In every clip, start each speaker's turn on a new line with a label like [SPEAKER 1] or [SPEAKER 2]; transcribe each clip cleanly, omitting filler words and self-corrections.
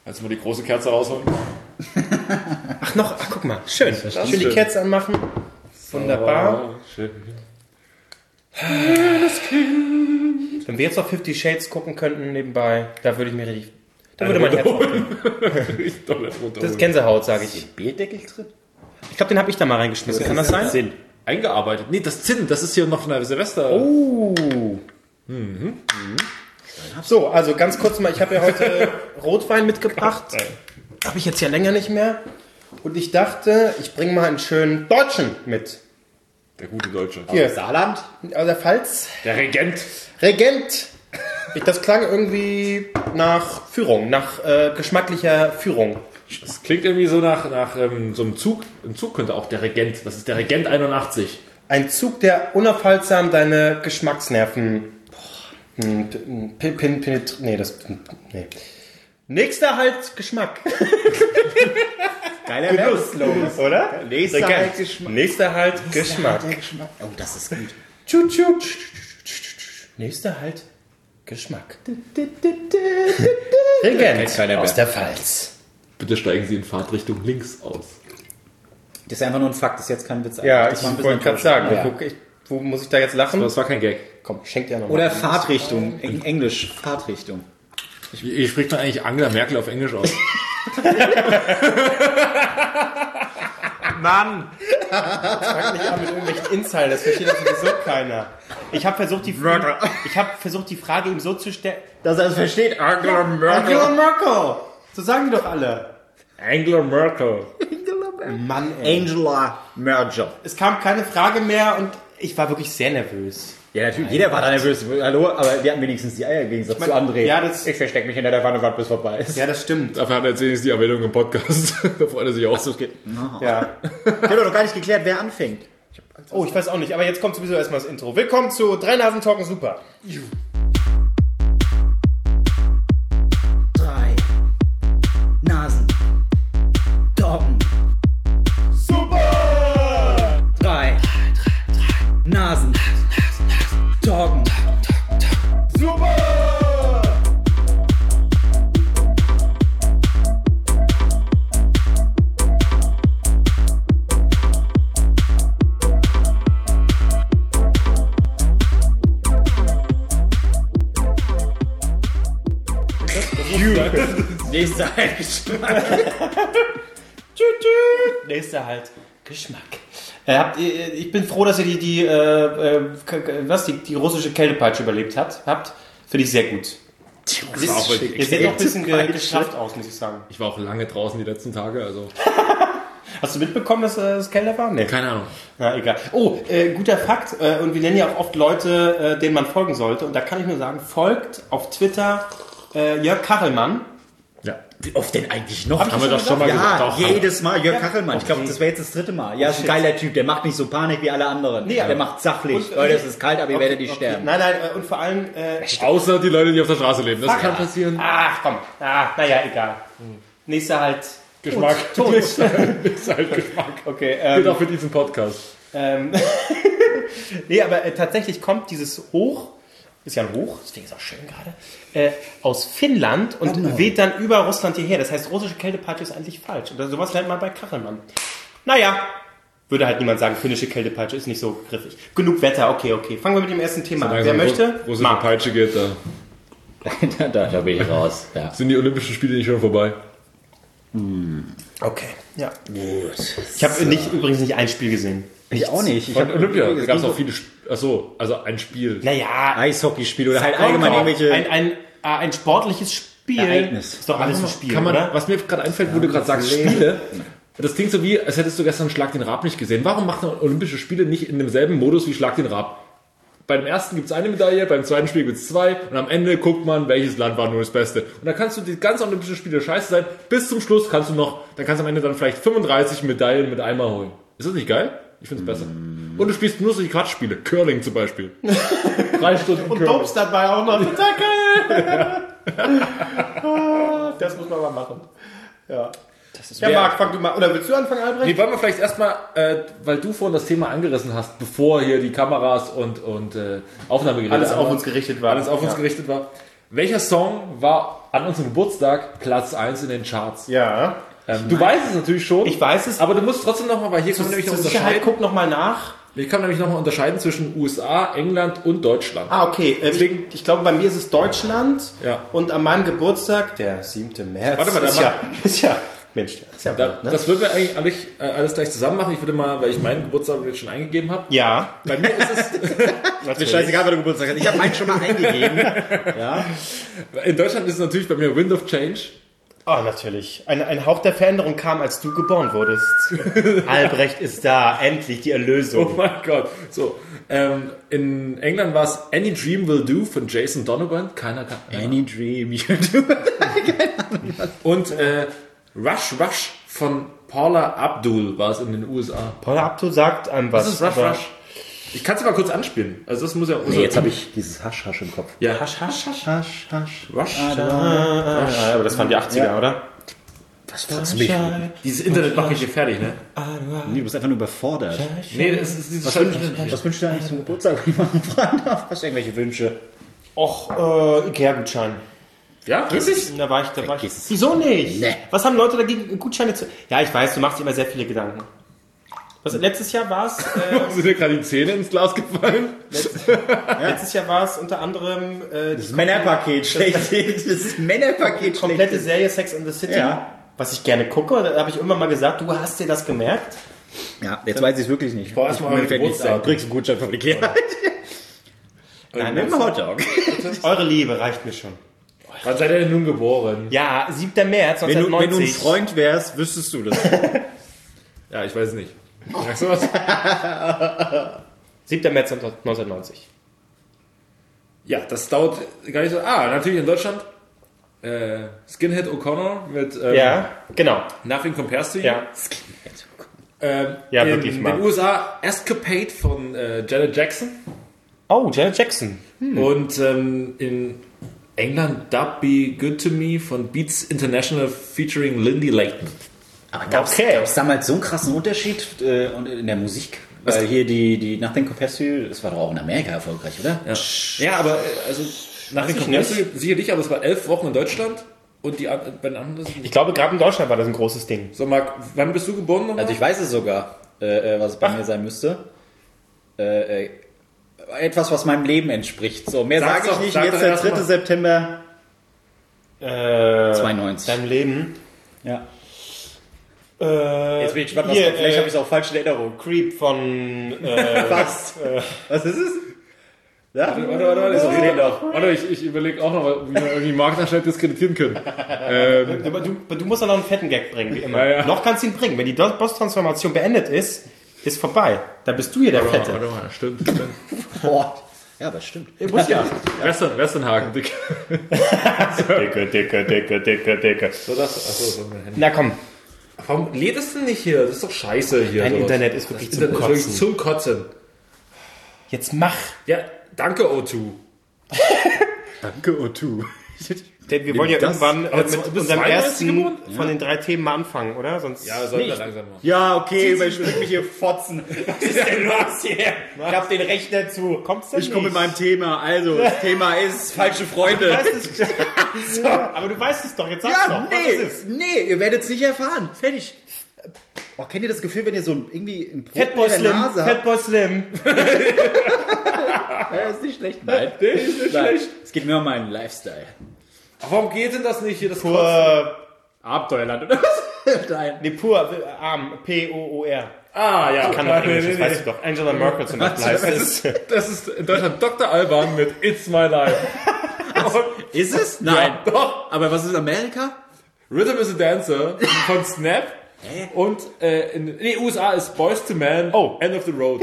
[SPEAKER 1] Kannst du mal die große Kerze rausholen?
[SPEAKER 2] Ach, guck mal. Schön. Schön die Kerze anmachen. Wunderbar.
[SPEAKER 1] Schön.
[SPEAKER 2] Wenn wir jetzt noch 50 Shades gucken könnten nebenbei, da würde ich mir richtig... Da würde mein Herz aufgehen. Das ist Gänsehaut, sage ich.
[SPEAKER 3] Bierdeckel drin?
[SPEAKER 2] Ich glaube, den habe ich da mal reingeschmissen. Kann das sein?
[SPEAKER 1] Zinn. Eingearbeitet. Nee, das Zinn, das ist hier noch von der Silvester.
[SPEAKER 2] Oh. So, also ganz kurz mal, ich habe ja heute Rotwein mitgebracht. Habe ich jetzt ja länger nicht mehr. Und ich dachte, ich bringe mal einen schönen Deutschen mit.
[SPEAKER 1] Der gute Deutsche.
[SPEAKER 2] Hier,
[SPEAKER 3] Saarland?
[SPEAKER 2] aus der Pfalz.
[SPEAKER 1] Der Regent.
[SPEAKER 2] Regent. Das klang irgendwie nach Führung, nach geschmacklicher Führung.
[SPEAKER 1] Das klingt irgendwie so nach so einem Zug. Ein Zug könnte auch der Regent. Das ist der Regent 81.
[SPEAKER 2] Ein Zug, der unaufhaltsam deine Geschmacksnerven... Nee. Nächster Halt Geschmack.
[SPEAKER 3] Geiler Werbeslogan,
[SPEAKER 2] oder?
[SPEAKER 3] Nächster Halt Geschmack.
[SPEAKER 2] Nächster Halt Geschmack.
[SPEAKER 3] Oh, das ist gut.
[SPEAKER 2] Nächster Halt Geschmack. Regent aus der Pfalz.
[SPEAKER 1] Bitte steigen Sie in Fahrtrichtung links aus.
[SPEAKER 3] Das ist einfach nur ein Fakt, das ist jetzt kein Witz.
[SPEAKER 2] Ja,
[SPEAKER 3] Das war ein
[SPEAKER 2] ich
[SPEAKER 3] bisschen
[SPEAKER 2] wollte gerade sagen.
[SPEAKER 3] Ja.
[SPEAKER 2] Wo muss ich da jetzt lachen?
[SPEAKER 1] Das war kein Gag.
[SPEAKER 2] Komm, schenk dir noch
[SPEAKER 3] Oder
[SPEAKER 2] mal.
[SPEAKER 3] Fahrtrichtung, in Englisch, Fahrtrichtung.
[SPEAKER 1] Wie spricht man eigentlich Angela Merkel auf Englisch aus?
[SPEAKER 2] Mann! Fang nicht an mit irgendwelchen Insidern, das versteht doch sowieso keiner. Ich habe versucht, die Frage ihm so zu stellen,
[SPEAKER 3] Dass er es versteht.
[SPEAKER 1] Angela Merkel.
[SPEAKER 2] Angela Merkel! So sagen die doch alle.
[SPEAKER 1] Angela Merkel.
[SPEAKER 2] Mann, ey.
[SPEAKER 3] Angela Merkel.
[SPEAKER 2] Es kam keine Frage mehr und ich war wirklich sehr nervös.
[SPEAKER 3] Ja, natürlich, jeder war da nervös. Hallo, aber wir hatten wenigstens die Eier im Gegensatz zu André.
[SPEAKER 2] Ja,
[SPEAKER 3] ich verstecke mich hinter der Wand, bis vorbei ist.
[SPEAKER 2] Ja, das stimmt.
[SPEAKER 1] Dafür hat er jetzt wenigstens die Erwähnung im Podcast. Da freut er sich auch so.
[SPEAKER 2] Ja.
[SPEAKER 3] Ich habe doch noch gar nicht geklärt, wer anfängt.
[SPEAKER 2] Oh, ich weiß auch nicht, aber jetzt kommt sowieso erstmal das Intro. Willkommen zu 3 Nasen Talken Super.
[SPEAKER 3] 3 Nasen Talken Super! 3 Nasen Talken
[SPEAKER 2] Super!
[SPEAKER 3] Nächster Geschmack.
[SPEAKER 2] Nächster halt Geschmack. Ich bin froh, dass ihr die russische Kältepeitsche überlebt habt. Finde ich sehr gut. Ihr seht noch ein bisschen gestrafft aus, muss ich sagen.
[SPEAKER 1] Ich war auch lange draußen die letzten Tage, also.
[SPEAKER 2] Hast du mitbekommen, dass es kälter war? Nee.
[SPEAKER 1] Keine Ahnung.
[SPEAKER 2] Na, egal. Oh, guter Fakt. Und wir nennen ja auch oft Leute, denen man folgen sollte. Und da kann ich nur sagen, folgt auf Twitter Jörg Kachelmann.
[SPEAKER 1] Ja.
[SPEAKER 3] Wie oft denn eigentlich noch?
[SPEAKER 1] Haben wir doch schon mal gesagt.
[SPEAKER 3] Ja,
[SPEAKER 1] Doch,
[SPEAKER 3] jedes Mal. Jörg Kachelmann. Ich glaube, das wäre jetzt das 3. Mal. Ja, ist ein geiler Typ. Der macht nicht so Panik wie alle anderen.
[SPEAKER 2] Nee,
[SPEAKER 3] der macht sachlich. Leute, es ist kalt, aber ihr werdet nicht sterben.
[SPEAKER 2] Nein, und vor allem...
[SPEAKER 1] Außer die Leute, die auf der Straße leben. Das kann passieren.
[SPEAKER 2] Ach, komm. Naja, egal. Nächster halt...
[SPEAKER 1] Geschmack.
[SPEAKER 2] Tot.
[SPEAKER 1] Ist halt Geschmack.
[SPEAKER 2] Okay.
[SPEAKER 1] Geht auch für diesen Podcast.
[SPEAKER 2] Nee, aber tatsächlich kommt dieses Hoch, ist ja ein Hoch, deswegen ist es auch schön gerade, aus Finnland und weht dann über Russland hierher. Das heißt, russische Kältepeitsche ist eigentlich falsch. Und sowas lernt man bei Kachelmann. Naja, würde halt niemand sagen, finnische Kältepeitsche ist nicht so griffig. Genug Wetter, okay. Fangen wir mit dem ersten Thema an. Wer möchte?
[SPEAKER 1] Russische Peitsche geht da.
[SPEAKER 3] da bin ich raus. Ja.
[SPEAKER 1] Sind die Olympischen Spiele nicht schon vorbei?
[SPEAKER 2] Okay, ja. Gut. Ich habe übrigens nicht ein Spiel gesehen.
[SPEAKER 3] Ich auch nicht.
[SPEAKER 1] Von Olympia gab es auch viele also ein Spiel.
[SPEAKER 2] Naja,
[SPEAKER 3] Eishockeyspiel oder halt allgemein irgendwelche...
[SPEAKER 2] Ein sportliches Spiel.
[SPEAKER 3] Ereignis.
[SPEAKER 2] Ist doch alles ein Spiel,
[SPEAKER 1] Kann man,
[SPEAKER 2] oder?
[SPEAKER 1] was mir gerade einfällt, wo du gerade sagst, Spiele. Das klingt so wie, als hättest du gestern Schlag den Rab nicht gesehen. Warum macht man Olympische Spiele nicht in demselben Modus wie Schlag den Rab? Beim ersten gibt es eine Medaille, beim zweiten Spiel gibt es 2 und am Ende guckt man, welches Land war nur das Beste. Und dann kannst du die ganzen Olympischen Spiele scheiße sein, bis zum Schluss kannst du am Ende dann vielleicht 35 Medaillen mit einmal holen. Ist das nicht geil? Ich finde es besser. Und du spielst nur solche Quatschspiele. Curling zum Beispiel. 3 Stunden
[SPEAKER 2] Und
[SPEAKER 1] Curling.
[SPEAKER 2] Dops dabei auch noch. Das muss man mal machen. Ja. Ja, Marc, fang du mal. Oder willst du anfangen, Albrecht?
[SPEAKER 1] Nee, wollen wir vielleicht erstmal, weil du vorhin das Thema angerissen hast, bevor hier die Kameras und Aufnahmegeräte
[SPEAKER 2] Alles auf uns gerichtet war.
[SPEAKER 1] Alles auf uns gerichtet war. Welcher Song war an unserem Geburtstag Platz 1 in den Charts?
[SPEAKER 2] Ja.
[SPEAKER 1] Du weißt es natürlich schon.
[SPEAKER 2] Ich weiß es.
[SPEAKER 1] Aber du musst trotzdem nochmal, weil hier kann man nämlich noch
[SPEAKER 2] Zur Sicherheit
[SPEAKER 1] unterscheiden.
[SPEAKER 2] guck nochmal nach.
[SPEAKER 1] Ich kann nämlich nochmal unterscheiden zwischen USA, England und Deutschland.
[SPEAKER 2] Ah, okay.
[SPEAKER 1] Deswegen-
[SPEAKER 2] Ich glaube, bei mir ist es Deutschland.
[SPEAKER 1] Ja.
[SPEAKER 2] Und an meinem Geburtstag, der 7. März.
[SPEAKER 1] Warte mal,
[SPEAKER 2] ist ja, Mensch, ist ja bald, ne?
[SPEAKER 1] Das würden wir eigentlich alles gleich zusammen machen. Ich würde mal, weil ich meinen Geburtstag jetzt schon eingegeben habe.
[SPEAKER 2] Ja.
[SPEAKER 1] Bei mir ist es,
[SPEAKER 3] Mir scheißegal, wer du Geburtstag hast. Ich habe meinen schon mal eingegeben. Ja.
[SPEAKER 1] in Deutschland ist es natürlich bei mir Wind of Change.
[SPEAKER 2] Oh, natürlich. Ein Hauch der Veränderung kam, als du geboren wurdest. Albrecht ist da. Endlich die
[SPEAKER 1] Oh
[SPEAKER 2] Erlösung.
[SPEAKER 1] mein Gott. So, in England war es Any Dream Will Do von Jason Donovan. Keiner kann.
[SPEAKER 3] Any dream you do.
[SPEAKER 1] Und Rush Rush von Paula Abdul war es in den USA.
[SPEAKER 2] Paula Abdul sagt einem was.
[SPEAKER 1] Das ist Rush
[SPEAKER 2] aber-
[SPEAKER 1] Rush. Ich kann es mal kurz anspielen. Also das muss ja.
[SPEAKER 3] Nee, jetzt habe ich dieses Hasch im Kopf.
[SPEAKER 1] Ja.
[SPEAKER 2] Hasch, hasch, hasch.
[SPEAKER 3] Hasch, Hasch.
[SPEAKER 1] Rush.
[SPEAKER 2] Ah, aber das waren die 80er,
[SPEAKER 3] Ja.
[SPEAKER 2] oder?
[SPEAKER 3] Was fragst du mich?
[SPEAKER 1] Dieses Internet macht mich hier fertig, ne?
[SPEAKER 3] Nee, du bist einfach nur überfordert.
[SPEAKER 1] Nee, das ist dieses
[SPEAKER 3] Was wünschst du eigentlich zum Geburtstag, wenn ich mal fragen darf? Hast du irgendwelche Wünsche?
[SPEAKER 2] Och, Ikea-Gutschein.
[SPEAKER 1] Ja, wirklich?
[SPEAKER 2] Da war ich.
[SPEAKER 3] Vergiss es.
[SPEAKER 2] Wieso nicht?
[SPEAKER 3] Nee.
[SPEAKER 2] Was haben Leute dagegen, Gutscheine zu... Ja, ich weiß, du machst dir immer sehr viele Gedanken. Letztes Jahr war es...
[SPEAKER 1] Sind dir gerade die Zähne ins Glas gefallen?
[SPEAKER 2] Letztes Jahr war es unter anderem
[SPEAKER 3] Das Männerpaket schlechthin. Das ist Männerpaket
[SPEAKER 2] komplette
[SPEAKER 3] schlechthin.
[SPEAKER 2] Serie Sex and the City,
[SPEAKER 3] Ja.
[SPEAKER 2] was ich gerne gucke. Da habe ich immer mal gesagt, du hast dir das gemerkt.
[SPEAKER 3] Ja, jetzt weiß ich es wirklich nicht.
[SPEAKER 1] Boah, erstmal
[SPEAKER 3] Mir
[SPEAKER 1] euren
[SPEAKER 3] fällt nichts
[SPEAKER 1] Geburtstag.
[SPEAKER 3] ein. Kriegst einen Gutschein von Ikea. Nein, mit dem Hotdog.
[SPEAKER 2] Eure Liebe reicht mir schon.
[SPEAKER 1] Wann seid ihr denn nun geboren?
[SPEAKER 2] Ja, 7. März
[SPEAKER 3] Wenn du ein
[SPEAKER 2] 1990.
[SPEAKER 3] Freund wärst, wüsstest du das.
[SPEAKER 1] Ja, ich weiß es nicht. Sagst du was?
[SPEAKER 2] 7. März 1990.
[SPEAKER 1] Ja, das dauert gar nicht so. Natürlich in Deutschland. Skinhead O'Connor mit
[SPEAKER 2] Ja, genau.
[SPEAKER 1] Nothing Compares to You.
[SPEAKER 2] Ja, Ja,
[SPEAKER 1] in
[SPEAKER 2] wirklich mal.
[SPEAKER 1] den USA Escapade von Janet Jackson.
[SPEAKER 2] Oh, Janet Jackson.
[SPEAKER 1] Und in England Dub Be Good to Me von Beats International featuring Lindy Layton.
[SPEAKER 3] Aber gab's damals so einen krassen Unterschied in der Musik? Weil hier die Nothing Compares to You, das war doch auch in Amerika erfolgreich, oder?
[SPEAKER 1] Ja, aber also Nothing
[SPEAKER 2] ich
[SPEAKER 1] Compares to
[SPEAKER 2] nicht.
[SPEAKER 1] You sicherlich, aber es war 11 Wochen in Deutschland und bei den anderen.
[SPEAKER 2] Ich glaube, gerade in Deutschland war das ein großes Ding.
[SPEAKER 1] So, Marc, wann bist du geboren nochmal?
[SPEAKER 3] Also ich weiß es sogar, was es bei mir sein müsste. Etwas, was meinem Leben entspricht. So, mehr
[SPEAKER 1] Sag's
[SPEAKER 3] sage ich
[SPEAKER 1] doch,
[SPEAKER 3] nicht.
[SPEAKER 1] sag
[SPEAKER 3] Jetzt
[SPEAKER 1] doch
[SPEAKER 3] der
[SPEAKER 1] erst
[SPEAKER 3] 3.
[SPEAKER 1] mal.
[SPEAKER 3] September 92.
[SPEAKER 2] Deinem Leben.
[SPEAKER 3] Ja.
[SPEAKER 2] Jetzt
[SPEAKER 3] bin ich gespannt,
[SPEAKER 2] hier,
[SPEAKER 3] vielleicht habe ich es auch falsch in Erinnerung.
[SPEAKER 2] Creep von...
[SPEAKER 3] Was? Was ist es? Ja?
[SPEAKER 1] Warte,
[SPEAKER 3] Das redet doch.
[SPEAKER 1] Warte, ich überlege auch noch, wie wir irgendwie Marc schnell diskreditieren können.
[SPEAKER 2] du musst doch noch einen fetten Gag bringen, wie immer.
[SPEAKER 1] Ja.
[SPEAKER 2] Noch kannst du ihn bringen. Wenn die Boss-Transformation beendet ist vorbei. Da bist du hier der Fette.
[SPEAKER 1] Warte mal, stimmt.
[SPEAKER 3] Boah. Ja, aber stimmt.
[SPEAKER 2] Ja.
[SPEAKER 1] Westernhagen, dick.
[SPEAKER 2] Dicke.
[SPEAKER 1] So so mein Handy.
[SPEAKER 2] Na komm,
[SPEAKER 1] Warum lädt es denn nicht hier? Das ist doch scheiße hier.
[SPEAKER 2] dein
[SPEAKER 1] sowas.
[SPEAKER 2] Internet ist wirklich
[SPEAKER 1] Das
[SPEAKER 2] zum
[SPEAKER 1] Internet ist wirklich
[SPEAKER 2] Kotzen.
[SPEAKER 1] zum Kotzen.
[SPEAKER 2] Jetzt mach.
[SPEAKER 1] Ja, danke O2.
[SPEAKER 3] Danke, O2.
[SPEAKER 2] Denn wir wollen ja
[SPEAKER 3] Das-
[SPEAKER 2] irgendwann
[SPEAKER 1] aber
[SPEAKER 2] mit
[SPEAKER 1] du bist
[SPEAKER 2] unserem
[SPEAKER 1] 92
[SPEAKER 2] ersten
[SPEAKER 1] geboren?
[SPEAKER 2] von den 3 Themen mal anfangen, oder? Sonst
[SPEAKER 1] Ja, sollten wir langsam machen.
[SPEAKER 3] Ja, okay, überspring mich hier fotzen. Was ist denn los hier? Ich hab den Rechner zu.
[SPEAKER 2] Kommt's denn
[SPEAKER 3] Ich komme mit
[SPEAKER 2] nicht?
[SPEAKER 3] meinem Thema. Also, das Thema ist falsche Freunde.
[SPEAKER 2] Aber du weißt es doch, jetzt sag's
[SPEAKER 3] Ja,
[SPEAKER 2] doch. Was ist es?
[SPEAKER 3] nee, ihr werdet es nicht erfahren. Fertig. Oh, kennt ihr das Gefühl, wenn ihr so irgendwie ein
[SPEAKER 2] Fatboy
[SPEAKER 3] in der
[SPEAKER 2] Slim,
[SPEAKER 3] Nase habt?
[SPEAKER 2] Fatboy Slim.
[SPEAKER 3] Ja, ist nicht schlecht. Nein, ist nicht schlecht. Es geht mir um meinen Lifestyle.
[SPEAKER 1] Warum geht denn das nicht hier? Das
[SPEAKER 2] Pur,
[SPEAKER 3] Abenteuerland, oder was? Nein.
[SPEAKER 2] nee, pur, Arm, P-O-O-R.
[SPEAKER 1] Ah, ja.
[SPEAKER 2] Kann doch Englisch, das weißt du doch. Angela Merkel zum Beispiel heißt es.
[SPEAKER 1] Das ist in Deutschland Dr. Alban mit It's My Life.
[SPEAKER 3] Ist es? Nein.
[SPEAKER 1] Ja, doch.
[SPEAKER 3] Aber was ist Amerika?
[SPEAKER 1] Rhythm is a Dancer von Snap. Und in den USA ist Boys to Man, End of the Road.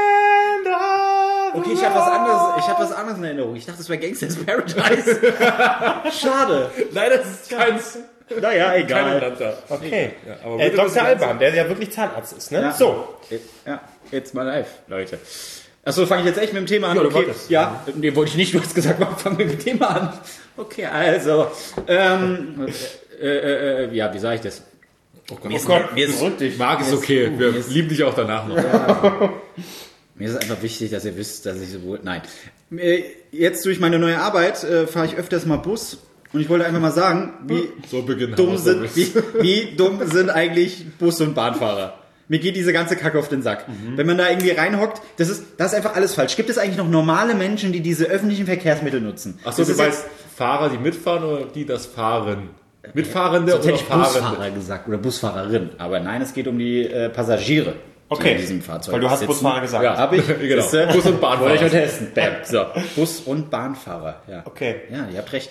[SPEAKER 3] Okay, ich habe was anderes in Erinnerung. Ich dachte, es wäre Gangsters Paradise. Schade.
[SPEAKER 1] Nein, das ist keins.
[SPEAKER 3] Naja,
[SPEAKER 1] Kein
[SPEAKER 3] egal.
[SPEAKER 1] Atlanta.
[SPEAKER 2] Okay.
[SPEAKER 1] Ja, aber Rhythm is a
[SPEAKER 2] Dr.
[SPEAKER 1] Dancer.
[SPEAKER 2] Alban, der ja wirklich Zahnarzt ist, ne?
[SPEAKER 3] Ja.
[SPEAKER 2] So.
[SPEAKER 3] Ja, jetzt mal live, Leute. Achso, fange ich jetzt echt mit dem Thema an?
[SPEAKER 1] Ja, du
[SPEAKER 3] Okay.
[SPEAKER 1] wolltest.
[SPEAKER 3] Ja, nee, wollte ich nicht. Du hast gesagt, fangen wir mit dem Thema an. Okay, also. Ja, wie sage ich das? Mir ist
[SPEAKER 1] Marc ist okay. Wir lieben dich auch danach noch.
[SPEAKER 3] Mir ist es einfach wichtig, dass ihr wisst, dass ich sowohl. Nein.
[SPEAKER 4] Jetzt durch meine neue Arbeit fahre ich öfters mal Bus. Und ich wollte einfach mal sagen, wie dumm sind eigentlich Bus- und Bahnfahrer. Mir geht diese ganze Kacke auf den Sack. Wenn man da irgendwie reinhockt, das ist einfach alles falsch. Gibt es eigentlich noch normale Menschen, die diese öffentlichen Verkehrsmittel nutzen?
[SPEAKER 1] Achso, du meinst Fahrer, die mitfahren oder die das fahren? Mitfahrende
[SPEAKER 4] Sonst
[SPEAKER 1] oder
[SPEAKER 4] hätte ich Busfahrer gesagt oder Busfahrerin. Aber nein, es geht um die Passagiere.
[SPEAKER 2] Okay,
[SPEAKER 4] in diesem Fahrzeug
[SPEAKER 2] weil du hast
[SPEAKER 4] sitzen.
[SPEAKER 2] Busfahrer gesagt.
[SPEAKER 4] Ja, habe ich.
[SPEAKER 1] Genau.
[SPEAKER 4] Bus- und Bahnfahrer. Wollte ich heute testen. Bam. So, Bus- und Bahnfahrer. Ja.
[SPEAKER 2] Okay.
[SPEAKER 4] Ja, ihr habt recht.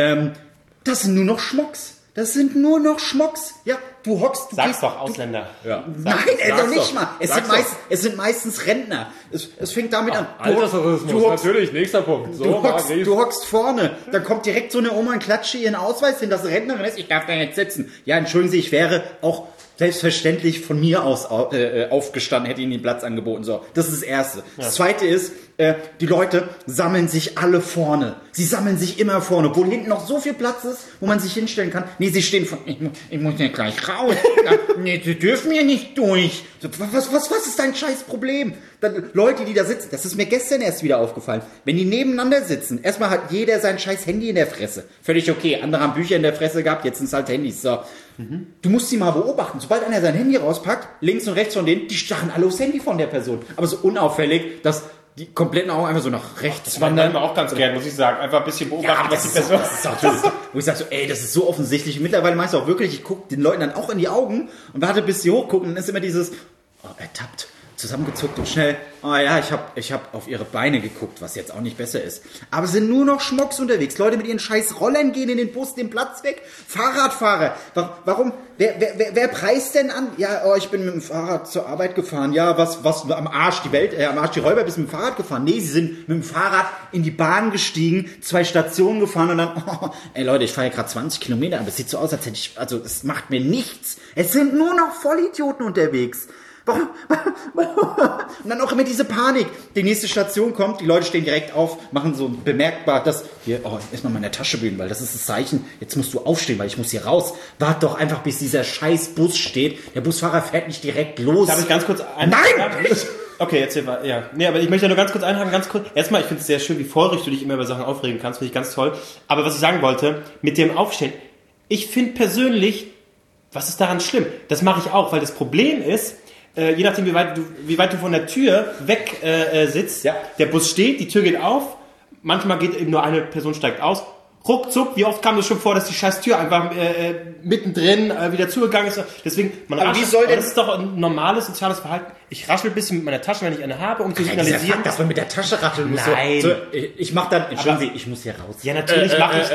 [SPEAKER 4] Das sind nur noch Schmocks. Das sind nur noch Schmocks. Ja, du hockst.
[SPEAKER 2] Sag's doch, Ausländer.
[SPEAKER 1] Ja.
[SPEAKER 4] Nein, doch nicht mal. Es sind meistens Rentner. Es fängt damit an.
[SPEAKER 1] Altersrassismus, natürlich, nächster Punkt. So,
[SPEAKER 4] Du hockst vorne, dann kommt direkt so eine Oma und klatscht ihren Ausweis hin, dass sie Rentnerin ist. Ich darf da jetzt sitzen. Ja, entschuldigen Sie, ich wäre auch selbstverständlich von mir aus aufgestanden, hätte Ihnen den Platz angeboten. So, das ist das Erste. Ja. Das Zweite ist, die Leute sammeln sich alle vorne. Sie sammeln sich immer vorne, obwohl hinten noch so viel Platz ist, wo man sich hinstellen kann. Nee, sie stehen von, ich muss ja gleich raus. Nee, sie dürfen ja nicht durch. Was ist dein scheiß Problem? Dann, Leute, die da sitzen, das ist mir gestern erst wieder aufgefallen. Wenn die nebeneinander sitzen, erstmal hat jeder sein scheiß Handy in der Fresse. Völlig okay. Andere haben Bücher in der Fresse gehabt, jetzt sind es halt Handys. So. Du musst sie mal beobachten. Sobald einer sein Handy rauspackt, links und rechts von denen, die starren alle aufs Handy von der Person. Aber so unauffällig, dass die kompletten Augen einfach so nach rechts
[SPEAKER 2] wandern. Das auch ganz gern, muss ich sagen. Einfach ein bisschen beobachten, was die Person...
[SPEAKER 4] Wo ich sage so, ey, das ist so offensichtlich. Mittlerweile meinst du auch wirklich, ich gucke den Leuten dann auch in die Augen und warte, bis sie hochgucken. Und dann ist immer dieses, ertappt, zusammengezuckt und schnell, ich hab auf ihre Beine geguckt, was jetzt auch nicht besser ist. Aber es sind nur noch Schmocks unterwegs. Leute mit ihren scheiß Rollern gehen in den Bus, den Platz weg. Fahrradfahrer. Warum? Wer preist denn an? Ja, ich bin mit dem Fahrrad zur Arbeit gefahren. Ja, was am Arsch die Welt, am Arsch die Räuber bist mit dem Fahrrad gefahren. Nee, sie sind mit dem Fahrrad in die Bahn gestiegen, 2 Stationen gefahren und dann, ey Leute, ich fahre ja gerade 20 Kilometer, aber es sieht so aus, als hätte ich, also es macht mir nichts. Es sind nur noch Vollidioten unterwegs. Warum? Und dann auch immer diese Panik. Die nächste Station kommt, die Leute stehen direkt auf, machen so bemerkbar, dass hier, erstmal meine Tasche bühnen, weil das ist das Zeichen, jetzt musst du aufstehen, weil ich muss hier raus. Wart doch einfach, bis dieser scheiß Bus steht. Der Busfahrer fährt nicht direkt los.
[SPEAKER 2] Darf ich ganz kurz
[SPEAKER 4] Nein!
[SPEAKER 2] Okay, jetzt ja. Nee, aber ich möchte nur ganz kurz einhaken, Erstmal, ich finde es sehr schön, wie feurig du dich immer über Sachen aufregen kannst, finde ich ganz toll. Aber was ich sagen wollte, mit dem Aufstehen, ich finde persönlich, was ist daran schlimm? Das mache ich auch, weil das Problem ist, je nachdem, wie weit du von der Tür weg sitzt, ja. Der Bus steht, die Tür geht auf, manchmal geht eben nur eine Person steigt aus, ruckzuck, wie oft kam das schon vor, dass die scheiß Tür einfach mittendrin wieder zugegangen ist. Deswegen, das ist doch ein normales soziales Verhalten. Ich raschel ein bisschen mit meiner Tasche, wenn ich eine habe, um zu signalisieren.
[SPEAKER 4] Dass man mit der Tasche rascheln muss.
[SPEAKER 2] Nein.
[SPEAKER 4] Ich mach dann, entschuldigen Sie, ich muss hier raus.
[SPEAKER 2] Ja, natürlich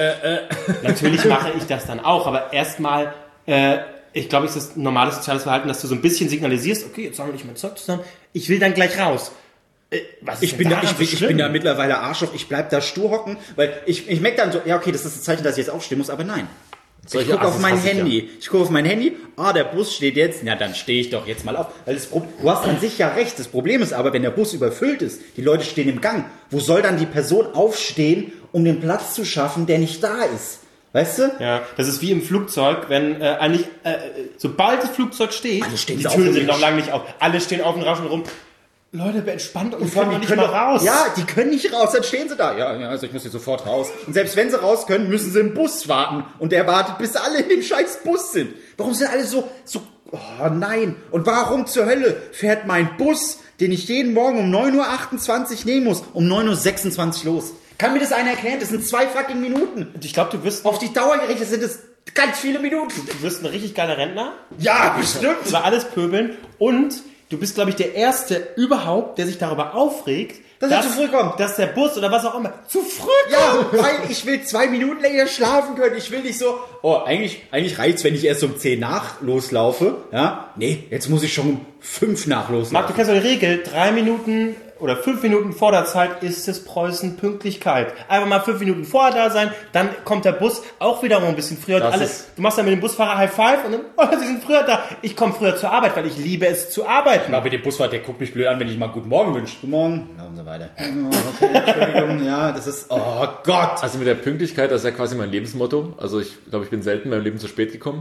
[SPEAKER 2] mache ich das dann auch, aber erstmal, ich glaube, es ist ein normales soziales Verhalten, dass du so ein bisschen signalisierst, okay, jetzt sammle ich mein Zeug zusammen, ich will dann gleich raus.
[SPEAKER 4] Ich bin da mittlerweile Arschloch, ich bleib da stur hocken, weil ich merke dann so, ja okay, das ist das Zeichen, dass ich jetzt aufstehen muss, aber nein. Ich gucke auf mein Handy. Der Bus steht jetzt, ja dann stehe ich doch jetzt mal auf. Weil du hast an sich ja recht, das Problem ist aber, wenn der Bus überfüllt ist, die Leute stehen im Gang, wo soll dann die Person aufstehen, um den Platz zu schaffen, der nicht da ist? Weißt du?
[SPEAKER 2] Ja, das ist wie im Flugzeug, wenn sobald das Flugzeug steht, die Türen sind noch lange nicht auf. Alle stehen auf und rauschen rum. Leute, entspannt und
[SPEAKER 4] kommen nicht mal raus. Ja, die können nicht raus, dann stehen sie da. Ja, also ich muss hier sofort raus. Und selbst wenn sie raus können, müssen sie im Bus warten. Und der wartet, bis alle in dem scheiß Bus sind. Warum sind alle so, oh nein. Und warum zur Hölle fährt mein Bus, den ich jeden Morgen um 9.28 Uhr nehmen muss, um 9.26 Uhr los? Kann mir das einer erklären? Das sind 2 fucking Minuten.
[SPEAKER 2] Und ich glaube, du wirst...
[SPEAKER 4] Auf die Dauer gerechnet sind es ganz viele Minuten.
[SPEAKER 2] Du wirst ein richtig geiler Rentner.
[SPEAKER 4] Ja, bestimmt.
[SPEAKER 2] Über alles pöbeln. Und du bist, glaube ich, der Erste überhaupt, der sich darüber aufregt,
[SPEAKER 4] dass er zu früh kommt.
[SPEAKER 2] Dass der Bus oder was auch immer zu früh kommt.
[SPEAKER 4] Ja, weil ich will 2 Minuten länger schlafen können. Ich will nicht so, eigentlich reicht's, wenn ich erst um 10 nach loslaufe. Ja, nee, jetzt muss ich schon um 5 nach loslaufen.
[SPEAKER 2] Marc, du kennst doch die Regel, 3 Minuten oder 5 Minuten vor der Zeit ist es Preußen Pünktlichkeit. Einfach mal 5 Minuten vorher da sein, dann kommt der Bus auch wiederum ein bisschen früher. Du machst dann mit dem Busfahrer High Five und dann, sie sind früher da. Ich komme früher zur Arbeit, weil ich liebe es zu arbeiten.
[SPEAKER 4] Aber der Busfahrer, der guckt mich blöd an, wenn ich mal Guten Morgen wünsche. Guten Morgen. Ja, und so weiter. Okay, Entschuldigung, ja, das ist, oh Gott.
[SPEAKER 1] Also mit der Pünktlichkeit, das ist ja quasi mein Lebensmotto. Also ich glaube, ich bin selten in meinem Leben zu spät gekommen.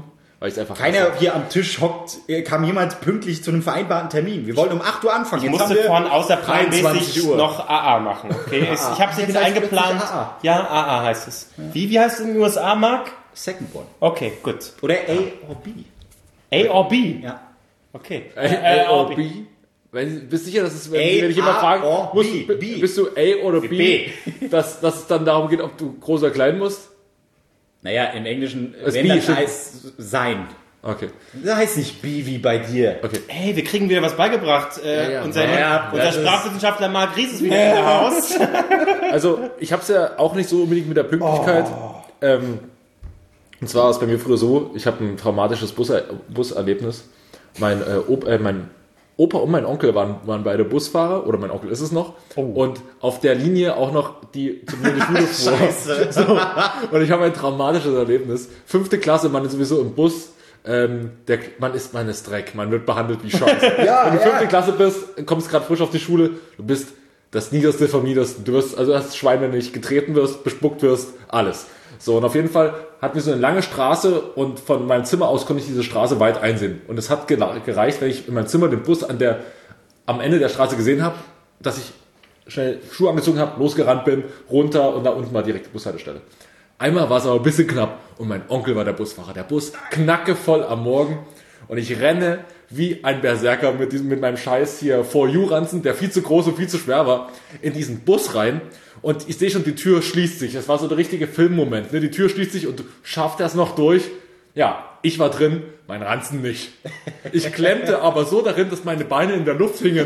[SPEAKER 1] weil ich es einfach
[SPEAKER 4] Keiner hier am Tisch hockt, kam jemand pünktlich zu einem vereinbarten Termin. Wir wollten um 8 Uhr anfangen.
[SPEAKER 2] Ich musste vorhin außerplanmäßig
[SPEAKER 1] 23 Uhr.
[SPEAKER 2] noch AA machen, okay? Ich habe es nicht
[SPEAKER 4] Jetzt
[SPEAKER 2] mit
[SPEAKER 4] heißt
[SPEAKER 2] eingeplant.
[SPEAKER 4] plötzlich AA.
[SPEAKER 2] Ja, AA heißt es. Wie heißt es in den USA, Marc?
[SPEAKER 4] Second One.
[SPEAKER 2] Okay, gut.
[SPEAKER 4] Oder A or B.
[SPEAKER 2] A or B?
[SPEAKER 4] Ja.
[SPEAKER 2] Okay.
[SPEAKER 1] A or B? Bist du sicher, dass es, wenn ich immer frage, bist du A oder B, dass es dann darum geht, ob du groß oder klein musst?
[SPEAKER 4] Naja, im Englischen,
[SPEAKER 1] Das
[SPEAKER 4] wenn
[SPEAKER 1] B
[SPEAKER 4] das
[SPEAKER 1] stimmt.
[SPEAKER 4] heißt sein.
[SPEAKER 1] Okay.
[SPEAKER 4] Das heißt nicht B wie bei dir.
[SPEAKER 1] Okay.
[SPEAKER 2] Hey, wir kriegen wieder was beigebracht.
[SPEAKER 1] ja.
[SPEAKER 2] Unser
[SPEAKER 4] das ist-
[SPEAKER 2] Sprachwissenschaftler Marc Ries ist wieder in der Haus.
[SPEAKER 1] Also, ich habe es ja auch nicht so unbedingt mit der Pünktlichkeit. Und zwar war es bei mir früher so, ich habe ein traumatisches Buserlebnis. Mein Opa und mein Onkel waren beide Busfahrer, oder mein Onkel ist es noch. Und auf der Linie auch noch die zu mir in die Schule fuhr.
[SPEAKER 4] Scheiße.
[SPEAKER 1] So. Und ich habe ein traumatisches Erlebnis. 5. Klasse, man ist sowieso im Bus. Man ist Dreck, man wird behandelt wie Scheiße. Wenn du 5. Klasse bist, kommst gerade frisch auf die Schule, du bist das Niederste vom Niedersten. Du wirst, also hast Schweine nicht, getreten wirst, bespuckt wirst, alles. So, und auf jeden Fall hatten wir so eine lange Straße und von meinem Zimmer aus konnte ich diese Straße weit einsehen. Und es hat gereicht, wenn ich in meinem Zimmer den Bus am Ende der Straße gesehen habe, dass ich schnell Schuhe angezogen habe, losgerannt bin, runter und da unten war direkt die Bushaltestelle. Einmal war es aber ein bisschen knapp und mein Onkel war der Busfahrer. Der Bus knackevoll am Morgen und ich renne wie ein Berserker mit meinem Scheiß hier For You-Ranzen, der viel zu groß und viel zu schwer war, in diesen Bus rein. Und ich sehe schon, die Tür schließt sich. Das war so der richtige Filmmoment. Ne? Die Tür schließt sich und du schaffst das noch durch. Ja, ich war drin, mein Ranzen nicht. Ich klemmte aber so darin, dass meine Beine in der Luft hingen.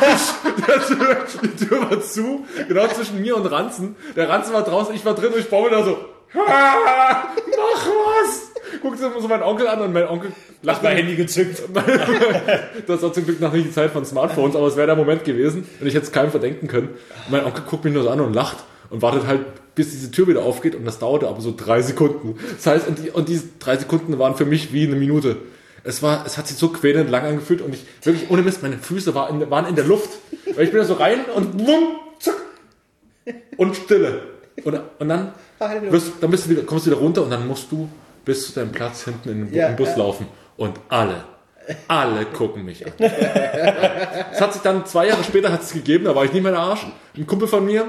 [SPEAKER 1] Die Tür war zu, genau zwischen mir und Ranzen. Der Ranzen war draußen, ich war drin und ich baue da so, mach was! Guckte so meinen Onkel an und mein Onkel lacht mein Handy gezückt. Das war zum Glück noch nicht die Zeit von Smartphones, aber es wäre der Moment gewesen und ich hätte es keinem verdenken können. Und mein Onkel guckt mich nur so an und lacht und wartet halt, bis diese Tür wieder aufgeht und das dauerte aber so 3 Sekunden. Das heißt, und diese 3 Sekunden waren für mich wie eine Minute. Es hat sich so quälend lang angefühlt und ich, wirklich ohne Mist, meine Füße waren in der Luft. Weil ich bin da so rein und bumm, zack, und Stille. Und dann kommst du wieder runter und dann musst du bis zu deinem Platz hinten im Bus laufen. Und alle gucken mich an. Es hat sich dann 2 Jahre später hat's gegeben, da war ich nicht mehr der Arsch. Ein Kumpel von mir,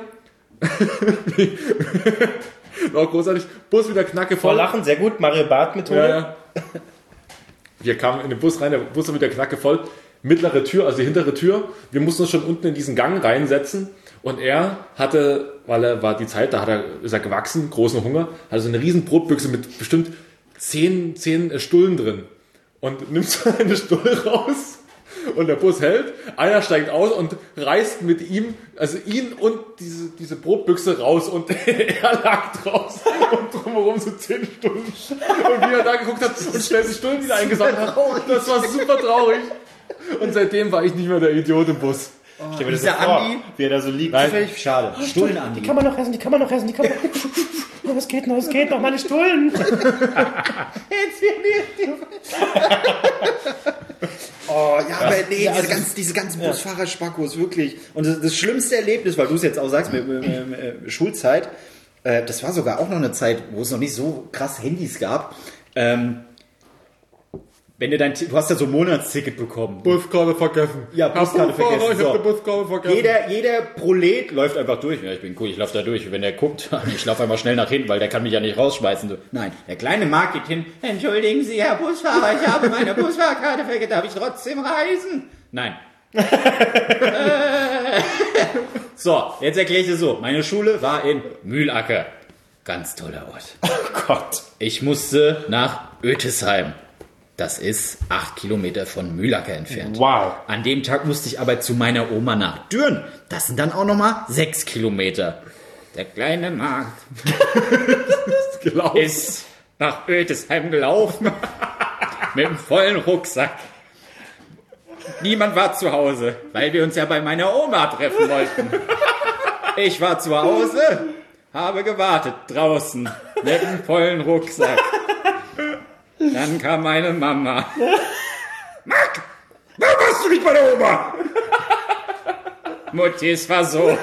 [SPEAKER 1] war auch großartig, Bus wieder knacke voll.
[SPEAKER 2] Vor Lachen, sehr gut, Mario Barth-Methode.
[SPEAKER 1] Ja. Wir kamen in den Bus rein, der Bus war wieder knacke voll. Mittlere Tür, also die hintere Tür. Wir mussten uns schon unten in diesen Gang reinsetzen. Und er hatte, weil er war die Zeit, ist er gewachsen, großen Hunger, hatte so eine riesen Brotbüchse mit bestimmt 10 Stullen drin. Und nimmt so eine Stulle raus und der Bus hält. Einer steigt aus und reißt mit ihm, also ihn und diese Brotbüchse raus und er lag draus und drumherum so 10 Stullen. Und wie er da geguckt hat und schnell die Stullen wieder eingesammelt hat. Das war super traurig. Und seitdem war ich nicht mehr der Idiot im Bus.
[SPEAKER 2] Stell mir das so
[SPEAKER 4] Dieser
[SPEAKER 2] vor,
[SPEAKER 4] Andi,
[SPEAKER 2] wie er da so liegt.
[SPEAKER 4] das wäre schade. Stullen an
[SPEAKER 2] Die kann man noch essen. Oh, es geht noch, meine Stullen.
[SPEAKER 4] Oh, ja, aber nee, diese ganzen Busfahrer-Spackos, wirklich. Und das schlimmste Erlebnis, weil du es jetzt auch sagst, mit Schulzeit, das war sogar auch noch eine Zeit, wo es noch nicht so krass Handys gab. Wenn du du hast ja so ein Monatsticket bekommen.
[SPEAKER 1] Buskarte vergessen.
[SPEAKER 4] Ja, Buskarte vergessen.
[SPEAKER 1] Ich hab die Buskarte vergessen.
[SPEAKER 4] Jeder Prolet läuft einfach durch. Ja, ich bin cool, ich laufe da durch. Wenn der guckt, ich laufe einfach schnell nach hinten, weil der kann mich ja nicht rausschmeißen. Nein, der kleine Mark geht hin. Entschuldigen Sie, Herr Busfahrer, ich habe meine Busfahrkarte vergessen. Darf ich trotzdem reisen? Nein. So, jetzt erkläre ich dir so. Meine Schule war in Mühlacker. Ganz toller Ort.
[SPEAKER 2] Oh Gott.
[SPEAKER 4] Ich musste nach Oetesheim. Das ist 8 Kilometer von Mühlacker entfernt.
[SPEAKER 2] Wow.
[SPEAKER 4] An dem Tag musste ich aber zu meiner Oma nach Dürn. Das sind dann auch nochmal 6 Kilometer. Der kleine Markt ist nach Oetesheim gelaufen. Mit einem vollen Rucksack. Niemand war zu Hause, weil wir uns ja bei meiner Oma treffen wollten. Ich war zu Hause, habe gewartet draußen mit einem vollen Rucksack. Dann kam meine Mama. Marc, warum warst du nicht bei der Oma? Mutti, es war so.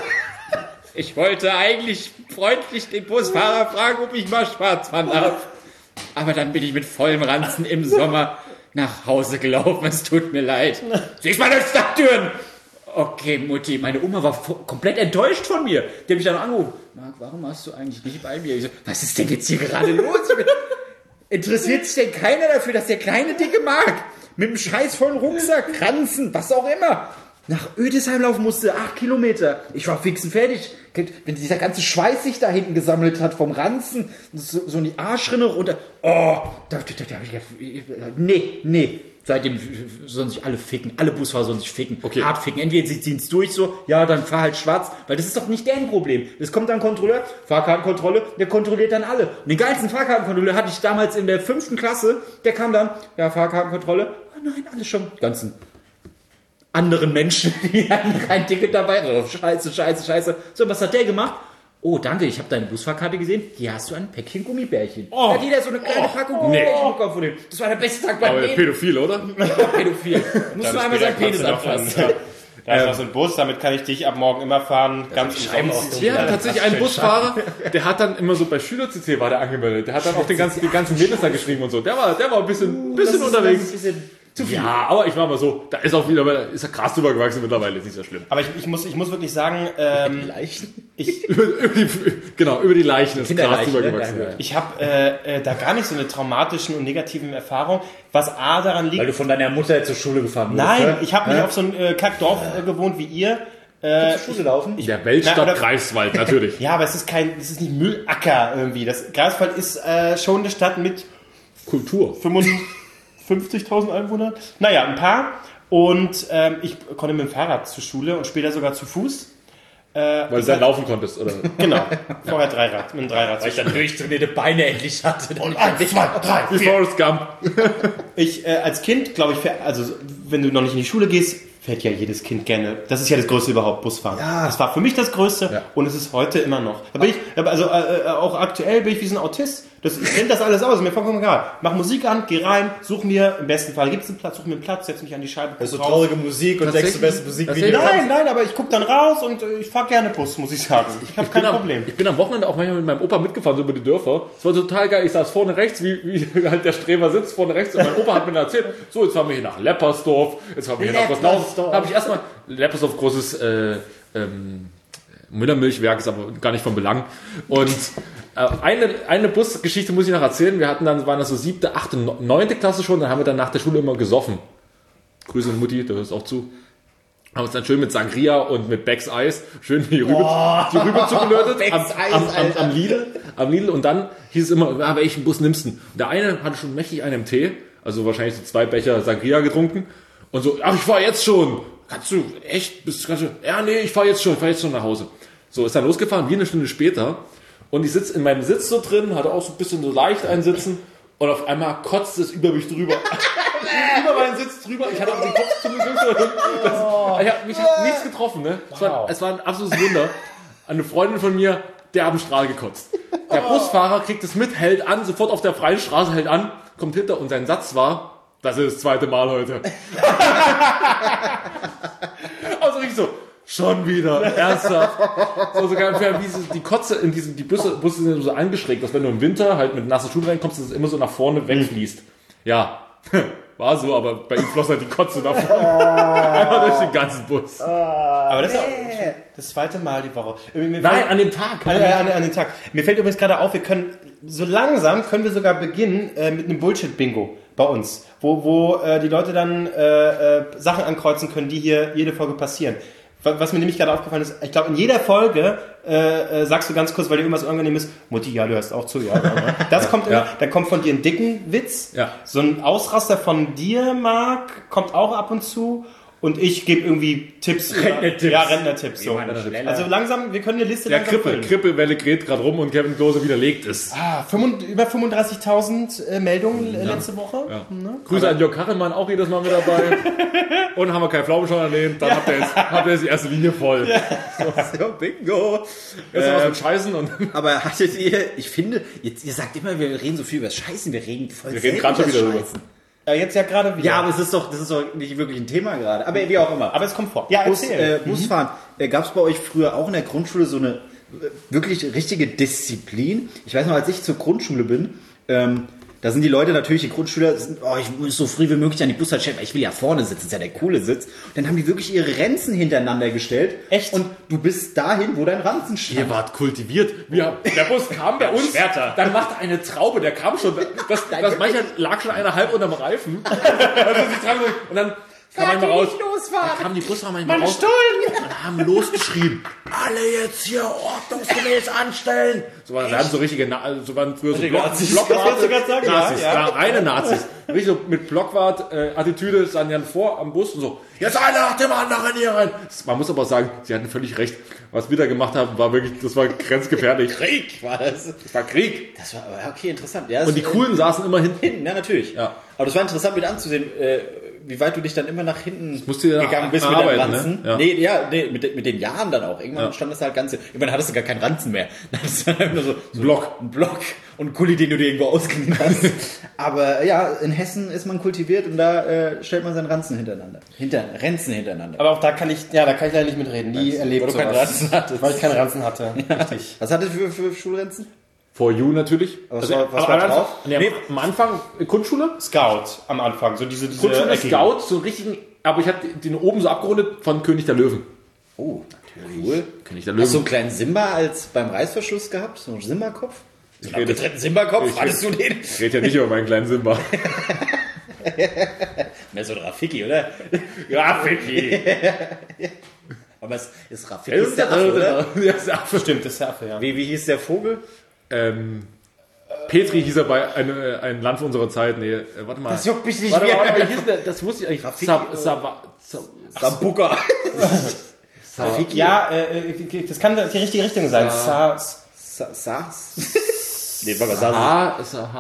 [SPEAKER 4] Ich wollte eigentlich freundlich den Busfahrer fragen, ob ich mal schwarz fahren darf. aber dann bin ich mit vollem Ranzen im Sommer nach Hause gelaufen. Es tut mir leid. Siehst mal, das Stadttüren! Okay, Mutti, meine Oma war komplett enttäuscht von mir. Die hat mich dann angerufen. Marc, warum hast du eigentlich nicht bei mir? Ich so, was ist denn jetzt hier gerade los? Interessiert sich denn keiner dafür, dass der kleine Dicke Marc mit dem scheißvollen Rucksack, Ranzen, was auch immer, nach Ödesheim laufen musste, 8 Kilometer. Ich war fix und fertig. Wenn dieser ganze Schweiß sich da hinten gesammelt hat vom Ranzen, so in die Arschrinne runter. Oh, da habe ich gedacht, nee. Seitdem sollen sich alle ficken. Alle Busfahrer sollen sich ficken.
[SPEAKER 1] Okay.
[SPEAKER 4] Hart ficken. Entweder sie ziehen es durch so, ja, dann fahr halt schwarz. Weil das ist doch nicht deren Problem. Es kommt dann ein Kontrolleur, Fahrkartenkontrolle, der kontrolliert dann alle. Und den geilsten Fahrkartenkontrolleur hatte ich damals in der 5. Klasse. Der kam dann, ja, Fahrkartenkontrolle. Oh nein, alles schon. Ganzen anderen Menschen, die hatten kein Ticket dabei. Oh, scheiße. So, was hat der gemacht? Oh, danke, ich habe deine Busfahrkarte gesehen. Hier hast du ein Päckchen Gummibärchen. Da hat jeder so eine kleine Packung Gummibärchen bekommen von dem. Das war der beste Tag bei
[SPEAKER 1] Aber der
[SPEAKER 4] mir.
[SPEAKER 1] Pädophil, oder?
[SPEAKER 4] Pädophil. Musst du einmal seinen Penis anfassen.
[SPEAKER 2] Da ist noch so ein Bus, damit kann ich dich ab morgen immer fahren. Ganz umsonst.
[SPEAKER 1] Wir hatten tatsächlich einen Busfahrer, der hat dann immer so bei Schüler-CC war der angemeldet. Der hat dann auch die ganzen Mädels da geschrieben und so. Der war ein bisschen unterwegs. Ja, aber ich war mal so, da ist auch wieder, ist er krass drüber gewachsen mittlerweile, ist nicht so schlimm.
[SPEAKER 2] Aber ich muss wirklich sagen,
[SPEAKER 4] Leichen?
[SPEAKER 1] über die Leichen ist krass drüber gewachsen.
[SPEAKER 4] Ja.
[SPEAKER 2] ich habe da gar nicht so eine traumatischen und negativen Erfahrung, was A daran liegt.
[SPEAKER 4] Weil du von deiner Mutter zur Schule gefahren bist.
[SPEAKER 2] Nein, ich habe nicht auf so einem Kackdorf gewohnt wie ihr.
[SPEAKER 4] zur Schule laufen?
[SPEAKER 1] Der Weltstadt Greifswald, natürlich.
[SPEAKER 2] Ja, aber es ist nicht Müllacker irgendwie. Das Greifswald ist schon eine Stadt mit
[SPEAKER 1] Kultur.
[SPEAKER 2] 50.000 Einwohnern. Naja, ein paar. Und ich konnte mit dem Fahrrad zur Schule und später sogar zu Fuß.
[SPEAKER 1] Weil du dann laufen konntest, oder?
[SPEAKER 2] Genau. Vorher Dreirad, mit einem Dreirad.
[SPEAKER 4] Weil ich dann durchtrainierte Beine endlich hatte.
[SPEAKER 2] Und 1, 2, 3,
[SPEAKER 1] Wie
[SPEAKER 2] 4.
[SPEAKER 1] Forrest Gump.
[SPEAKER 2] Ich als Kind, glaube ich, also wenn du noch nicht in die Schule gehst, fährt ja jedes Kind gerne. Das ist ja das Größte überhaupt, Busfahren.
[SPEAKER 4] Ja.
[SPEAKER 2] Das war für mich das Größte und es ist heute immer noch. Da bin ich, also auch aktuell bin ich wie so ein Autist. Ich kenne das alles aus, mir vollkommen egal. Mach Musik an, geh rein, such mir, im besten Fall gibt's einen Platz, such mir einen Platz, setz mich an die Scheibe.
[SPEAKER 4] Also traurige Musik und denkst du beste Musikvideo.
[SPEAKER 2] Nein, aber ich guck dann raus und ich fahr gerne Bus, muss ich sagen. Ich habe kein Problem.
[SPEAKER 1] Ich bin am Wochenende auch manchmal mit meinem Opa mitgefahren, so über die Dörfer. Es war total geil. Ich saß vorne rechts, wie halt der Streber sitzt, vorne rechts. Und mein Opa hat mir dann erzählt, so, jetzt fahren wir hier nach Leppersdorf, jetzt fahren wir hier nach Großnausen. Da habe ich erstmal, Leppersdorf, großes Müllermilchwerk, ist aber gar nicht von Belang. Und eine Busgeschichte muss ich noch erzählen. Waren das so 7., 8., 9. Klasse schon, dann haben wir dann nach der Schule immer gesoffen. Grüße an Mutti, der hörst auch zu. Haben uns dann schön mit Sangria und mit Becks Eis schön die Rübe zugelötet am Lidl. Und dann hieß es immer, welchen Bus nimmst du? Und der eine hatte schon mächtig einen im Tee, also wahrscheinlich so 2 Becher Sangria getrunken. Und so, ach, ich fahr jetzt schon. Kannst du, echt? Ja, nee, ich fahr jetzt schon nach Hause. So, ist dann losgefahren, wie eine Stunde später. Und ich sitze in meinem Sitz so drin, hatte auch so ein bisschen so leicht einsitzen. Und auf einmal kotzt es über mich drüber. Über meinen Sitz drüber. Ich hatte auch den Kopf zum Glück. Mich hat nichts getroffen, ne? Es war ein absolutes Wunder. Eine Freundin von mir, der hat einen Strahl gekotzt. Der Busfahrer kriegt es mit, hält an, sofort auf der freien Straße hält an, kommt hinter und sein Satz war, das ist das 2. Mal heute. Also ich so, schon wieder, ernsthaft. So sogar wie die Kotze in die Busse sind so angeschrägt, dass wenn du im Winter halt mit nassen Schuhen reinkommst, dass es immer so nach vorne wegfließt. Ja, war so, aber bei ihm floss halt die Kotze nach vorne. Einfach durch den ganzen Bus.
[SPEAKER 2] Aber das ist auch das 2. Mal die Woche.
[SPEAKER 1] Nein, an dem Tag.
[SPEAKER 2] An den Tag. Mir fällt übrigens gerade auf, so langsam können wir sogar beginnen mit einem Bullshit-Bingo bei uns, wo die Leute dann Sachen ankreuzen können, die hier jede Folge passieren. Was mir nämlich gerade aufgefallen ist, ich glaube, in jeder Folge sagst du ganz kurz, weil dir irgendwas unangenehm ist, Mutti, ja, du hörst auch zu, ja. Das kommt immer, dann kommt von dir ein dicken Witz, so ein Ausraster von dir, Marc, kommt auch ab und zu. Und ich gebe irgendwie Tipps.
[SPEAKER 4] Rentnertipps.
[SPEAKER 2] Ja, Rentnertipps. So. Also langsam, wir können eine Liste langsam füllen.
[SPEAKER 1] Krippelwelle geht gerade rum und Kevin Klose widerlegt es.
[SPEAKER 2] Über 35.000 Meldungen letzte Woche.
[SPEAKER 1] Ja. Ne? Grüße an Jörg Kachelmann, auch jedes Mal mit dabei. Und haben wir keinen Pflaumenschorle erlebt, dann habt ihr jetzt die erste Linie voll.
[SPEAKER 4] Ja. So, Bingo.
[SPEAKER 1] Jetzt noch was mit Scheißen.
[SPEAKER 4] Aber hattet ihr, ich finde, ihr sagt immer, wir reden so viel über das Scheißen, wir reden
[SPEAKER 1] gerade schon wieder drüber.
[SPEAKER 2] Jetzt ja gerade wieder.
[SPEAKER 4] Ja, aber das ist doch nicht wirklich ein Thema gerade. Aber wie auch immer.
[SPEAKER 2] Aber es kommt vor. Ja, erzähl.
[SPEAKER 4] Busfahren. Gab es bei euch früher auch in der Grundschule so eine wirklich richtige Disziplin? Ich weiß noch, als ich zur Grundschule bin, Da sind die Leute natürlich, die Grundschüler, ich muss so früh wie möglich an die Bushaltestelle, ich will ja vorne sitzen, das ist ja der coole Sitz. Und dann haben die wirklich ihre Ranzen hintereinander gestellt.
[SPEAKER 2] Echt?
[SPEAKER 4] Und du bist dahin, wo dein Ranzen stand.
[SPEAKER 1] Ihr wart kultiviert. Der Bus kam bei uns,
[SPEAKER 2] Schwerter.
[SPEAKER 1] dann machte eine Traube, der kam schon, das manchmal lag schon einer halb unterm Reifen. Also die Traube, und dann kam manchmal raus, da kamen die Busfahrer manchmal raus und haben losgeschrien, alle jetzt hier ordnungsgemäß anstellen. So waren so richtige, so waren früher so
[SPEAKER 2] Nazis. Das wolltest du gerade sagen,
[SPEAKER 1] Nazis,
[SPEAKER 2] ja.
[SPEAKER 1] ja, reine Nazis. Richtig so mit Blockwart-Attitüde standen dann vor am Bus und so, jetzt einer nach dem anderen hier rein. Man muss aber sagen, sie hatten völlig recht. Was wir da gemacht haben, war wirklich, das war grenzgefährlich.
[SPEAKER 4] Krieg war das.
[SPEAKER 1] Das war Krieg.
[SPEAKER 4] Das war, okay, interessant. Ja,
[SPEAKER 1] Und die Coolen saßen immer hinten.
[SPEAKER 4] hinten, ja, natürlich.
[SPEAKER 1] Ja.
[SPEAKER 4] Aber das war interessant mit anzusehen, wie weit du dich dann immer nach hinten
[SPEAKER 1] musst du ja
[SPEAKER 4] gegangen bist mit
[SPEAKER 1] arbeiten,
[SPEAKER 4] deinem Ranzen.
[SPEAKER 1] ne?
[SPEAKER 4] Ja. Mit den Jahren dann auch. Irgendwann stand das halt ganz, irgendwann hattest du gar keinen Ranzen mehr. Dann hattest du dann nur so ein Block und einen Kuli, den du dir irgendwo ausgeliehen hast. Aber ja, in Hessen ist man kultiviert und da stellt man seinen Ranzen Ranzen hintereinander.
[SPEAKER 2] Aber auch da kann ich leider nicht mitreden. Nie erlebt
[SPEAKER 4] Weil du keinen
[SPEAKER 2] sowas.
[SPEAKER 4] Ranzen hattest.
[SPEAKER 2] Weil ich keinen Ranzen hatte. Richtig.
[SPEAKER 4] Was hattest du für Schulranzen?
[SPEAKER 1] For You natürlich.
[SPEAKER 4] Was war drauf?
[SPEAKER 1] Nee, am Anfang Grundschule.
[SPEAKER 2] Scout am Anfang. So diese
[SPEAKER 1] Grundschule
[SPEAKER 2] eckigen.
[SPEAKER 1] Scout, so richtigen, aber ich hatte den oben so abgerundet von König der Löwen.
[SPEAKER 4] Oh, cool.
[SPEAKER 1] König der
[SPEAKER 4] Hast du
[SPEAKER 1] Löwen.
[SPEAKER 4] einen kleinen Simba als beim Reißverschluss gehabt? So einen Simba-Kopf? So einen
[SPEAKER 1] rede-
[SPEAKER 4] abgetrennten Simba-Kopf? Hattest du den?
[SPEAKER 1] Ich rede ja nicht über meinen kleinen Simba.
[SPEAKER 4] Mehr so ein Rafiki, oder?
[SPEAKER 1] Rafiki.
[SPEAKER 4] Aber es ist Rafiki. Ist der Affe, oder?
[SPEAKER 1] Ja, ist der Affe.
[SPEAKER 2] Stimmt, das ist der Affe, ja.
[SPEAKER 4] Wie hieß der Vogel?
[SPEAKER 1] Petri hieß er bei ein Land unserer Zeit. Nee, warte mal.
[SPEAKER 4] Das juckt mich nicht
[SPEAKER 1] Warte
[SPEAKER 4] mehr.
[SPEAKER 1] mal, wie hieß der? Das wusste ich eigentlich.
[SPEAKER 4] Rafiki, Sambuka. Rafiki.
[SPEAKER 2] Ja, das kann die richtige Richtung sein.
[SPEAKER 4] Sars? Nee, warte mal.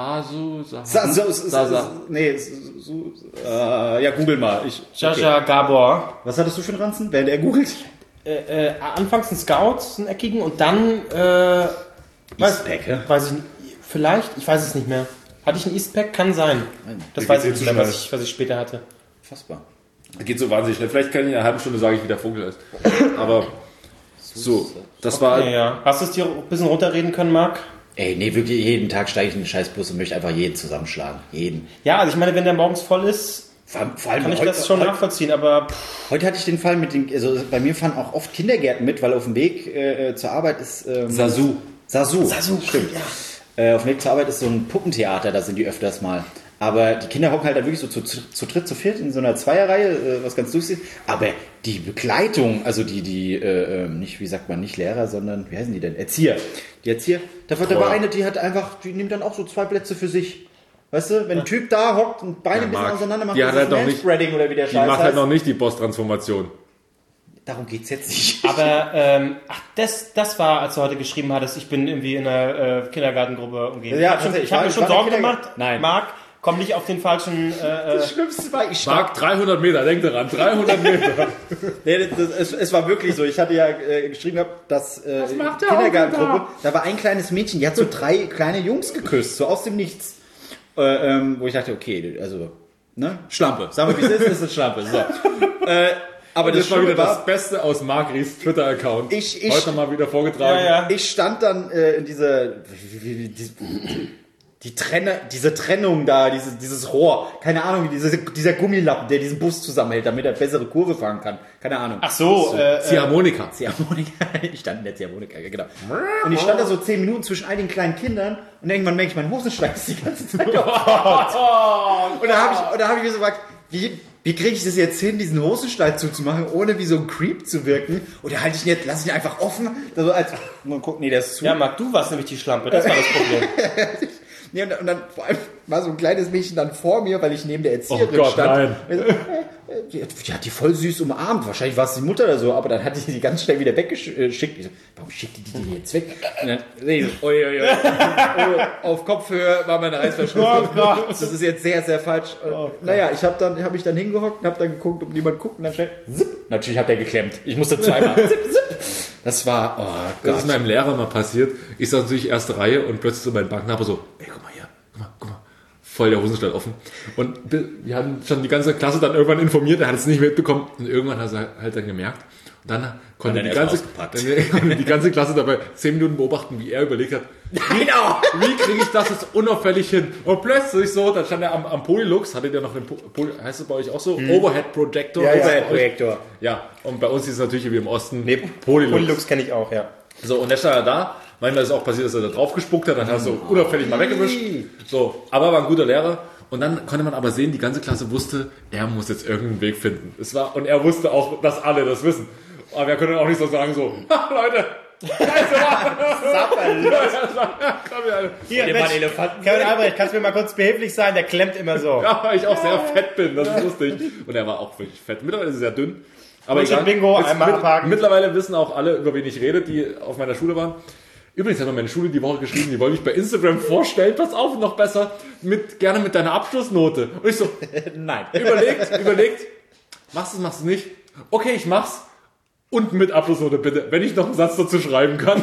[SPEAKER 4] Ja, google mal.
[SPEAKER 2] Jaja Gabor.
[SPEAKER 4] Was hattest du für einen Ranzen? Während er googelt?
[SPEAKER 2] Anfangs ein Scout, einen eckigen, und dann
[SPEAKER 4] Eastpack, ja?
[SPEAKER 2] weiß ich nicht, vielleicht, ich weiß es nicht mehr. Hatte ich einen Eastpack? Kann sein. Das weiß ich nicht mehr, was ich später hatte.
[SPEAKER 4] Fassbar.
[SPEAKER 1] Geht so wahnsinnig schnell. Vielleicht kann ich in einer halben Stunde sagen, wie der Vogel ist. Aber so, das war.
[SPEAKER 2] Ja. Hast du es dir ein bisschen runterreden können, Marc?
[SPEAKER 4] Ey, nee, wirklich jeden Tag steige ich in den Scheißbus und möchte einfach jeden zusammenschlagen. Jeden.
[SPEAKER 2] Ja, also ich meine, wenn der morgens voll ist,
[SPEAKER 4] Vor allem
[SPEAKER 2] kann ich das schon nachvollziehen, aber
[SPEAKER 4] Heute hatte ich den Fall mit den, also bei mir fahren auch oft Kindergärten mit, weil auf dem Weg zur Arbeit ist Sasu, stimmt. Auf dem Weg zur Arbeit ist so ein Puppentheater, da sind die öfters mal. Aber die Kinder hocken halt da wirklich so zu dritt, zu viert in so einer Zweierreihe, was ganz lustig ist. Aber die Begleitung, also nicht, wie sagt man, nicht Lehrer, sondern, wie heißen die denn? Erzieher. Die Erzieher, da war eine, die nimmt dann auch so 2 Plätze für sich. Weißt du, wenn ein Typ da hockt und Beine ein bisschen
[SPEAKER 1] Marc,
[SPEAKER 4] auseinander macht,
[SPEAKER 1] die hat halt noch nicht-
[SPEAKER 4] Manspreading oder wie der
[SPEAKER 1] Die
[SPEAKER 4] Scheiß
[SPEAKER 1] macht halt
[SPEAKER 4] heißt.
[SPEAKER 1] noch nicht die Boss-Transformation.
[SPEAKER 4] Darum geht's jetzt nicht.
[SPEAKER 2] Aber, das war, als du heute geschrieben hattest, ich bin irgendwie in einer Kindergartengruppe umgeben.
[SPEAKER 4] Ja,
[SPEAKER 2] ich habe mir schon
[SPEAKER 4] war
[SPEAKER 2] Sorgen
[SPEAKER 4] in der
[SPEAKER 2] gemacht.
[SPEAKER 4] Nein.
[SPEAKER 2] Marc, komm nicht auf den falschen...
[SPEAKER 4] Das Schlimmste war, ich
[SPEAKER 1] Marc, 300 Meter, denk daran, 300 Meter.
[SPEAKER 4] Nee, es war wirklich so. Ich hatte ja geschrieben gehabt, dass Kindergartengruppe, da war ein kleines Mädchen, die hat so 3 kleine Jungs geküsst, so aus dem Nichts. Wo ich dachte, okay, also, ne? Schlampe. Sagen wir, wie es ist eine Schlampe. So. Aber
[SPEAKER 1] Das war wieder
[SPEAKER 4] war,
[SPEAKER 1] das Beste aus Marc Ries Twitter-Account.
[SPEAKER 4] Ich-
[SPEAKER 1] Heute mal wieder vorgetragen.
[SPEAKER 2] Ja.
[SPEAKER 4] ich stand dann in dieser, diese Trennung da, dieses Rohr, keine Ahnung, dieser Gummilappen, der diesen Bus zusammenhält, damit er bessere Kurve fahren kann. Keine Ahnung.
[SPEAKER 2] Ach so,
[SPEAKER 1] Ziehharmonika.
[SPEAKER 4] Ziehharmonika. Ich stand in der Ziehharmonika, genau. Und ich stand da so 10 Minuten zwischen all den kleinen Kindern und irgendwann merke ich, mein Hosenschlag ist die ganze Zeit auf. Und da habe ich mir so gefragt, wie kriege ich das jetzt hin, diesen Hosenstall zuzumachen, ohne wie so ein Creep zu wirken? Oder lasse ich ihn einfach offen? So als, mal gucken, nee, der ist zu.
[SPEAKER 2] ja, Marc, du warst nämlich die Schlampe, das war das Problem.
[SPEAKER 4] Nee, und dann vor allem war so ein kleines Mädchen dann vor mir, weil ich neben der Erzieherin
[SPEAKER 1] Oh Gott,
[SPEAKER 4] stand.
[SPEAKER 1] nein.
[SPEAKER 4] Die hat die voll süß umarmt. Wahrscheinlich war es die Mutter oder so, aber dann hat die ganz schnell wieder weggeschickt. Ich so, warum schickt die jetzt weg? Und dann sehe ich so, ui. Auf Kopfhöhe war meine Reißverschluss.
[SPEAKER 2] Oh Gott.
[SPEAKER 4] Das ist jetzt sehr, sehr falsch. Naja, ich habe mich dann hingehockt und habe dann geguckt, ob niemand guckt und dann schnell, zip. Natürlich hat der geklemmt. Ich musste zweimal, zip. Das war, oh
[SPEAKER 1] Das
[SPEAKER 4] Gott.
[SPEAKER 1] ist meinem Lehrer mal passiert. Ich saß natürlich erste Reihe und plötzlich so mein Banknachbar so, ey, guck mal hier, guck mal. Voll der Hosenstall offen. Und wir haben schon die ganze Klasse dann irgendwann informiert, er hat es nicht mitbekommen und irgendwann hat er halt dann gemerkt Und dann konnte
[SPEAKER 3] dann
[SPEAKER 1] die
[SPEAKER 3] erst
[SPEAKER 1] die ganze Klasse dabei 10 Minuten beobachten, wie er überlegt hat, wie kriege ich das jetzt unauffällig hin? Und plötzlich so, dann stand er am Polylux, hattet ihr noch den heißt es bei euch auch so? Overhead Projector?
[SPEAKER 4] Overhead-Projektor.
[SPEAKER 1] Ja, und bei uns ist es natürlich wie im Osten
[SPEAKER 2] Nee, Polylux kenne ich auch, ja.
[SPEAKER 1] So, und der stand er da. Manchmal ist es auch passiert, dass er da drauf gespuckt hat, dann hat er so unauffällig mal weggewischt. So, aber er war ein guter Lehrer. Und dann konnte man aber sehen, die ganze Klasse wusste, er muss jetzt irgendeinen Weg finden. Und er wusste auch, dass alle das wissen. Aber wir können auch nicht so sagen, so, Leute,
[SPEAKER 2] Hier, Mensch, Kevin Albrecht, kannst du mir mal kurz behilflich sein? Der klemmt immer so.
[SPEAKER 1] Ja, weil ich auch sehr fett bin, das ist lustig. Und er war auch wirklich fett. Mittlerweile ist er sehr dünn. Aber
[SPEAKER 2] Bullshit Bingo, einmal abhaken.
[SPEAKER 1] Mittlerweile wissen auch alle, über wen ich rede, die auf meiner Schule waren. Übrigens hat mir meine Schule die Woche geschrieben, die wollte mich bei Instagram vorstellen. Pass auf, noch besser, gerne mit deiner Abschlussnote. Und ich so,
[SPEAKER 4] Nein.
[SPEAKER 1] überlegt, machst du es nicht? Okay, ich mach's. Und mit Abschlussnote bitte, wenn ich noch einen Satz dazu schreiben kann.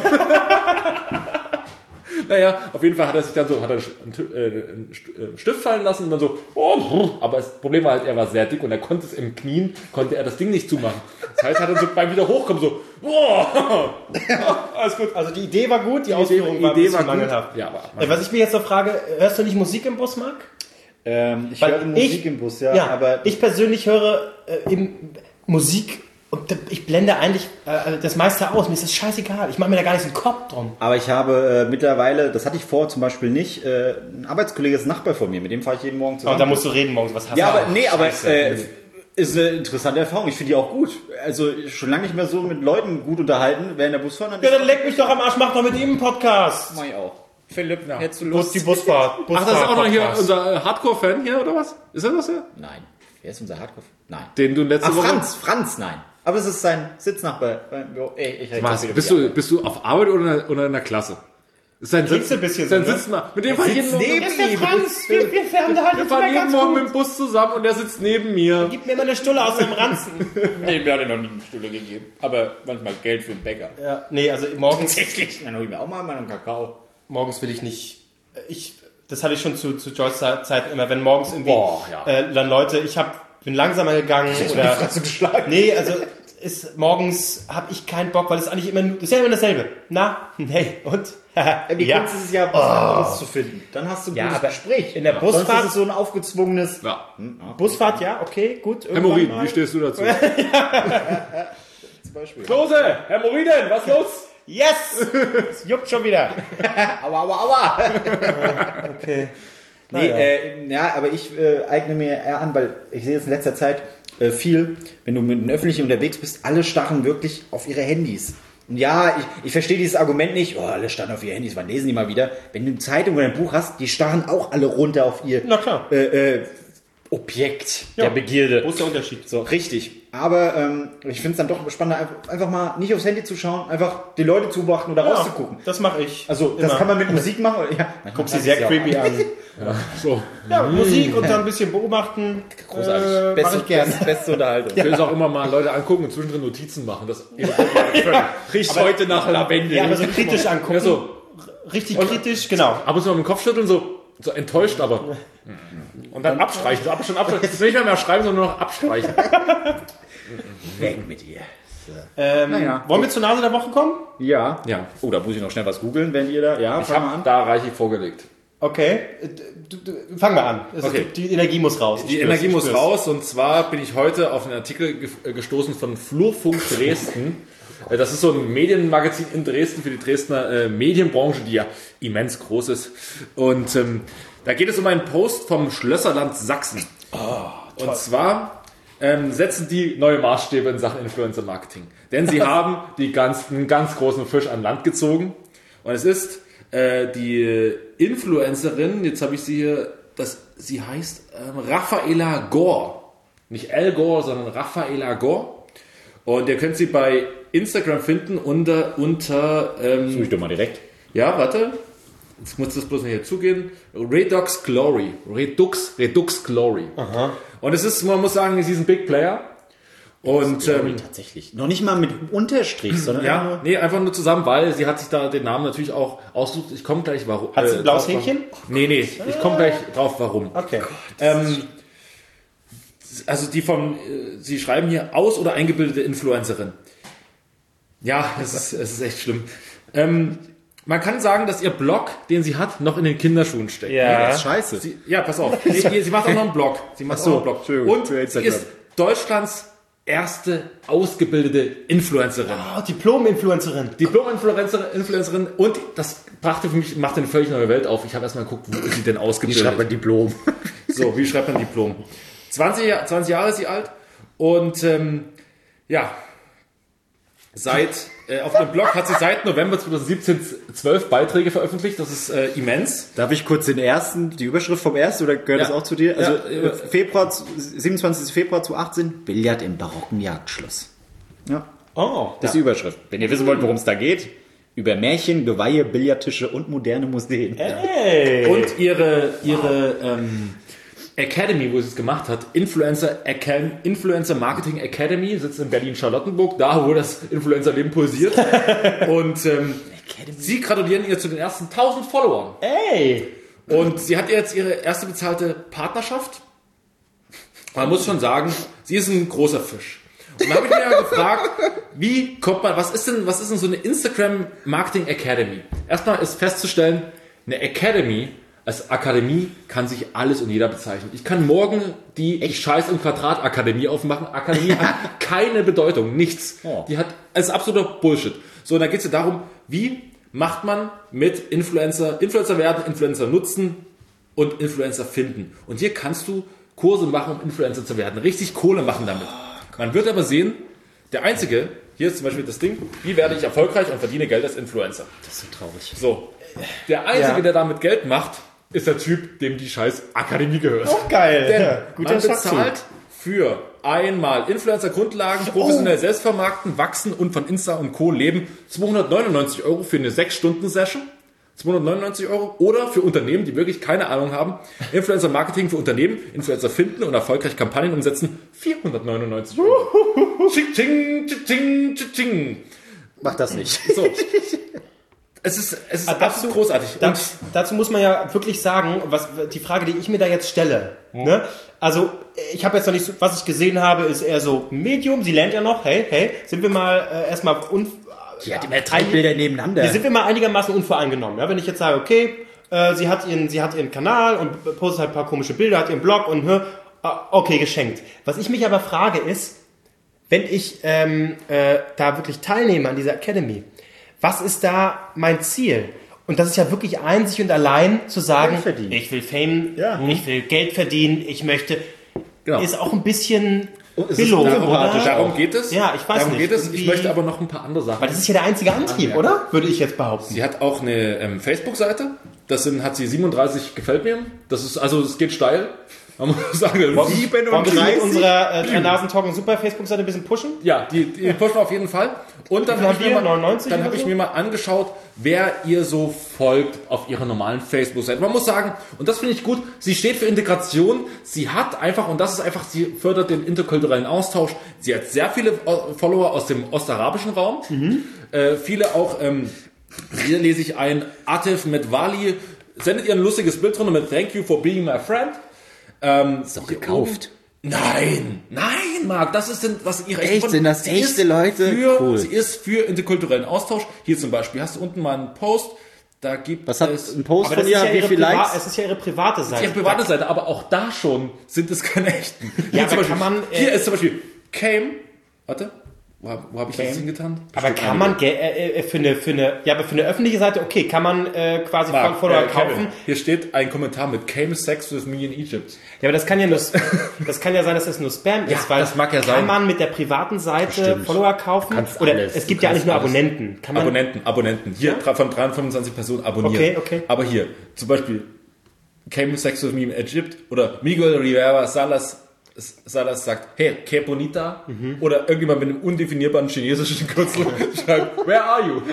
[SPEAKER 1] Naja, auf jeden Fall hat er sich dann so, einen Stift fallen lassen und dann so, aber das Problem war halt, er war sehr dick und er konnte es im Knien, konnte er das Ding nicht zumachen. Das heißt, hat er so beim wieder hochkommen so, alles gut.
[SPEAKER 2] Also die Idee war gut, die Ausführung war ein bisschen mangelhaft.
[SPEAKER 1] Ja, aber
[SPEAKER 2] Was ich mich jetzt noch frage, hörst du nicht Musik im Bus, Marc?
[SPEAKER 4] Ich höre Musik im Bus,
[SPEAKER 2] aber ich persönlich höre Musik und ich blende eigentlich das meiste aus. Mir ist das scheißegal. Ich mache mir da gar nicht so einen Kopf drum.
[SPEAKER 4] Aber ich habe mittlerweile, das hatte ich vorher zum Beispiel nicht, ein Arbeitskollege ist Nachbar von mir, mit dem fahre ich jeden Morgen zusammen.
[SPEAKER 2] Und da musst du reden morgens, was hast du?
[SPEAKER 4] Aber ist eine interessante Erfahrung. Ich finde die auch gut. Also schon lange nicht mehr so mit Leuten gut unterhalten, wer in der Bus fahren.
[SPEAKER 2] Ja, dann leck mich doch am Arsch, mach doch mit ihm einen Podcast.
[SPEAKER 4] Mach ich auch. Philipp, hättest du
[SPEAKER 2] Lust? Die Busfahrt.
[SPEAKER 1] Ach, das ist auch noch hier unser Hardcore-Fan hier, oder was? Ist das das hier?
[SPEAKER 4] Nein. Wer ist unser Hardcore? Nein.
[SPEAKER 1] Den du letzte Woche...
[SPEAKER 4] Franz, nein. Aber es ist sein Sitznachbar beim Büro.
[SPEAKER 1] Bist du auf Arbeit oder in der Klasse? Ist sein
[SPEAKER 2] Kriegst du ein bisschen
[SPEAKER 1] sein
[SPEAKER 2] so, ne?
[SPEAKER 1] Sitznachbar. Mit dem fahre ich jeden Morgen.
[SPEAKER 2] Das ist der Franz. Wir fahren halt
[SPEAKER 1] Wir fahren jeden Morgen mit dem Bus zusammen und der sitzt neben mir.
[SPEAKER 2] Gib mir immer eine Stulle aus dem Ranzen.
[SPEAKER 3] Nee, mir hat er noch nie eine Stulle gegeben. Aber manchmal Geld für den Bäcker.
[SPEAKER 2] Ja, nee, also morgens...
[SPEAKER 3] Tatsächlich. Dann hol ich mir auch mal einen Kakao.
[SPEAKER 2] Morgens will ich nicht... Das hatte ich schon zu Joyce Zeiten immer, wenn morgens irgendwie dann Leute... bin langsamer gegangen oder... Nee, also... morgens habe ich keinen Bock, weil es eigentlich immer das ist ja immer dasselbe. Na, nee, und?
[SPEAKER 4] Die Kunst ist es ja, was anderes zu finden. Dann hast du ein gutes Gespräch.
[SPEAKER 2] In der Busfahrt
[SPEAKER 4] Sonst ist es so ein aufgezwungenes...
[SPEAKER 1] Ja.
[SPEAKER 2] Busfahrt, ja, okay, gut.
[SPEAKER 1] Hämorrhoiden, wie stehst du dazu?
[SPEAKER 4] Zum Beispiel.
[SPEAKER 1] Klose, Hämorrhoiden, was los?
[SPEAKER 2] Yes! Es juckt schon wieder.
[SPEAKER 4] Aua.
[SPEAKER 2] Okay.
[SPEAKER 4] Nee, aber ich eigne mir eher an, weil ich sehe jetzt in letzter Zeit viel, wenn du mit den Öffentlichen unterwegs bist, alle starren wirklich auf ihre Handys. Und ja, ich verstehe dieses Argument nicht, alle starren auf ihre Handys, wann lesen die mal wieder? Wenn du eine Zeitung oder ein Buch hast, die starren auch alle runter auf ihr Objekt der Begierde.
[SPEAKER 2] Wo ist der Unterschied?
[SPEAKER 4] So, richtig. Aber ich finde es dann doch spannender, einfach mal nicht aufs Handy zu schauen, einfach die Leute zu beobachten oder rauszugucken.
[SPEAKER 2] Das mache ich.
[SPEAKER 4] Also, das kann man mit Musik machen. Ja,
[SPEAKER 2] guck sie sehr creepy an.
[SPEAKER 1] So.
[SPEAKER 2] Ja, Musik und dann ein bisschen beobachten.
[SPEAKER 4] Großartig.
[SPEAKER 2] Mach ich gerne.
[SPEAKER 4] Beste Unterhaltung.
[SPEAKER 1] Ich will es auch immer mal Leute angucken und zwischendrin Notizen machen. Das riecht heute nach Lavendel.
[SPEAKER 2] Ja, aber so kritisch angucken.
[SPEAKER 1] Ja, so.
[SPEAKER 2] Richtig kritisch, genau.
[SPEAKER 1] Ab und zu mal mit dem Kopf schütteln, so enttäuscht, aber... Und dann abstreichen. So abstreichen. Nicht mehr schreiben, sondern nur noch abstreichen.
[SPEAKER 4] Weg mit ihr.
[SPEAKER 2] Wollen wir zur Nase der Woche kommen?
[SPEAKER 4] Ja.
[SPEAKER 1] Ja.
[SPEAKER 4] Oh, da muss ich noch schnell was googeln, wenn ihr da... Ja,
[SPEAKER 1] Ich habe da reichlich vorgelegt.
[SPEAKER 2] Okay. Fangen wir an.
[SPEAKER 1] Okay.
[SPEAKER 2] Die Energie muss raus.
[SPEAKER 1] Die Energie muss raus, und zwar bin ich heute auf einen Artikel gestoßen von Flurfunk Dresden. Das ist so ein Medienmagazin in Dresden für die Dresdner Medienbranche, die ja immens groß ist. Und da geht es um einen Post vom Schlösserland Sachsen. Und zwar setzen die neue Maßstäbe in Sachen Influencer-Marketing. Denn sie haben einen ganz großen Fisch an Land gezogen. Und es ist die Influencerin, jetzt habe ich sie hier, sie heißt Raffaela Gore. Nicht Al Gore, sondern Raffaela Gore. Und ihr könnt sie bei Instagram finden unter
[SPEAKER 4] Suche ich doch mal direkt.
[SPEAKER 1] ja, warte. Jetzt muss das bloß nicht hier zugehen. Redux Glory. Redux Glory.
[SPEAKER 2] Aha.
[SPEAKER 1] Und es ist, man muss sagen, sie ist ein Big Player. Und
[SPEAKER 4] Tatsächlich. Noch nicht mal mit Unterstrich, sondern
[SPEAKER 1] ja, nee, einfach nur zusammen, weil sie hat sich da den Namen natürlich auch ausgesucht. Ich komme gleich warum.
[SPEAKER 2] Hat sie ein blaues
[SPEAKER 1] drauf,
[SPEAKER 2] Häkchen?
[SPEAKER 1] Nee, ich komme gleich drauf, warum.
[SPEAKER 2] Okay.
[SPEAKER 1] Also sie schreiben hier aus- oder eingebildete Influencerin. Ja, es ist echt schlimm. Man kann sagen, dass ihr Blog, den sie hat, noch in den Kinderschuhen steckt.
[SPEAKER 2] Ja.
[SPEAKER 4] Das ist scheiße.
[SPEAKER 1] Pass auf. Sie macht auch noch einen Blog. Und sie ist Deutschlands erste ausgebildete Influencerin.
[SPEAKER 2] Oh, Diplom-Influencerin.
[SPEAKER 1] Diplom-Influencerin. Und das macht eine völlig neue Welt auf. Ich habe erstmal geguckt, wo ist sie denn ausgebildet?
[SPEAKER 4] Wie schreibt man Diplom?
[SPEAKER 1] So, wie schreibt man Diplom? 20 Jahre ist sie alt. Und auf dem Blog hat sie seit November 2017 12 Beiträge veröffentlicht. Das ist immens.
[SPEAKER 4] Darf ich kurz die Überschrift vom ersten, oder gehört das auch zu dir? Also 27. Februar 2018, Billard im barocken Jagdschloss. Ja.
[SPEAKER 2] Oh.
[SPEAKER 4] Das ist die Überschrift. Wenn ihr wissen wollt, worum es da geht, über Märchen, Geweihe, Billardtische und moderne Museen.
[SPEAKER 2] Hey.
[SPEAKER 1] Und ihre Academy, wo sie es gemacht hat, Influencer Marketing Academy, sitzt in Berlin-Charlottenburg, da wo das Influencer-Leben pulsiert. Und sie gratulieren ihr zu den ersten 1000 Followern.
[SPEAKER 2] Ey!
[SPEAKER 1] Und sie hat jetzt ihre erste bezahlte Partnerschaft. Man muss schon sagen, sie ist ein großer Fisch. Und da habe ich mir ja gefragt, wie kommt man, was ist denn so eine Instagram Marketing Academy? Erstmal ist festzustellen, eine Academy als Akademie kann sich alles und jeder bezeichnen. Ich kann morgen die Scheiß im Quadrat Akademie aufmachen. Akademie hat keine Bedeutung, nichts. Die hat, es ist absoluter Bullshit. So, und da geht es ja darum, wie macht man mit Influencer werden, Influencer nutzen und Influencer finden. Und hier kannst du Kurse machen, um Influencer zu werden. Richtig Kohle machen damit. Man wird aber sehen, der Einzige, hier ist zum Beispiel das Ding, wie werde ich erfolgreich und verdiene Geld als Influencer.
[SPEAKER 4] Das ist so traurig.
[SPEAKER 1] So, der Einzige, der damit Geld macht, ist der Typ, dem die scheiß Akademie gehört.
[SPEAKER 2] Auch geil.
[SPEAKER 1] Denn man bezahlt für einmal Influencer-Grundlagen, professionell selbst vermarkten, wachsen und von Insta und Co. leben, 299 € für eine 6-Stunden-Session. 299 € oder für Unternehmen, die wirklich keine Ahnung haben, Influencer-Marketing für Unternehmen, Influencer finden und erfolgreich Kampagnen umsetzen, 499 €. Ching, ching, ching, ching, ching.
[SPEAKER 4] Mach das nicht.
[SPEAKER 1] So. Es ist absolut großartig.
[SPEAKER 2] Dazu muss man ja wirklich sagen, die Frage, die ich mir da jetzt stelle. Ne? Also, ich habe jetzt noch nicht so, was ich gesehen habe, ist eher so Medium. Sie lernt ja noch, hey, sind wir mal erstmal
[SPEAKER 4] die hat immer 3 Bilder nebeneinander.
[SPEAKER 2] Sind wir mal einigermaßen unvoreingenommen. Ja? Wenn ich jetzt sage, okay, sie hat ihren Kanal und postet halt ein paar komische Bilder, hat ihren Blog und okay, geschenkt. Was ich mich aber frage ist, wenn ich da wirklich teilnehme an dieser Academy, was ist da mein Ziel? Und das ist ja wirklich einzig und allein zu sagen, ich will Fame, ich will Geld verdienen, ich möchte, ist auch ein bisschen Billo, oder?
[SPEAKER 1] Darum geht es.
[SPEAKER 2] Ja, ich weiß nicht.
[SPEAKER 1] Ich möchte aber noch ein paar andere Sachen.
[SPEAKER 2] Weil das ist ja der einzige Antrieb, oder? Würde ich jetzt behaupten.
[SPEAKER 1] Sie hat auch eine Facebook-Seite. Hat sie 37 gefällt mir. Es geht steil. Man muss sagen, 37.
[SPEAKER 2] Wollen wir mit unserer 3 Nasen Talking Super Facebook-Seite ein bisschen pushen?
[SPEAKER 1] Ja, die pushen auf jeden Fall. Und dann habe ich mir mal angeschaut, wer ihr so folgt auf ihrer normalen Facebook-Seite. Man muss sagen, und das finde ich gut, sie steht für Integration. Sie hat einfach, und das ist einfach, sie fördert den interkulturellen Austausch. Sie hat sehr viele Follower aus dem ostarabischen Raum. Viele auch, hier lese ich ein, Atif mit Wali, sendet ihr ein lustiges Bild drunter mit Thank you for being my friend.
[SPEAKER 4] Ist doch gekauft.
[SPEAKER 1] Nein, Marc, das ist ihre
[SPEAKER 4] Echt? Sind das echte Leute?
[SPEAKER 1] Cool. Sie ist für interkulturellen Austausch. Hier zum Beispiel hast du unten mal einen Post. Da gibt
[SPEAKER 4] Was hat
[SPEAKER 1] es
[SPEAKER 4] ein Post
[SPEAKER 2] aber
[SPEAKER 4] von ihr? Wie viele Likes?
[SPEAKER 2] Es ist ja ihre private Seite.
[SPEAKER 1] ihre private Seite, aber auch da schon sind es keine echten.
[SPEAKER 2] Ja,
[SPEAKER 1] Hier,
[SPEAKER 2] aber kann man,
[SPEAKER 1] hier ist zum Beispiel Came. Warte. Wo habe ich das hingetan?
[SPEAKER 2] Aber kann man für eine öffentliche Seite, okay, kann man quasi Follower kaufen?
[SPEAKER 1] Hier steht ein Kommentar mit Came Sex with me in Egypt.
[SPEAKER 2] Ja, aber das kann ja sein, dass das nur Spam ist, weil
[SPEAKER 1] das mag ja sein.
[SPEAKER 2] Kann man mit der privaten Seite Follower kaufen? Oder es gibt ja eigentlich nur Abonnenten. Kann man
[SPEAKER 1] Abonnenten. Hier von 325 Personen abonniert.
[SPEAKER 2] Okay.
[SPEAKER 1] Aber hier, zum Beispiel Came Sex with me in Egypt oder Miguel Rivera Salas sagt, hey, que bonita. Oder irgendjemand mit einem undefinierbaren chinesischen Kürzel schreibt, where are you?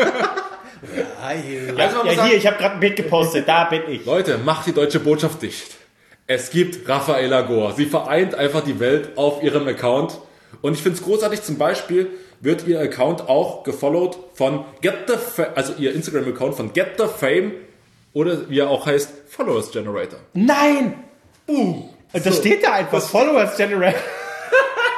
[SPEAKER 2] Also hier, ich habe gerade ein Bild gepostet, da bin ich.
[SPEAKER 1] Leute, macht die deutsche Botschaft dicht. Es gibt Rafaela Gore. Sie vereint einfach die Welt auf ihrem Account. Und ich finde es großartig, zum Beispiel wird ihr Account auch gefollowt von also ihr Instagram-Account von Get the Fame oder wie er auch heißt, Followers Generator.
[SPEAKER 2] Nein! Das steht da einfach, Followers Generator.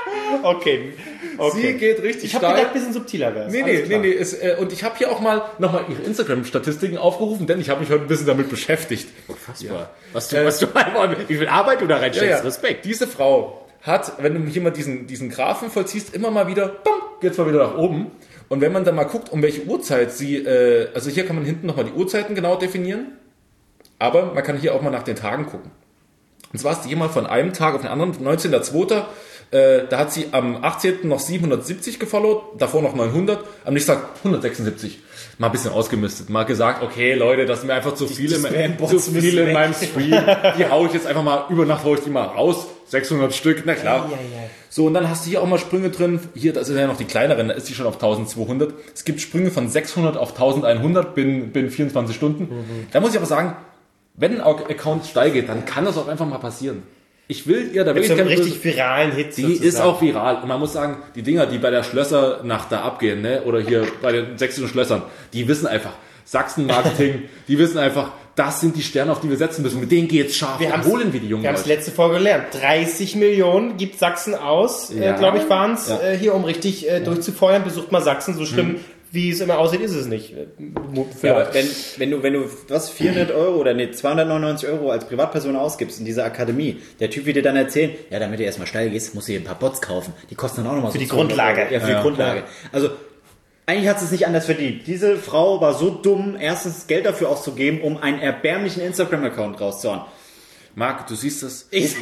[SPEAKER 2] Okay.
[SPEAKER 1] Sie geht richtig
[SPEAKER 2] Ich habe
[SPEAKER 1] steil.
[SPEAKER 2] gedacht, ein bisschen subtiler wäre
[SPEAKER 1] Nee. Und ich habe hier auch mal nochmal ihre Instagram-Statistiken aufgerufen, denn ich habe mich heute ein bisschen damit beschäftigt.
[SPEAKER 3] Unfassbar. Wie viel Arbeit du da reinsteckst. Respekt.
[SPEAKER 1] Diese Frau hat, wenn du hier mal diesen Graphen vollziehst, immer mal wieder, geht's mal wieder nach oben. Und wenn man dann mal guckt, um welche Uhrzeit sie, also hier kann man hinten nochmal die Uhrzeiten genau definieren, aber man kann hier auch mal nach den Tagen gucken. Und zwar ist die hier mal von einem Tag auf den anderen, 19.02., da hat sie am 18. noch 770 gefollowt, davor noch 900, am nächsten Tag 176. Mal ein bisschen ausgemistet, mal gesagt, okay Leute, das sind mir einfach zu viele in meinem Stream, die hau ich jetzt einfach mal, über Nacht hau ich die mal raus, 600 Stück, na klar. So, und dann hast du hier auch mal Sprünge drin, hier, das sind ja noch die kleineren, da ist die schon auf 1200. Es gibt Sprünge von 600 auf 1100 binnen 24 Stunden. Da muss ich aber sagen, wenn ein Account steil geht, dann kann das auch einfach mal passieren. Ich will ihr da wirklich
[SPEAKER 2] einen richtig viralen Hit.
[SPEAKER 1] Die ist auch viral. Und man muss sagen, die Dinger, die bei der Schlössernacht da abgehen, ne, oder hier bei den sächsischen Schlössern, die wissen einfach, Sachsen-Marketing, die wissen einfach, das sind die Sterne, auf die wir setzen müssen. Mit denen geht's scharf. Holen wir die Jungen.
[SPEAKER 2] Wir haben es letzte Folge gelernt. 30 Millionen gibt Sachsen aus, glaube ich, waren es, hier, um richtig durchzufeuern. Besucht mal Sachsen, so schlimm wie es immer aussieht, ist es nicht.
[SPEAKER 4] Ja, aber wenn du was 400 Euro oder 299 Euro als Privatperson ausgibst in dieser Akademie, der Typ wird dir dann erzählen, ja, damit du erstmal steil gehst, musst du dir ein paar Bots kaufen. Die kosten dann auch nochmal so
[SPEAKER 2] die Grundlage.
[SPEAKER 4] Euro. Ja, für die Grundlage. Also, eigentlich hat sie es nicht anders verdient. Diese Frau war so dumm, erstens Geld dafür auszugeben, um einen erbärmlichen Instagram-Account rauszuhauen.
[SPEAKER 1] Marc, du siehst das.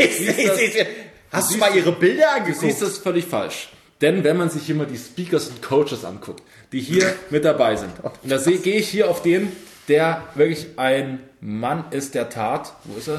[SPEAKER 4] Hast du mal ihre Bilder angeguckt?
[SPEAKER 1] Du siehst das völlig falsch. Denn wenn man sich hier mal die Speakers und Coaches anguckt, die hier mit dabei sind, und da gehe ich hier auf den, der wirklich ein Mann ist der Tat. Wo ist er?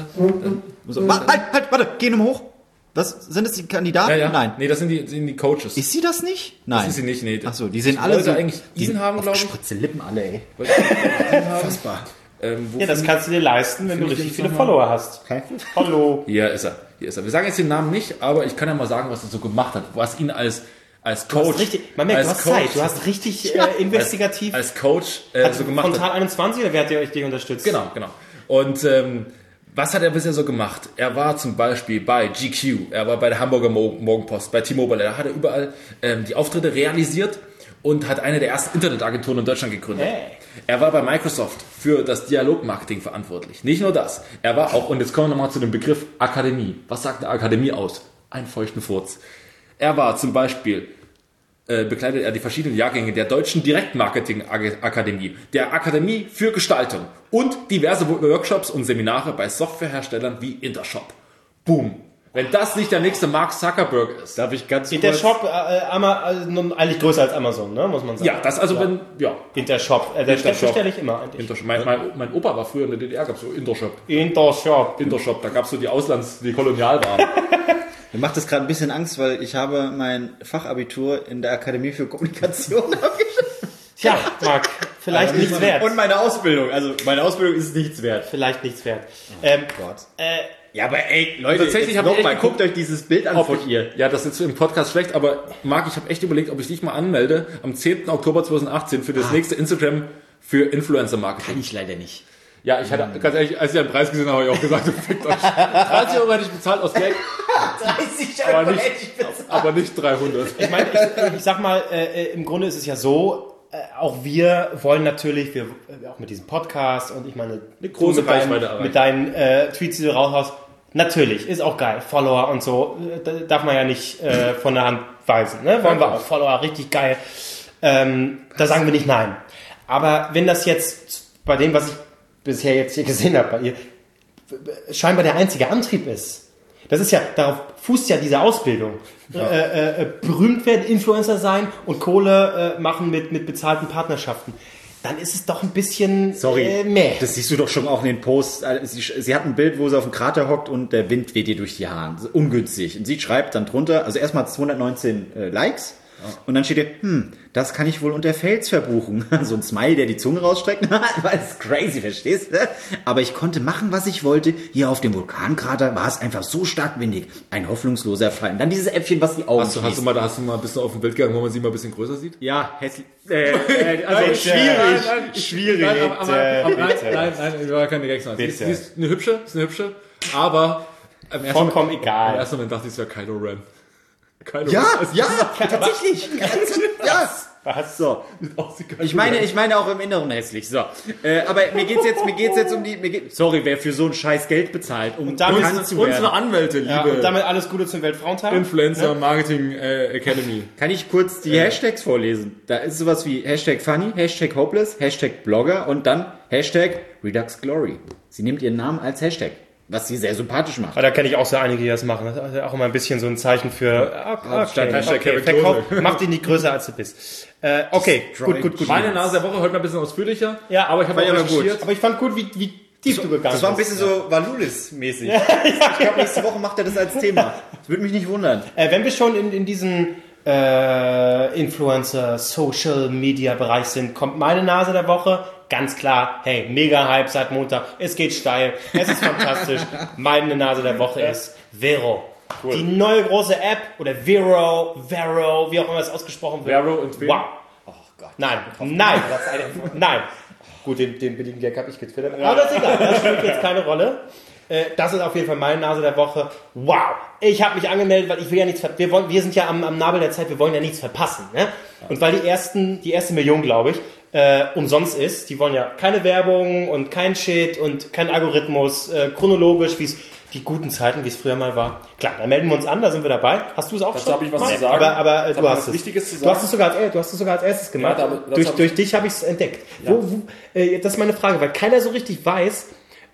[SPEAKER 4] Warte, geh nochmal hoch. Was, sind das die Kandidaten?
[SPEAKER 1] Ja.
[SPEAKER 4] Nein.
[SPEAKER 1] Nee, das sind die Coaches.
[SPEAKER 4] Ist sie das nicht? Nein.
[SPEAKER 1] Das ist sie nicht, nee.
[SPEAKER 4] Achso, die sehen alle so...
[SPEAKER 1] eigentlich ihn haben, glaube ich.
[SPEAKER 4] Spritze Lippen alle, ey.
[SPEAKER 1] Unfassbar.
[SPEAKER 2] Ja, das kannst du dir leisten, wenn du richtig viele Follower hast.
[SPEAKER 4] Okay.
[SPEAKER 2] Hallo.
[SPEAKER 1] Hier ist er. Wir sagen jetzt den Namen nicht, aber ich kann ja mal sagen, was er so gemacht hat. Was ihn als Coach...
[SPEAKER 2] Man merkt, du hast Zeit. Du hast richtig investigativ...
[SPEAKER 1] Als Coach so gemacht hat.
[SPEAKER 2] Frontal 21, oder wer hat dich unterstützt?
[SPEAKER 1] Genau. Und was hat er bisher so gemacht? Er war zum Beispiel bei GQ, er war bei der Hamburger Morgenpost, bei T-Mobile. Da hat er überall die Auftritte realisiert und hat eine der ersten Internetagenturen in Deutschland gegründet.
[SPEAKER 2] Hey.
[SPEAKER 1] Er war bei Microsoft für das Dialogmarketing verantwortlich. Nicht nur das. Er war auch, und jetzt kommen wir nochmal zu dem Begriff Akademie. Was sagt eine Akademie aus? Einen feuchten Furz. Er war zum Beispiel, bekleidet er die verschiedenen Jahrgänge der Deutschen Direktmarketing-Akademie, der Akademie für Gestaltung und diverse Workshops und Seminare bei Softwareherstellern wie Intershop. Boom. Wenn das nicht der nächste Mark Zuckerberg ist.
[SPEAKER 4] Darf ich ganz kurz...
[SPEAKER 2] Intershop, eigentlich größer als Amazon, ne, muss man sagen.
[SPEAKER 1] Ja, das also wenn, ja.
[SPEAKER 2] Intershop,
[SPEAKER 1] Intershop.
[SPEAKER 2] bestelle ich immer eigentlich.
[SPEAKER 1] Intershop. Mein Opa war früher in der DDR, gab es so Intershop, da gab es so die Kolonialwaren.
[SPEAKER 4] Mir macht das gerade ein bisschen Angst, weil ich habe mein Fachabitur in der Akademie für Kommunikation abgeschlossen.
[SPEAKER 2] Tja, Marc, vielleicht nichts wert.
[SPEAKER 4] Und meine Ausbildung. Also meine Ausbildung ist nichts wert.
[SPEAKER 2] Vielleicht nichts wert.
[SPEAKER 4] Gott. Ja, aber ey, Leute,
[SPEAKER 1] Tatsächlich
[SPEAKER 4] jetzt
[SPEAKER 1] habe ich
[SPEAKER 4] noch mal,
[SPEAKER 1] echt
[SPEAKER 4] guckt euch dieses Bild an von ihr.
[SPEAKER 1] Ja, das ist jetzt im Podcast schlecht, aber Marc, ich habe echt überlegt, ob ich dich mal anmelde am 10. Oktober 2018 für das nächste Instagram für Influencer-Marketing.
[SPEAKER 4] Kann ich leider nicht.
[SPEAKER 1] Ja, ich hatte, ganz ehrlich, als ich den Preis gesehen habe, habe ich auch gesagt, du fickt euch. 30 Euro hätte ich bezahlt aus Geld.
[SPEAKER 4] 30 Euro hätte ich bezahlt.
[SPEAKER 1] Aber nicht 300.
[SPEAKER 2] Ich meine, ich sag mal, im Grunde ist es ja so, auch wir wollen natürlich, auch mit diesem Podcast und ich meine,
[SPEAKER 1] eine große Reichweite erreichen.
[SPEAKER 2] Mit deinen Tweets, die du raushaust, natürlich, ist auch geil. Follower und so, darf man ja nicht von der Hand weisen. Ne? Wollen wir auch. Follower, richtig geil. Da sagen wir nicht nein. Aber wenn das jetzt bei dem, was ich bisher jetzt hier gesehen habe bei ihr, scheinbar der einzige Antrieb ist. Das ist ja, darauf fußt ja diese Ausbildung. Ja. Berühmt werden, Influencer sein und Kohle machen mit bezahlten Partnerschaften. Dann ist es doch ein bisschen mäh.
[SPEAKER 4] Das siehst du doch schon auch in den Posts. Sie hat ein Bild, wo sie auf dem Krater hockt und der Wind weht ihr durch die Haare. Ungünstig. Und sie schreibt dann drunter, also erstmal 219 Likes. Und dann steht hier, das kann ich wohl unter Fails verbuchen. So ein Smile, der die Zunge rausstreckt. Das ist crazy, verstehst du? Aber ich konnte machen, was ich wollte. Hier auf dem Vulkankrater war es einfach so stark windig. Ein hoffnungsloser Fall. Und dann dieses Äffchen, was die Augen
[SPEAKER 1] Hast du mal ein bisschen auf dem Bild gegangen, wo man sie mal ein bisschen größer sieht?
[SPEAKER 4] Ja, hässlich. Also schwierig.
[SPEAKER 1] Nein, war keine Gags. Sie ist eine hübsche, aber
[SPEAKER 2] vollkommen egal.
[SPEAKER 1] Im ersten Moment dachte ich, es wäre Kylo Ren. Keine
[SPEAKER 4] Ja,
[SPEAKER 1] Ahnung.
[SPEAKER 4] ja, tatsächlich. Ja.
[SPEAKER 2] Was?
[SPEAKER 4] So. Ich meine auch im Inneren hässlich. So. Aber mir geht's jetzt um die, sorry, wer für so ein scheiß Geld bezahlt, um
[SPEAKER 2] damit
[SPEAKER 4] bekannt zu werden.
[SPEAKER 1] Unsere Anwälte,
[SPEAKER 2] Ja,
[SPEAKER 1] liebe
[SPEAKER 2] und damit alles Gute zum Weltfrauentag.
[SPEAKER 1] Influencer Marketing Academy.
[SPEAKER 4] Kann ich kurz die Hashtags vorlesen? Da ist sowas wie Hashtag funny, Hashtag hopeless, Hashtag Blogger und dann Hashtag Redux Glory. Sie nimmt ihren Namen als Hashtag, was sie sehr sympathisch macht.
[SPEAKER 2] Aber da kenne ich auch so einige, die das machen. Das ist auch immer ein bisschen so ein Zeichen für,
[SPEAKER 1] Statt Hashtag Kevin
[SPEAKER 2] verkauf, mach dich nicht größer als du bist. Okay, gut.
[SPEAKER 1] Meine Nase der Woche heute mal ein bisschen ausführlicher.
[SPEAKER 2] Ja,
[SPEAKER 1] aber ich habe auch recherchiert.
[SPEAKER 2] Aber ich fand gut, wie tief du gegangen bist.
[SPEAKER 4] Das war ein bisschen so Valulis-mäßig. Ich glaube, nächste Woche macht er das als Thema. Das würde mich nicht wundern.
[SPEAKER 2] Wenn wir schon in diesen Influencer, Social Media Bereich sind, kommt meine Nase der Woche. Ganz klar, hey, mega Hype seit Montag. Es geht steil. Es ist fantastisch. Meine Nase der Woche ist Vero. Cool. Die neue große App oder Vero, wie auch immer es ausgesprochen wird.
[SPEAKER 1] Vero und Vero.
[SPEAKER 2] Wow. Oh Gott. Nein. Gut, den billigen Gag habe ich getwittert. Aber das ist egal. Das spielt jetzt keine Rolle. Das ist auf jeden Fall meine Nase der Woche. Wow. Ich habe mich angemeldet, weil ich will ja nichts wir sind ja am Nabel der Zeit, wir wollen ja nichts verpassen. Ne? Und weil die erste Million, glaube ich, umsonst ist, die wollen ja keine Werbung und kein Shit und kein Algorithmus, chronologisch, wie es die guten Zeiten, wie es früher mal war. Klar, dann melden wir uns an, da sind wir dabei. Hast du es auch
[SPEAKER 1] Dazu
[SPEAKER 2] schon?
[SPEAKER 1] habe ich was zu sagen.
[SPEAKER 2] Aber du hast es.
[SPEAKER 1] Wichtiges zu sagen.
[SPEAKER 2] Du hast es sogar als erstes gemacht.
[SPEAKER 1] Ja,
[SPEAKER 2] durch dich habe ich es entdeckt.
[SPEAKER 1] Ja.
[SPEAKER 2] Das ist meine Frage, weil keiner so richtig weiß,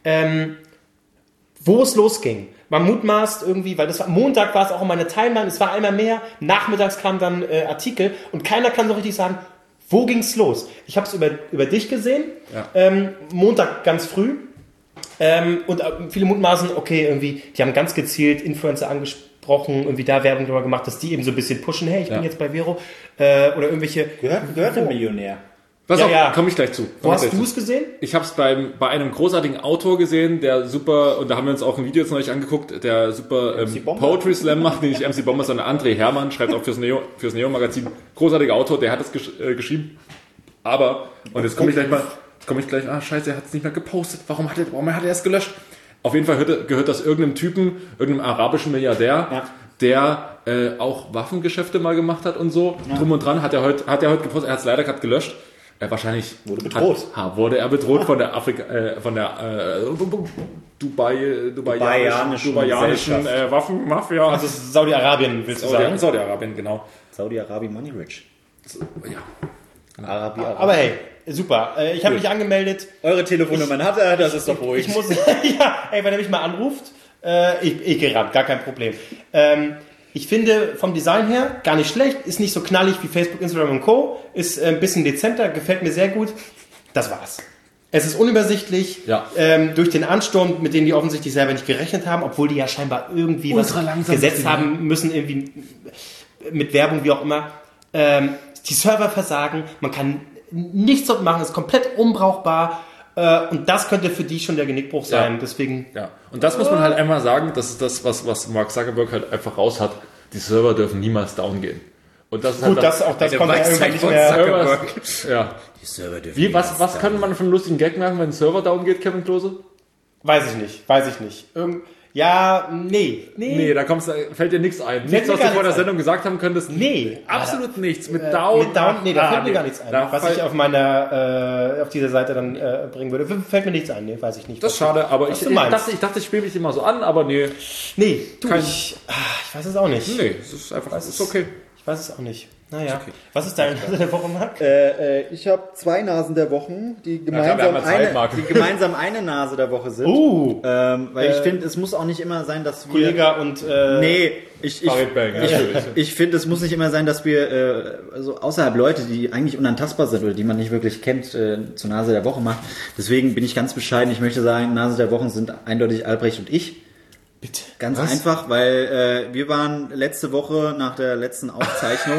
[SPEAKER 2] wo es losging. Man mutmaßt irgendwie, weil Montag war es auch in meiner Timeline, es war einmal mehr, nachmittags kamen dann Artikel und keiner kann so richtig sagen, wo ging's los? Ich habe es über dich gesehen, Montag ganz früh und viele mutmaßen, okay, irgendwie, die haben ganz gezielt Influencer angesprochen, irgendwie da Werbung drüber gemacht, dass die eben so ein bisschen pushen, hey, ich bin jetzt bei Vero oder irgendwelche...
[SPEAKER 4] Gehört der Millionär.
[SPEAKER 1] Pass auf, komme ich gleich zu.
[SPEAKER 2] Wo hast du es gesehen?
[SPEAKER 1] Ich habe es bei einem großartigen Autor gesehen, der super, und da haben wir uns auch ein Video jetzt neulich angeguckt, der super Poetry Slam macht, den nicht MC Bomber, sondern André Hermann, schreibt auch fürs Neo Magazin. Großartiger Autor, der hat es geschrieben. Aber, und jetzt komme ich gleich, scheiße, er hat es nicht mehr gepostet. Warum hat er es gelöscht? Auf jeden Fall gehört das irgendeinem Typen, irgendeinem arabischen Milliardär, der auch Waffengeschäfte mal gemacht hat und so. Drum und dran hat er heute gepostet, er hat es leider gerade gelöscht. Wahrscheinlich wurde er bedroht von der dubaianischen Waffenmafia.
[SPEAKER 2] Also Saudi-Arabien, willst du sagen?
[SPEAKER 1] Saudi-Arabien, genau.
[SPEAKER 4] Saudi-Arabien Money Rich.
[SPEAKER 1] Ja.
[SPEAKER 2] Aber hey, super. Ich habe mich angemeldet.
[SPEAKER 4] Eure Telefonnummern hat er, das ist doch ruhig.
[SPEAKER 2] Ich muss, wenn er mich mal anruft, ich gehe ran, gar kein Problem. Ich finde vom Design her gar nicht schlecht, ist nicht so knallig wie Facebook, Instagram und Co. Ist ein bisschen dezenter, gefällt mir sehr gut. Das war's. Es ist unübersichtlich, durch den Ansturm, mit dem die offensichtlich selber nicht gerechnet haben, obwohl die ja scheinbar irgendwie was gesetzt haben müssen, irgendwie mit Werbung, wie auch immer. Die Server versagen, man kann nichts dort machen, ist komplett unbrauchbar. Und das könnte für die schon der Genickbruch sein. Deswegen.
[SPEAKER 1] Ja. Und das muss man halt einmal sagen, das ist das, was Mark Zuckerberg halt einfach raus hat. Die Server dürfen niemals down gehen. Und das ist
[SPEAKER 2] gut,
[SPEAKER 1] halt
[SPEAKER 2] das kommt ja irgendwann nicht mehr.
[SPEAKER 1] Ja.
[SPEAKER 4] Die Server dürfen
[SPEAKER 1] Was kann man für einen lustigen Gag machen, wenn ein Server down geht, Kevin Klose?
[SPEAKER 2] Weiß ich nicht. Nee,
[SPEAKER 1] da fällt dir nichts ein. Nichts, was du vor der Sendung gesagt haben könntest?
[SPEAKER 2] Nee.
[SPEAKER 1] Absolut nichts. Mit Down?
[SPEAKER 2] Da fällt mir gar nichts ein. Was ich auf dieser Seite dann bringen würde, fällt mir nichts ein. Nee, weiß ich nicht.
[SPEAKER 1] Das ist schade, aber ich dachte, ich spiele mich immer so an, aber nee.
[SPEAKER 2] Nee, ich weiß es auch nicht.
[SPEAKER 1] Nee, es ist einfach, es ist okay.
[SPEAKER 2] Ich weiß es auch nicht. Naja. Okay. Was ist deine Nase der Woche, Marc?
[SPEAKER 4] Ich habe 2 Nasen der Wochen, die gemeinsam eine Nase der Woche sind. Weil ich finde, es muss auch nicht immer sein, dass wir...
[SPEAKER 2] Kollega und...
[SPEAKER 4] Ich finde, es muss nicht immer sein, dass wir also außerhalb Leute, die eigentlich unantastbar sind oder die man nicht wirklich kennt, zur Nase der Woche macht. Deswegen bin ich ganz bescheiden. Ich möchte sagen, Nase der Wochen sind eindeutig Albrecht und ich.
[SPEAKER 2] Bitte.
[SPEAKER 4] Ganz einfach, weil wir waren letzte Woche nach der letzten Aufzeichnung,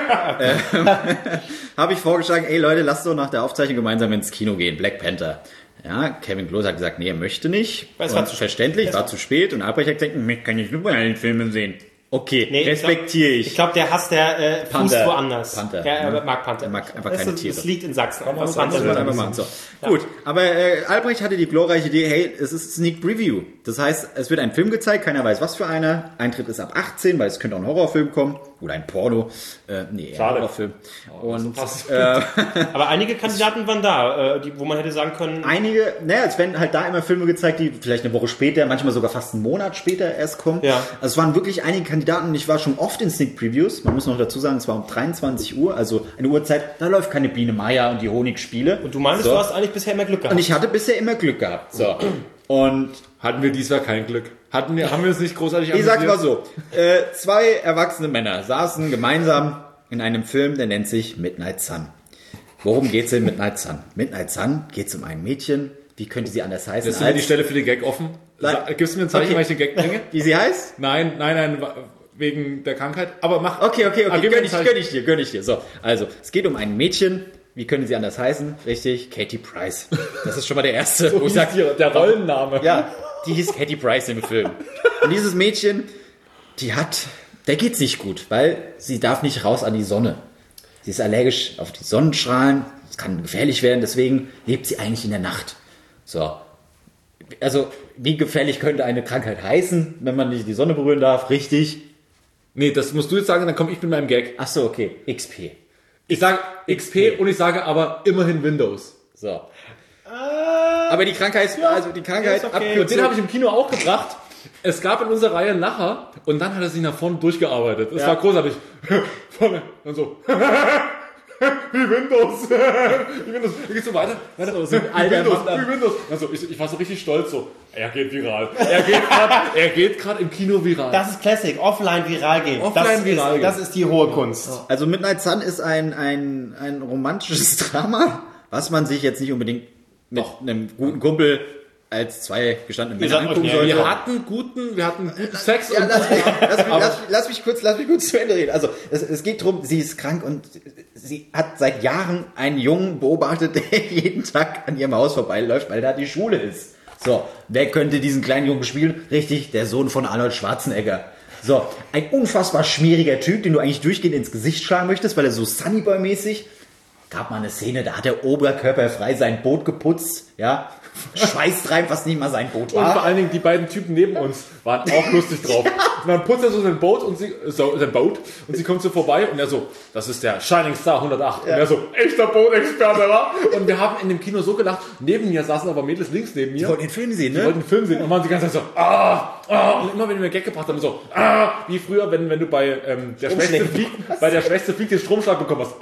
[SPEAKER 4] habe ich vorgeschlagen, ey Leute, lasst doch nach der Aufzeichnung gemeinsam ins Kino gehen, Black Panther. Ja, Kevin Klose hat gesagt, nee, er möchte nicht.
[SPEAKER 2] War zu
[SPEAKER 4] verständlich, war zu spät und Albrecht hat gesagt, ich kann nicht Superheldenfilme sehen. Okay,
[SPEAKER 2] Nee,
[SPEAKER 4] respektiere ich.
[SPEAKER 2] Ich glaube, der hasst der fußt
[SPEAKER 4] Panther.
[SPEAKER 2] woanders.
[SPEAKER 4] Panther,
[SPEAKER 2] Der
[SPEAKER 4] ne?
[SPEAKER 2] mag Panther.
[SPEAKER 4] Er mag einfach
[SPEAKER 2] Das
[SPEAKER 4] keine
[SPEAKER 2] ist-
[SPEAKER 4] Tiere.
[SPEAKER 2] Das liegt in Sachsen.
[SPEAKER 4] Das wollen wir einfach machen. So. Gut, aber Albrecht hatte die glorreiche Idee, hey, es ist Sneak Preview. Das heißt, es wird ein Film gezeigt, keiner weiß was für einer. Eintritt ist ab 18, weil es könnte auch ein Horrorfilm kommen. Oder ein Porno. Eher ein Horrorfilm. Und
[SPEAKER 2] Aber einige Kandidaten waren da, wo man hätte sagen können,
[SPEAKER 4] es werden halt da immer Filme gezeigt, die vielleicht eine Woche später, manchmal sogar fast einen Monat später erst kommen.
[SPEAKER 2] Ja.
[SPEAKER 4] Also es waren wirklich einige Kandidaten und ich war schon oft in Sneak Previews. Man muss noch dazu sagen, es war um 23 Uhr, also eine Uhrzeit, da läuft keine Biene Meier und die Honigspiele.
[SPEAKER 2] und du meinst,
[SPEAKER 4] So.
[SPEAKER 2] du hast eigentlich bisher immer Glück gehabt.
[SPEAKER 4] Und ich hatte bisher immer Glück gehabt. So. Und
[SPEAKER 1] Hatten wir diesmal kein Glück. Haben wir uns nicht großartig
[SPEAKER 4] ich sag's
[SPEAKER 1] amüsiert?
[SPEAKER 4] mal so, zwei erwachsene Männer saßen gemeinsam in einem Film, der nennt sich Midnight Sun. Worum geht's in Midnight Sun? Midnight Sun geht's um ein Mädchen, wie könnte sie anders heißen?
[SPEAKER 1] Jetzt sind wir die Stelle für den Gag offen. Gibst du mir ein Zeichen,
[SPEAKER 4] Okay.
[SPEAKER 1] weil ich den Gag bringe?
[SPEAKER 4] Wie sie heißt?
[SPEAKER 1] Nein, wegen der Krankheit. Aber mach.
[SPEAKER 4] Okay,
[SPEAKER 1] gib mir ein Zeichen.
[SPEAKER 4] gönn ich dir. So, also, es geht um ein Mädchen, wie können sie anders heißen? Richtig, Katie Price. Das ist schon mal der erste, wo ich sage,
[SPEAKER 1] Der Rollenname.
[SPEAKER 4] ja, die hieß Katie Price im Film. Und dieses Mädchen, der geht's nicht gut, weil sie darf nicht raus an die Sonne. Sie ist allergisch auf die Sonnenstrahlen, es kann gefährlich werden, deswegen lebt sie eigentlich in der Nacht. So. Also, wie gefährlich könnte eine Krankheit heißen, wenn man nicht die Sonne berühren darf? Richtig.
[SPEAKER 1] Nee, das musst du jetzt sagen, dann komme ich mit meinem Gag.
[SPEAKER 4] Ach so, okay. XP.
[SPEAKER 1] Ich sage XP und ich sage aber immerhin Windows.
[SPEAKER 4] So. Aber die Krankheit,
[SPEAKER 2] ist okay.
[SPEAKER 1] Und den habe ich im Kino auch gebracht. Es gab in unserer Reihe einen Lacher und dann hat er sich nach vorne durchgearbeitet. Das war großartig. Vorne und so. Wie Windows. Wie Windows. Wie geht's so weiter? So ein
[SPEAKER 4] alter
[SPEAKER 1] Windows.
[SPEAKER 4] Mann.
[SPEAKER 1] Wie Windows. Also ich war so richtig stolz so. Er geht viral. Er geht gerade im Kino viral.
[SPEAKER 2] Das ist Classic, offline viral gehen.
[SPEAKER 1] Offline viral gehen.
[SPEAKER 2] Das ist die hohe Kunst.
[SPEAKER 4] Also Midnight Sun ist ein romantisches Drama, was man sich jetzt nicht unbedingt mit einem guten Kumpel als zwei gestandene Männer
[SPEAKER 2] sagt,
[SPEAKER 4] angucken
[SPEAKER 2] okay,
[SPEAKER 4] sollte.
[SPEAKER 1] Wir hatten guten Sex
[SPEAKER 4] Ja,
[SPEAKER 1] und
[SPEAKER 4] lass mich kurz zu Ende reden. Also es geht darum, sie ist krank und sie hat seit Jahren einen Jungen beobachtet, der jeden Tag an ihrem Haus vorbeiläuft, weil da die Schule ist. So, wer könnte diesen kleinen Jungen spielen? Richtig, der Sohn von Arnold Schwarzenegger. So, ein unfassbar schmieriger Typ, den du eigentlich durchgehend ins Gesicht schlagen möchtest, weil er so Sunnyboy-mäßig. Gab mal eine Szene, da hat der oberkörperfrei sein Boot geputzt, ja. Schweißtreibend, was nicht mal sein Boot
[SPEAKER 1] Und vor
[SPEAKER 4] war.
[SPEAKER 1] allen Dingen die beiden Typen neben uns waren auch lustig drauf. Und dann putzt er so sein Boot und sie kommt so vorbei und er so, das ist der Shining Star 108. Und er so, echter Bootexperte, wa? Und wir haben in dem Kino so gelacht. Neben mir saßen aber Mädels links neben mir.
[SPEAKER 4] Ich wollte den Film sehen,
[SPEAKER 1] Die
[SPEAKER 4] ne?
[SPEAKER 1] wollten den Film sehen und waren die ganze Zeit so, und immer wenn wir einen Gag gebracht haben, so, wie früher, wenn du bei der Schwächste fliegt den Stromschlag bekommen hast.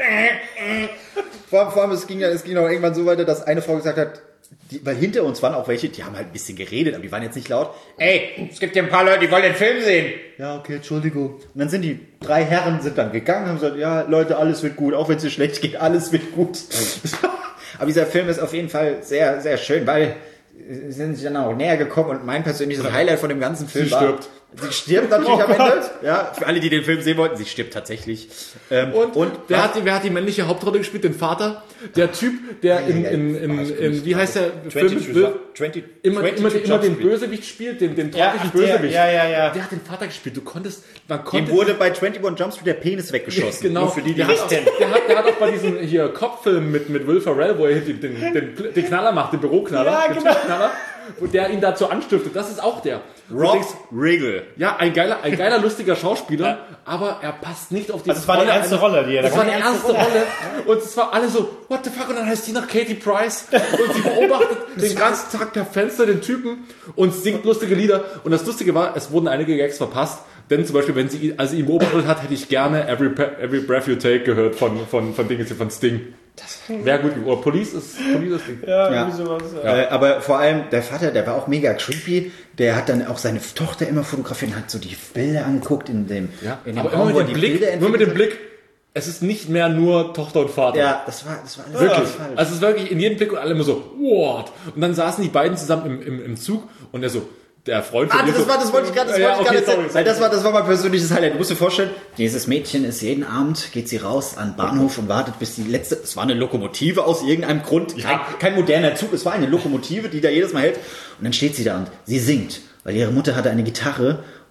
[SPEAKER 4] Vor allem, es ging auch irgendwann so weiter, dass eine Frau gesagt hat, weil hinter uns waren auch welche, die haben halt ein bisschen geredet, aber die waren jetzt nicht laut. Ey, es gibt hier ein paar Leute, die wollen den Film sehen. Ja, okay, Entschuldigung. Und dann sind die drei Herren sind dann gegangen und haben gesagt, ja, Leute, alles wird gut, auch wenn es dir schlecht geht, alles wird gut. Aber dieser Film ist auf jeden Fall sehr, sehr schön, weil sie sind sich dann auch näher gekommen und mein persönliches Highlight von dem ganzen Film war...
[SPEAKER 1] stirbt.
[SPEAKER 4] Sie stirbt natürlich am Ende. Ja, für alle, die den Film sehen wollten, sie stirbt tatsächlich.
[SPEAKER 1] Und wer hat die männliche Hauptrolle gespielt? Den Vater? Der Typ, der in wie heißt der Film? Immer den Bösewicht spielt, den trockenen Bösewicht.
[SPEAKER 2] Ja.
[SPEAKER 1] Der hat den Vater gespielt. Man
[SPEAKER 4] Ihm
[SPEAKER 1] konnte
[SPEAKER 4] wurde bei 21 Jump Street der Penis weggeschossen.
[SPEAKER 1] genau.
[SPEAKER 4] Nur für die
[SPEAKER 1] der,
[SPEAKER 4] nicht
[SPEAKER 1] hat,
[SPEAKER 4] kennen.
[SPEAKER 1] der hat auch bei diesem hier Kopffilm mit Will Ferrell, wo er den Knaller macht, den Büroknaller,
[SPEAKER 2] Ja,
[SPEAKER 1] den
[SPEAKER 2] genau.
[SPEAKER 1] Typknaller, wo der ihn dazu anstiftet. Das ist auch der.
[SPEAKER 4] Rob Riggle.
[SPEAKER 1] Ja, ein geiler, lustiger Schauspieler, aber er passt nicht auf die
[SPEAKER 2] Also es war die erste Rolle, die er da
[SPEAKER 1] Das war die
[SPEAKER 2] gemacht
[SPEAKER 1] erste Rolle. Und es war alle so, what the fuck? Und dann heißt die nach Katie Price. Und sie beobachtet den ganzen Tag per Fenster den Typen und singt lustige Lieder. Und das Lustige war, es wurden einige Gags verpasst. Denn zum Beispiel, als sie ihn beobachtet hat, hätte ich gerne Every Breath You Take gehört von Sting. Wäre gut. Oder Police ist Ding.
[SPEAKER 2] Ja,
[SPEAKER 4] Ja.
[SPEAKER 2] irgendwie sowas.
[SPEAKER 4] Aber vor allem der Vater, der war auch mega creepy. Der hat dann auch seine Tochter immer fotografiert und hat so die Bilder angeguckt in dem
[SPEAKER 1] Aber
[SPEAKER 4] Raum,
[SPEAKER 1] immer
[SPEAKER 4] wo er
[SPEAKER 1] mit dem
[SPEAKER 4] die
[SPEAKER 1] Blick,
[SPEAKER 4] Bilder
[SPEAKER 1] nur mit dem
[SPEAKER 4] entwickelt
[SPEAKER 1] Blick, es ist nicht mehr nur Tochter und Vater.
[SPEAKER 4] hat. Ja, das war alles
[SPEAKER 1] Wirklich.
[SPEAKER 4] falsch.
[SPEAKER 1] Also es ist wirklich in jedem Blick und alle immer so, what? Und dann saßen die beiden zusammen im Zug und er so, der Freund von ihr so,
[SPEAKER 4] das wollte ich gerade erzählen. Weil das war mein persönliches Highlight. Du musst dir vorstellen, dieses Mädchen ist jeden Abend, geht sie raus an den Bahnhof und wartet, bis die letzte, es war eine Lokomotive aus irgendeinem Grund, kein moderner Zug, es war eine Lokomotive, die da jedes Mal hält. Und dann steht sie da und sie singt, weil ihre Mutter hatte eine Gitarre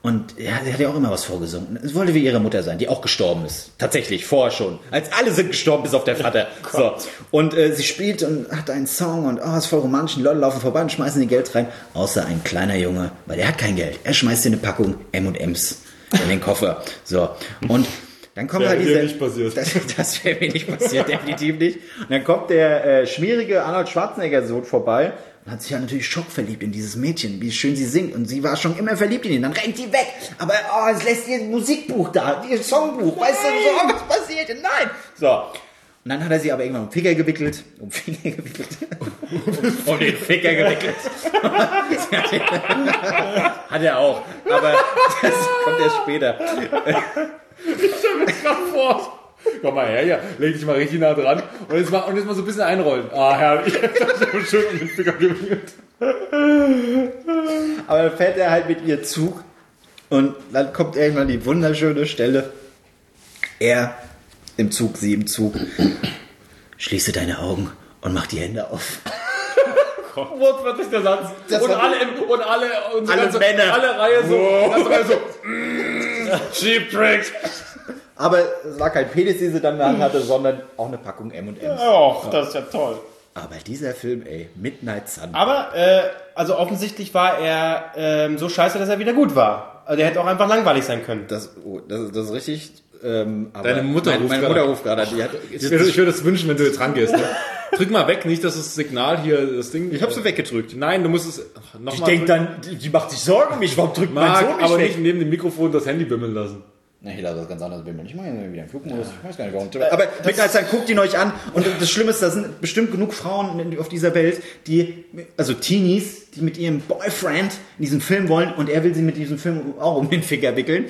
[SPEAKER 4] Und ja, sie hat ja auch immer was vorgesungen. Es wollte wie ihre Mutter sein, die auch gestorben ist. Tatsächlich, vorher schon. Als alle sind gestorben, bis auf der Vater. So. Und sie spielt und hat einen Song und ist voll romantisch. Die Leute laufen vorbei und schmeißen ihr Geld rein. Außer ein kleiner Junge, weil er hat kein Geld. Er schmeißt ihr eine Packung M&M's in den Koffer. So. Und dann kommt halt
[SPEAKER 1] Wäre nicht passiert.
[SPEAKER 4] Das wäre mir nicht passiert, definitiv nicht. Und dann kommt der schmierige Arnold Schwarzenegger-Sohn vorbei und hat sich ja natürlich schockverliebt in dieses Mädchen, wie schön sie singt. Und sie war schon immer verliebt in ihn. Dann rennt die weg. Aber es lässt ihr ein Musikbuch da, ihr Songbuch. Weißt du, so, was passiert denn? Nein! So. Und dann hat er sie aber irgendwann um den Finger gewickelt. Um den Finger gewickelt. Hat er auch. Aber das kommt erst später.
[SPEAKER 1] Ich stelle mir gerade vor. Komm mal her, ja. Leg dich mal richtig nah dran. Und jetzt mal so ein bisschen einrollen. Herrlich. Ich habe schön um den Finger gewickelt.
[SPEAKER 4] Aber dann fährt er halt mit ihr Zug. Und dann kommt irgendwann die wunderschöne Stelle. Er im Zug, sie im Zug. Schließe deine Augen und mach die Hände auf.
[SPEAKER 1] Wortwörtlich der Satz.
[SPEAKER 4] Alle Männer.
[SPEAKER 1] Alle Reihe so. Cheap Trick.
[SPEAKER 4] Aber es war kein Penis, den sie dann in der Hand hatte, sondern auch eine Packung M&M's.
[SPEAKER 2] Och, das ist ja toll.
[SPEAKER 4] Aber dieser Film, Midnight Sun.
[SPEAKER 2] Aber, also offensichtlich war er so scheiße, dass er wieder gut war. Also der hätte auch einfach langweilig sein können.
[SPEAKER 4] Das ist richtig. Aber
[SPEAKER 1] Deine Mutter
[SPEAKER 4] meine Mutter ruft gerade.
[SPEAKER 1] Ich würde es wünschen, wenn du jetzt rangehst. Ne? Drück mal weg, nicht, dass das Signal hier, das Ding...
[SPEAKER 4] Ich habe sie weggedrückt.
[SPEAKER 1] Nein, du musst es nochmal...
[SPEAKER 4] Ich denke dann, die macht sich Sorgen um mich. Warum drückt mein Sohn mich
[SPEAKER 1] aber
[SPEAKER 4] weg?
[SPEAKER 1] nicht neben dem Mikrofon das Handy bimmeln lassen.
[SPEAKER 4] Na, hier lasse das ganz anders bimmeln. Ich meine wieder einen Flugmodus. Ich weiß gar nicht warum. Aber Midnight Sun, guckt ihn euch an. Und das Schlimme ist, da sind bestimmt genug Frauen auf dieser Welt, also Teenies, die mit ihrem Boyfriend in diesen Film wollen und er will sie mit diesem Film auch um den Finger wickeln.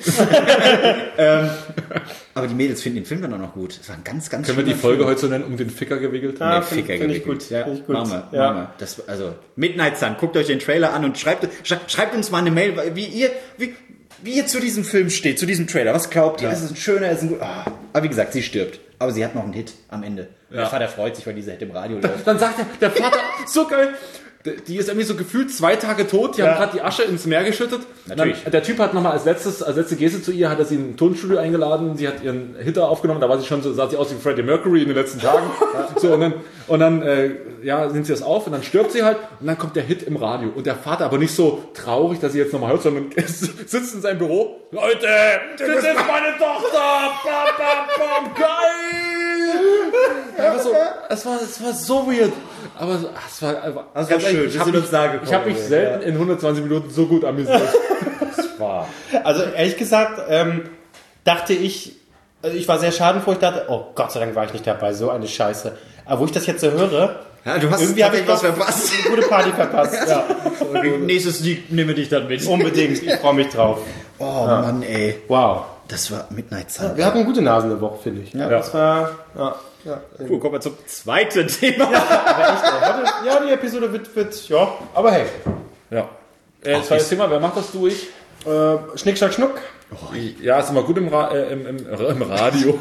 [SPEAKER 4] Aber die Mädels finden den Film dann auch noch gut. Das war ein ganz, ganz
[SPEAKER 1] Können wir die Folge heute so nennen, um den Ficker gewickelt?
[SPEAKER 2] Ah,
[SPEAKER 4] Ficker
[SPEAKER 2] find ich
[SPEAKER 4] gewickelt.
[SPEAKER 2] gut.
[SPEAKER 4] Ja,
[SPEAKER 2] Find ich gut.
[SPEAKER 4] Machen wir.
[SPEAKER 2] Ja.
[SPEAKER 4] Also Midnight Sun, guckt euch den Trailer an und schreibt uns mal eine Mail, wie ihr zu diesem Film steht, zu diesem Trailer. Was glaubt ihr? Ist es ein schöner, ist es ein gut? Aber wie gesagt, sie stirbt. Aber sie hat noch einen Hit am Ende. Ja. Der Vater freut sich, weil dieser Hit im Radio läuft.
[SPEAKER 1] Dann sagt der Vater, so geil, die ist irgendwie so gefühlt 2 Tage tot, die haben gerade die Asche ins Meer geschüttet.
[SPEAKER 4] Natürlich.
[SPEAKER 1] Dann, der Typ hat nochmal als letzte Geste zu ihr, hat er sie in ein Tonstudio eingeladen, sie hat ihren Hitter aufgenommen, da war sie schon so, sah sie aus wie Freddie Mercury in den letzten Tagen. So, und dann nimmt sie das auf und dann stirbt sie halt und dann kommt der Hit im Radio. Und der Vater aber nicht so traurig, dass sie jetzt nochmal hört, sondern sitzt in seinem Büro. Leute, das ist meine Tochter! Bam, bam, bam, geil! Es war so weird. Aber es war einfach...
[SPEAKER 4] Das war schön,
[SPEAKER 1] ich habe mich selten in 120 Minuten so gut amüsiert.
[SPEAKER 4] Das war...
[SPEAKER 2] Also ehrlich gesagt, dachte ich, also ich war sehr schadenfroh, ich dachte, oh Gott sei Dank war ich nicht dabei, so eine Scheiße. Aber wo ich das jetzt so höre,
[SPEAKER 4] Ja, du hast
[SPEAKER 2] irgendwie habe ich
[SPEAKER 4] was verpasst.
[SPEAKER 2] eine gute Party verpasst. Ja.
[SPEAKER 4] Nächstes Lied nehme dich dann mit.
[SPEAKER 2] Unbedingt, ich freue mich drauf.
[SPEAKER 4] Oh Mann, ey.
[SPEAKER 2] Wow.
[SPEAKER 4] Das war Midnight Sun.
[SPEAKER 2] Wir hatten gute Nasen eine Woche, finde ich.
[SPEAKER 4] Ja.
[SPEAKER 2] Das war,
[SPEAKER 4] Cool, kommen wir zum zweiten Thema.
[SPEAKER 2] aber echt, ja, die Episode wird, ja, aber hey.
[SPEAKER 1] Ja. Zweites Thema, wer macht das, du, ich?
[SPEAKER 2] Schnick, Schnack, Schnuck.
[SPEAKER 1] Ja, ist immer gut im Radio.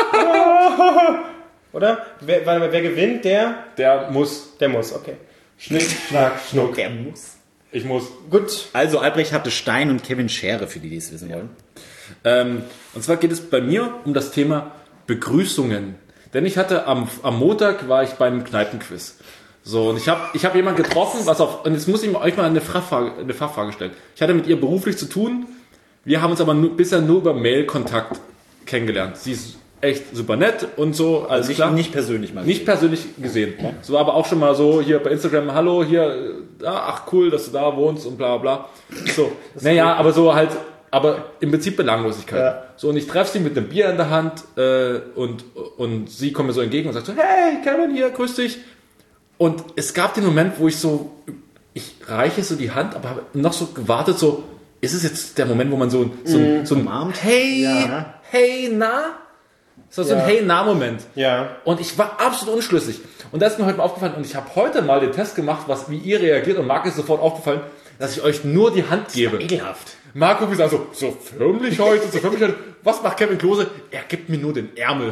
[SPEAKER 2] Oder? Wer gewinnt,
[SPEAKER 1] Der muss.
[SPEAKER 2] okay. Schnick, Schnack, Schnuck.
[SPEAKER 4] Der muss.
[SPEAKER 1] Ich muss.
[SPEAKER 2] Gut.
[SPEAKER 4] Also Albrecht hatte Stein und Kevin Schere, für die es wissen wollen.
[SPEAKER 1] Und zwar geht es bei mir um das Thema Begrüßungen. Denn ich hatte am Montag war ich beim Kneipenquiz. So, und ich hab jemanden getroffen, und jetzt muss ich euch mal eine Fachfrage stellen. Ich hatte mit ihr beruflich zu tun. Wir haben uns aber bisher nur über Mail-Kontakt kennengelernt. Sie ist echt super nett und so, alles klar.
[SPEAKER 4] Nicht persönlich mal.
[SPEAKER 1] Nicht persönlich gesehen. So, aber auch schon mal so hier bei Instagram, hallo, hier, ach cool, dass du da wohnst und bla bla. So, naja, aber so halt, aber im Prinzip Belanglosigkeit.
[SPEAKER 2] Ja.
[SPEAKER 1] So, und ich treffe sie mit einem Bier in der Hand und sie kommt mir so entgegen und sagt so, hey, Kevin, hier, grüß dich. Und es gab den Moment, wo ich reiche so die Hand, aber habe noch so gewartet, so, ist es jetzt der Moment, wo man so ein
[SPEAKER 4] umarmt?
[SPEAKER 1] Hey, na? So ein Hey-Na-Moment.
[SPEAKER 2] Ja.
[SPEAKER 1] Und ich war absolut unschlüssig. Und da ist mir heute mal aufgefallen, und ich habe heute mal den Test gemacht, wie ihr reagiert, und Marc ist sofort aufgefallen, dass ich euch nur die Hand gebe.
[SPEAKER 4] Ekelhaft.
[SPEAKER 1] Marc guckt mir so förmlich heute. Was macht Kevin Klose? Er gibt mir nur den Ärmel.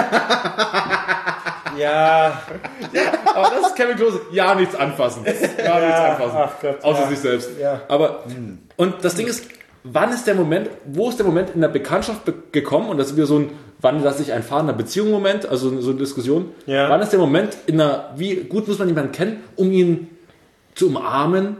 [SPEAKER 2] Ja.
[SPEAKER 1] Aber das ist Kevin Klose. Ja, nichts anfassen. Nichts anfassen.
[SPEAKER 2] Ach Gott,
[SPEAKER 1] Außer sich selbst.
[SPEAKER 2] Ja.
[SPEAKER 1] Aber, und das Ding ist, wo ist der Moment in der Bekanntschaft gekommen, und das ist wieder so ein, wann das sich ein fahrender Beziehung-Moment, also so eine Diskussion, wann ist der Moment wie gut muss man jemanden kennen, um ihn zu umarmen,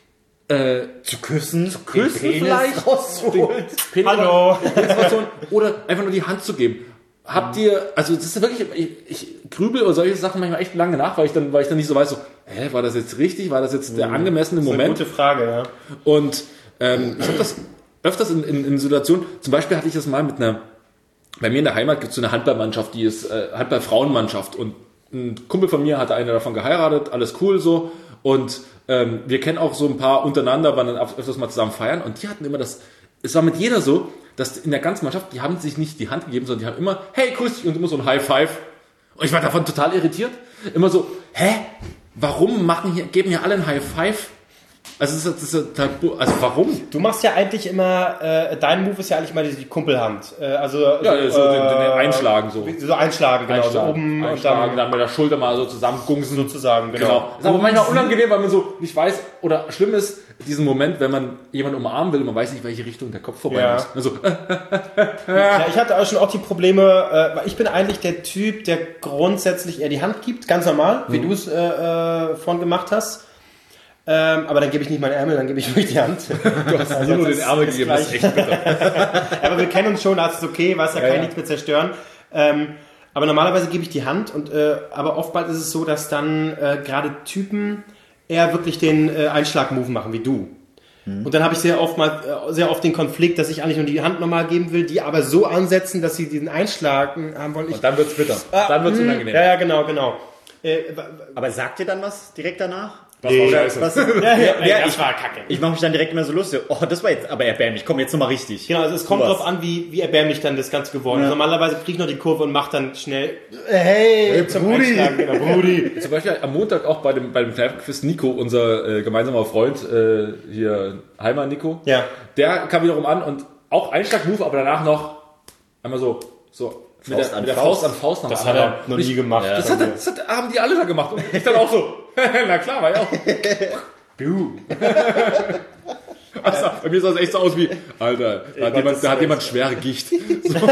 [SPEAKER 3] Zu küssen
[SPEAKER 1] vielleicht,
[SPEAKER 3] rauszuholen.
[SPEAKER 2] Hallo.
[SPEAKER 1] oder einfach nur die Hand zu geben. Habt ihr, also das ist wirklich, ich grübel über solche Sachen manchmal echt lange nach, weil ich dann nicht so weiß, war das jetzt richtig, war das jetzt der angemessene Moment?
[SPEAKER 2] Das ist eine gute Frage, ja.
[SPEAKER 1] Und ich habe das öfters in Situationen, zum Beispiel hatte ich das mal bei mir in der Heimat gibt es so eine Handballmannschaft, die ist Handball-Frauenmannschaft, und ein Kumpel von mir hatte eine davon geheiratet, alles cool so, und wir kennen auch so ein paar untereinander, waren dann öfters mal zusammen feiern, und die hatten immer es war mit jeder so, dass in der ganzen Mannschaft, die haben sich nicht die Hand gegeben, sondern die haben immer, hey, grüß dich, und immer so ein High Five. Und ich war davon total irritiert. Immer so, warum geben hier alle ein High Five? Also, warum?
[SPEAKER 2] Du machst ja eigentlich immer, dein Move ist ja eigentlich mal die Kumpelhand. Den
[SPEAKER 1] Einschlagen so.
[SPEAKER 2] So Einschlagen, genau. So oben
[SPEAKER 1] Einschlagen, und dann mit der Schulter mal so zusammengungsen.
[SPEAKER 2] sozusagen, genau.
[SPEAKER 1] Ist aber manchmal unangenehm, weil man so nicht weiß, oder schlimm ist, diesen Moment, wenn man jemanden umarmen will und man weiß nicht, welche Richtung der Kopf vorbei muss. Also,
[SPEAKER 2] Ja, ich hatte auch schon die Probleme, weil ich bin eigentlich der Typ, der grundsätzlich eher die Hand gibt, ganz normal, wie du es vorhin gemacht hast. Aber dann gebe ich nicht meinen Ärmel, dann gebe ich wirklich die Hand.
[SPEAKER 1] du hast also nur den Ärmel gegeben, das ist echt bitter.
[SPEAKER 2] Aber wir kennen uns schon, das ist okay, weiß ja, kann nichts mehr zerstören. Aber normalerweise gebe ich die Hand, aber oftmals ist es so, dass dann gerade Typen eher wirklich den Einschlag-Move machen, wie du. Und dann habe ich sehr oft den Konflikt, dass ich eigentlich nur die Hand normal geben will, die aber so ansetzen, dass sie diesen Einschlag haben wollen.
[SPEAKER 1] Und dann wird's bitter. Dann wird's unangenehm.
[SPEAKER 2] Ja, genau.
[SPEAKER 3] Aber sagt ihr dann was direkt danach?
[SPEAKER 1] Das war scheiße.
[SPEAKER 2] Das war kacke.
[SPEAKER 3] Ich mache mich dann direkt immer so lustig. Oh, das war jetzt aber erbärmlich. Komm, jetzt nochmal richtig.
[SPEAKER 2] Genau, also es kommt drauf an, wie erbärmlich dann das Ganze geworden ist. Normalerweise kriege ich noch die Kurve und mache dann schnell hey zum Einschlagen. Genau, Brudi.
[SPEAKER 1] Zum Beispiel am Montag auch bei dem Kneipenquiz Nico, unser gemeinsamer Freund, hier Heimer Nico, der kam wiederum an und auch Einschlag-Move, aber danach noch einmal so mit der Faust an Faust.
[SPEAKER 2] Das hat er noch nie gemacht.
[SPEAKER 1] Das haben die alle da gemacht. Und ich dann auch so, na klar, war ja auch. Also, bei mir sah es echt so aus wie, Alter, da hat jemand schwere Gicht. So.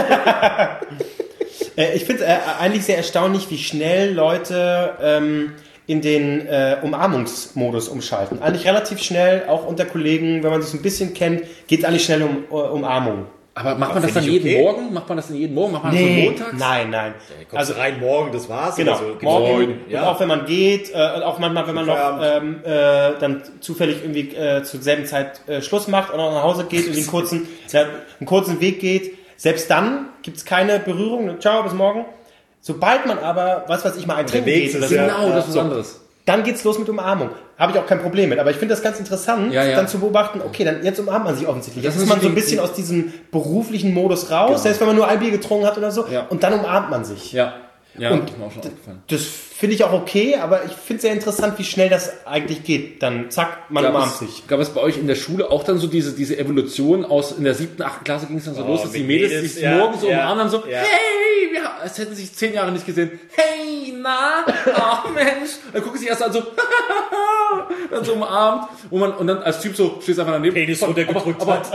[SPEAKER 2] Ich finde es eigentlich sehr erstaunlich, wie schnell Leute in den Umarmungsmodus umschalten. Eigentlich relativ schnell, auch unter Kollegen, wenn man sich ein bisschen kennt, geht es eigentlich schnell um Umarmung.
[SPEAKER 1] Aber macht man das dann jeden Morgen? Macht man das so montags?
[SPEAKER 2] Nein.
[SPEAKER 3] Also rein morgen, das war's.
[SPEAKER 2] Genau,
[SPEAKER 3] Also,
[SPEAKER 2] morgen. Und auch wenn man geht, und auch manchmal, wenn man noch dann zufällig irgendwie zur selben Zeit Schluss macht und auch nach Hause geht und einen kurzen Weg geht. Selbst dann gibt's keine Berührung. Ciao, bis morgen. Sobald man aber, was weiß ich, mal ein Trinken geht.
[SPEAKER 1] Das ist was anderes.
[SPEAKER 2] Dann geht's los mit Umarmung. Habe ich auch kein Problem mit. Aber ich finde das ganz interessant, dann zu beobachten, okay, dann jetzt umarmt man sich offensichtlich. Jetzt ist man so ein bisschen aus diesem beruflichen Modus raus, selbst wenn man nur ein Bier getrunken hat oder so. Ja. Und dann umarmt man sich.
[SPEAKER 1] Ja,
[SPEAKER 2] und das finde ich auch okay, aber ich finde es sehr interessant, wie schnell das eigentlich geht. Dann zack, man umarmt sich.
[SPEAKER 1] Gab es bei euch in der Schule auch dann so diese Evolution in der 7., 8. Klasse ging es dann so los, dass die Mädels sich morgens so umarmen, dann so, hey, als hätten sie sich 10 Jahre nicht gesehen. Hey, na, ach Mensch. Dann gucken sie erst an so, dann so umarmt. Und dann als Typ so, stehst einfach daneben.
[SPEAKER 3] Penis runtergedrückt hat.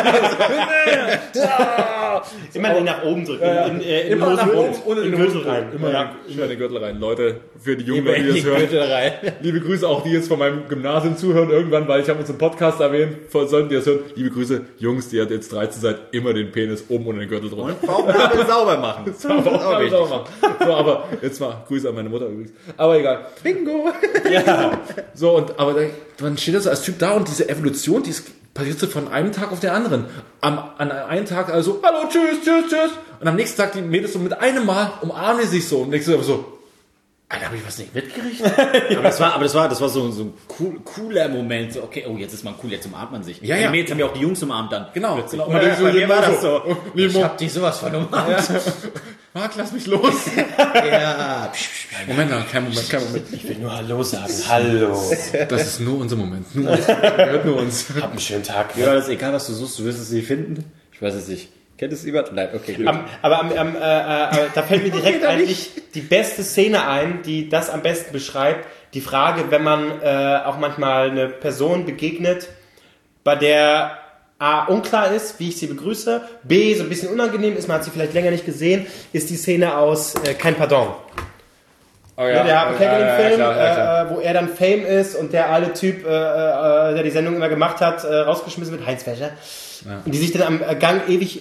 [SPEAKER 2] Immer den nach oben drücken.
[SPEAKER 1] Immer nach oben und
[SPEAKER 2] in den Gürtel rein.
[SPEAKER 1] Immer in den Gürtel rein. Leute, für die Jungen, die das hören. Liebe Grüße auch, die jetzt von meinem Gymnasium zuhören irgendwann, weil ich habe uns im Podcast erwähnt, sollten die das hören. Liebe Grüße, Jungs, die jetzt 13 seid, immer den Penis oben und den Gürtel drunter.
[SPEAKER 3] Und Bauchnabel sauber machen.
[SPEAKER 1] Sauber machen. So, aber jetzt mal Grüße an meine Mutter übrigens. Aber egal.
[SPEAKER 3] Bingo!
[SPEAKER 1] Ja. So, aber dann steht er so als Typ da und diese Evolution, die passiert so von einem Tag auf den anderen. An einem Tag also, hallo, tschüss. Und am nächsten Tag die Mädels so mit einem Mal umarmen die sich so und denkst du so, Alter, habe ich was nicht mitgekriegt?
[SPEAKER 3] aber das war so ein cooler Moment. So, okay, jetzt ist man cool, jetzt umarmt man sich.
[SPEAKER 1] Ja.
[SPEAKER 3] Die Mädels haben ja auch die Jungs umarmt dann.
[SPEAKER 1] Genau.
[SPEAKER 3] Plötzlich.
[SPEAKER 1] Und
[SPEAKER 3] bei mir war das so. Ich hab die sowas von umarmt.
[SPEAKER 1] Ja. Marc, lass mich los.
[SPEAKER 3] Ja.
[SPEAKER 1] Moment, kein Moment.
[SPEAKER 2] Ich will nur Hallo sagen. Hallo.
[SPEAKER 1] Das ist nur unser Moment. Gehört nur uns.
[SPEAKER 2] Hab einen schönen Tag.
[SPEAKER 3] Ja, das ist egal, was du suchst, du wirst es nicht finden. Ich weiß es nicht. Kennt es jemand? Nein, okay.
[SPEAKER 2] Aber da fällt mir direkt eigentlich die beste Szene ein, die das am besten beschreibt. Die Frage, wenn man auch manchmal eine Person begegnet, bei der A, unklar ist, wie ich sie begrüße. B, so ein bisschen unangenehm ist, man hat sie vielleicht länger nicht gesehen, ist die Szene aus Kein Pardon.
[SPEAKER 1] Oh
[SPEAKER 2] Ja, der Harvey Keitel-Film,
[SPEAKER 1] klar.
[SPEAKER 2] wo er dann Fame ist und der alte Typ, der die Sendung immer gemacht hat, rausgeschmissen wird, Heinz Wäscher. Ja. Und die sich dann am Gang ewig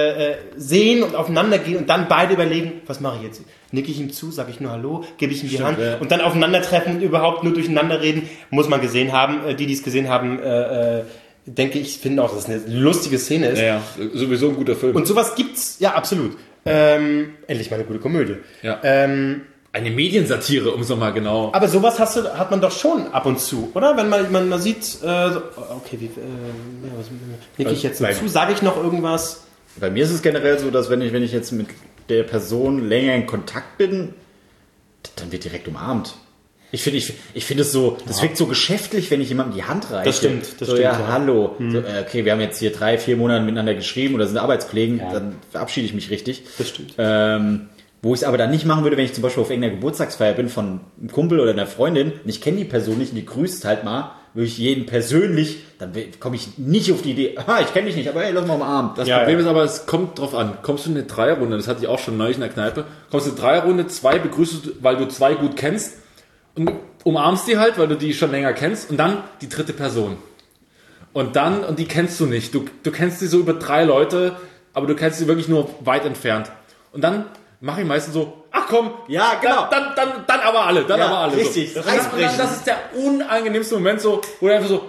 [SPEAKER 2] sehen und aufeinander gehen und dann beide überlegen, was mache ich jetzt? Nicke ich ihm zu, sage ich nur Hallo, gebe ich ihm die Hand und dann aufeinandertreffen und überhaupt nur durcheinander reden, muss man gesehen haben. Die es gesehen haben, denke ich, finden auch, dass es eine lustige Szene ist.
[SPEAKER 1] Ja, sowieso ein guter Film.
[SPEAKER 2] Und sowas gibt's, ja, absolut. Endlich mal eine gute Komödie.
[SPEAKER 1] Ja. Eine Mediensatire, um es nochmal genau.
[SPEAKER 2] Aber sowas hat man doch schon ab und zu, oder? Wenn man sieht, okay, was nicke ich jetzt dazu? Sage ich noch irgendwas?
[SPEAKER 4] Bei mir ist es generell so, dass wenn ich jetzt mit der Person länger in Kontakt bin, dann wird direkt umarmt. Ich finde es so, das wirkt so geschäftlich, wenn ich jemandem die Hand reiche.
[SPEAKER 2] Das stimmt.
[SPEAKER 4] Ja, hallo. So, okay, wir haben jetzt hier 3-4 Monate miteinander geschrieben oder sind Arbeitskollegen, dann verabschiede ich mich richtig.
[SPEAKER 2] Das stimmt.
[SPEAKER 4] Wo ich es aber dann nicht machen würde, wenn ich zum Beispiel auf irgendeiner Geburtstagsfeier bin von einem Kumpel oder einer Freundin und ich kenne die Person nicht und die grüßt halt mal, würde ich jeden persönlich, dann komme ich nicht auf die Idee, ich kenne dich nicht, aber hey, lass mal umarmen.
[SPEAKER 1] Das Problem ist aber, es kommt drauf an. Kommst du in eine Dreierrunde, das hatte ich auch schon neulich in der Kneipe, kommst du in eine Dreierrunde, 2 begrüßt du, weil du 2 gut kennst und umarmst die halt, weil du die schon länger kennst und dann die dritte Person. Und die kennst du nicht. Du kennst sie so über 3 Leute, aber du kennst sie wirklich nur weit entfernt. Und dann mache ich meistens so, ach komm,
[SPEAKER 4] ja, genau.
[SPEAKER 1] Dann aber alle, aber alle.
[SPEAKER 4] Richtig,
[SPEAKER 1] so. Das ist der unangenehmste Moment so, wo du einfach so,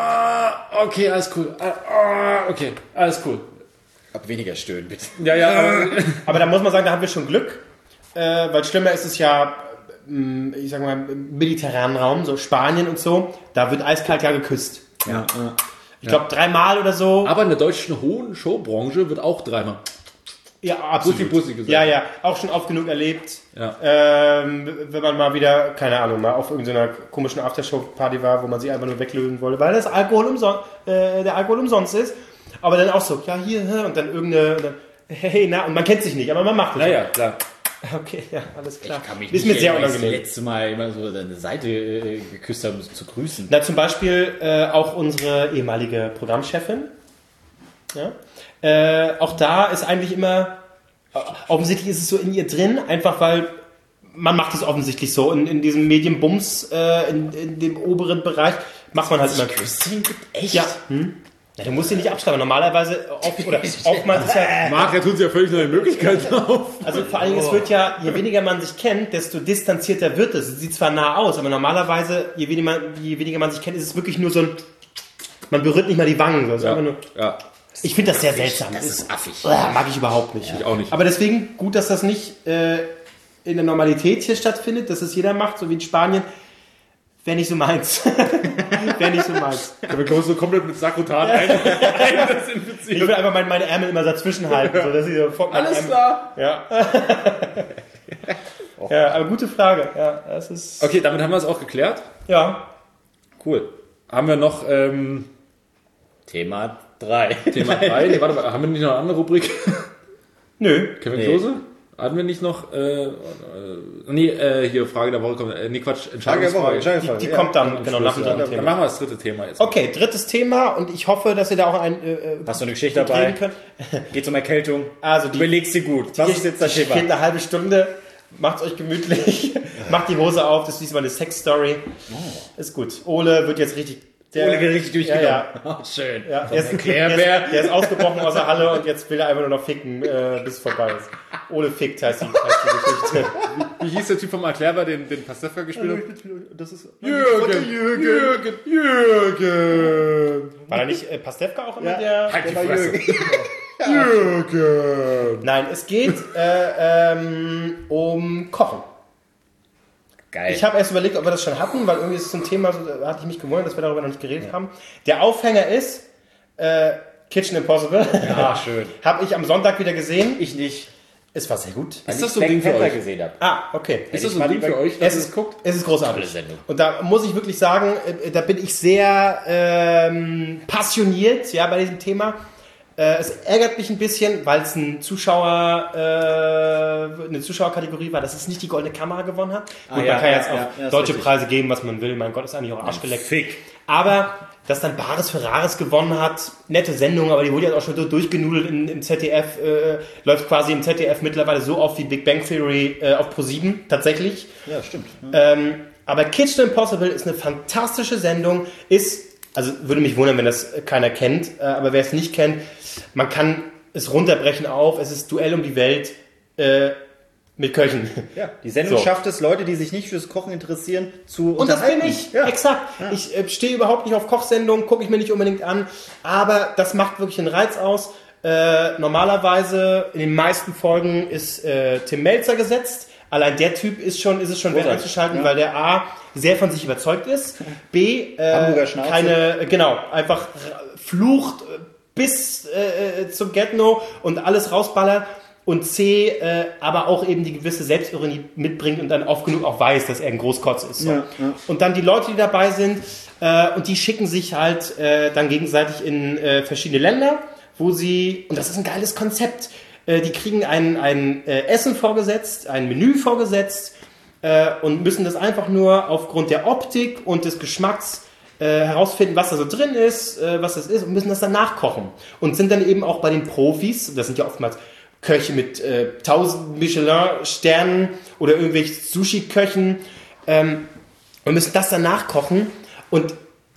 [SPEAKER 1] okay, alles cool, okay, alles cool.
[SPEAKER 4] Ab weniger stöhnen, bitte.
[SPEAKER 1] Ja.
[SPEAKER 2] Aber da muss man sagen, da haben wir schon Glück, weil schlimmer ist es ja, ich sag mal, im mediterranen Raum, so Spanien und so, da wird eiskalt ja geküsst.
[SPEAKER 4] Ja.
[SPEAKER 2] Ich glaube 3-mal oder so.
[SPEAKER 1] Aber in der deutschen hohen Showbranche wird auch 3-mal.
[SPEAKER 2] Ja, absolut.
[SPEAKER 1] Bussi gesagt.
[SPEAKER 2] Ja, auch schon oft genug erlebt.
[SPEAKER 1] Ja.
[SPEAKER 2] Wenn man mal wieder, keine Ahnung, mal auf irgendeiner komischen Aftershow-Party war, wo man sich einfach nur weglösen wollte, weil das der Alkohol umsonst ist. Aber dann auch so, ja, hier, und dann hey, na, und man kennt sich nicht, aber man macht es.
[SPEAKER 1] Ja, klar.
[SPEAKER 2] Okay, ja, alles klar.
[SPEAKER 4] Ich kann mich
[SPEAKER 2] ist
[SPEAKER 4] nicht
[SPEAKER 2] mir sehr
[SPEAKER 4] erinnern,
[SPEAKER 2] unangenehm.
[SPEAKER 4] das letzte Mal immer so eine Seite geküsst haben, zu grüßen.
[SPEAKER 2] Na, zum Beispiel auch unsere ehemalige Programmchefin. Ja. Auch da ist eigentlich immer, offensichtlich ist es so in ihr drin, einfach weil man macht es offensichtlich so. In diesem Medienbums, in dem oberen Bereich, macht man halt immer
[SPEAKER 4] Küsschen gibt echt?
[SPEAKER 2] Ja. Ja, du musst sie nicht abschreiben. Normalerweise, oftmals ist ja...
[SPEAKER 1] Marc, er tut sich ja völlig neue Möglichkeiten auf.
[SPEAKER 2] Also vor allen Dingen, es wird ja, je weniger man sich kennt, desto distanzierter wird es. Es sieht zwar nah aus, aber normalerweise, je weniger man sich kennt, ist es wirklich nur so ein... Man berührt nicht mal die Wangen. So.
[SPEAKER 1] Ja.
[SPEAKER 2] Ich finde das sehr seltsam.
[SPEAKER 4] Das ist affig.
[SPEAKER 2] Mag ich überhaupt nicht.
[SPEAKER 1] Ich auch nicht.
[SPEAKER 2] Aber deswegen gut, dass das nicht in der Normalität hier stattfindet, dass es jeder macht, so wie in Spanien. Wäre nicht so meins.
[SPEAKER 1] Wir kommen so komplett mit Sakrotan ein.
[SPEAKER 2] Ich will einfach meine Ärmel immer dazwischen halten. So, dass ich so
[SPEAKER 1] Alles klar.
[SPEAKER 2] Ja. Ja, aber gute Frage. Ja, das ist...
[SPEAKER 1] Okay, damit haben wir es auch geklärt.
[SPEAKER 2] Ja.
[SPEAKER 1] Cool. Haben wir noch
[SPEAKER 4] Thema 3.
[SPEAKER 1] Thema 3? Nee, warte mal, haben wir nicht noch eine andere Rubrik?
[SPEAKER 2] Nö.
[SPEAKER 1] Kevin Klose? Hatten wir nicht noch, hier, Frage der Woche kommt, Quatsch, Entscheidungsfrage.
[SPEAKER 2] Die kommt dann, genau, nach dem dritten
[SPEAKER 1] Dann
[SPEAKER 2] Thema.
[SPEAKER 1] machen wir das dritte Thema jetzt.
[SPEAKER 2] Okay, drittes Thema und ich hoffe, dass ihr da auch
[SPEAKER 4] Hast du eine Geschichte dabei?
[SPEAKER 2] könnt.
[SPEAKER 4] Geht um Erkältung?
[SPEAKER 2] Also
[SPEAKER 4] Du überlegst sie gut. Was ist jetzt das
[SPEAKER 2] Geht
[SPEAKER 4] Thema?
[SPEAKER 2] eine halbe Stunde, macht's euch gemütlich, macht die Hose auf, das ist diesmal eine Sex-Story. Ist gut. Ole wird jetzt richtig...
[SPEAKER 4] Ole geht richtig durchgenommen.
[SPEAKER 2] Ja.
[SPEAKER 4] Oh, schön.
[SPEAKER 2] Ja, der ist ausgebrochen aus der Halle und jetzt will er einfach nur noch ficken, bis es vorbei ist. Ole fickt heißt die Geschichte.
[SPEAKER 1] Wie hieß der Typ vom Erklärer, den Pastewka gespielt hat?
[SPEAKER 2] Das ist
[SPEAKER 1] Jürgen!
[SPEAKER 2] War da nicht Pastewka auch immer der...
[SPEAKER 1] Halt die Fresse.
[SPEAKER 2] Jürgen! Nein, es geht um Kochen.
[SPEAKER 4] Geil.
[SPEAKER 2] Ich habe erst überlegt, ob wir das schon hatten, weil irgendwie ist es ein Thema, da hatte ich mich gewundert, dass wir darüber noch nicht geredet haben. Der Aufhänger ist Kitchen Impossible.
[SPEAKER 4] Ja, schön.
[SPEAKER 2] Habe ich am Sonntag wieder gesehen.
[SPEAKER 4] Ich nicht.
[SPEAKER 2] Es war sehr gut.
[SPEAKER 1] Ist das so ein Ding für euch?
[SPEAKER 4] gesehen habe.
[SPEAKER 2] Ah, okay.
[SPEAKER 1] Ist das so ein Ding für euch,
[SPEAKER 2] Es ist großartig.
[SPEAKER 4] Tolle Sendung.
[SPEAKER 2] Und da muss ich wirklich sagen, da bin ich sehr passioniert, ja, bei diesem Thema. Es ärgert mich ein bisschen, weil es eine Zuschauerkategorie war, dass es nicht die Goldene Kamera gewonnen hat. Gut, man kann jetzt auch deutsche Preise geben, was man will. Mein Gott, ist eigentlich auch arschgeleckt.
[SPEAKER 4] Fick.
[SPEAKER 2] Aber dass dann Bares Ferraris gewonnen hat. Nette Sendung, aber die wurde ja auch schon so durchgenudelt im ZDF. Läuft quasi im ZDF mittlerweile so oft wie Big Bang Theory auf Pro7 tatsächlich.
[SPEAKER 4] Ja, stimmt. Ja.
[SPEAKER 2] Aber Kitchen Impossible ist eine fantastische Sendung. Also würde mich wundern, wenn das keiner kennt. Aber wer es nicht kennt, man kann es runterbrechen auf. Es ist Duell um die Welt mit Köchen.
[SPEAKER 4] Ja, die Sendung schafft es, Leute, die sich nicht fürs Kochen interessieren, zu
[SPEAKER 2] Und das
[SPEAKER 4] unterhalten.
[SPEAKER 2] bin ich,
[SPEAKER 4] Ja.
[SPEAKER 2] exakt. Ja. Ich stehe überhaupt nicht auf Kochsendungen, gucke ich mir nicht unbedingt an, aber das macht wirklich einen Reiz aus. Normalerweise in den meisten Folgen ist Tim Melzer gesetzt. Allein der Typ ist es schon wert einzuschalten, weil der A sehr von sich überzeugt ist, B
[SPEAKER 4] Hamburger Schnauze.
[SPEAKER 2] einfach flucht bis zum Get-No und alles rausballert. Und C, aber auch eben die gewisse Selbstironie mitbringt und dann oft genug auch weiß, dass er ein Großkotz ist. So. Ja. Und dann die Leute, die dabei sind, und die schicken sich halt dann gegenseitig in verschiedene Länder, wo sie, und das ist ein geiles Konzept, die kriegen ein Essen vorgesetzt, ein Menü vorgesetzt und müssen das einfach nur aufgrund der Optik und des Geschmacks herausfinden, was da so drin ist, was das ist, und müssen das dann nachkochen. Und sind dann eben auch bei den Profis, das sind ja oftmals Köche mit 1000 Michelin-Sternen oder irgendwelche Sushi-Köchen und müssen das dann nachkochen und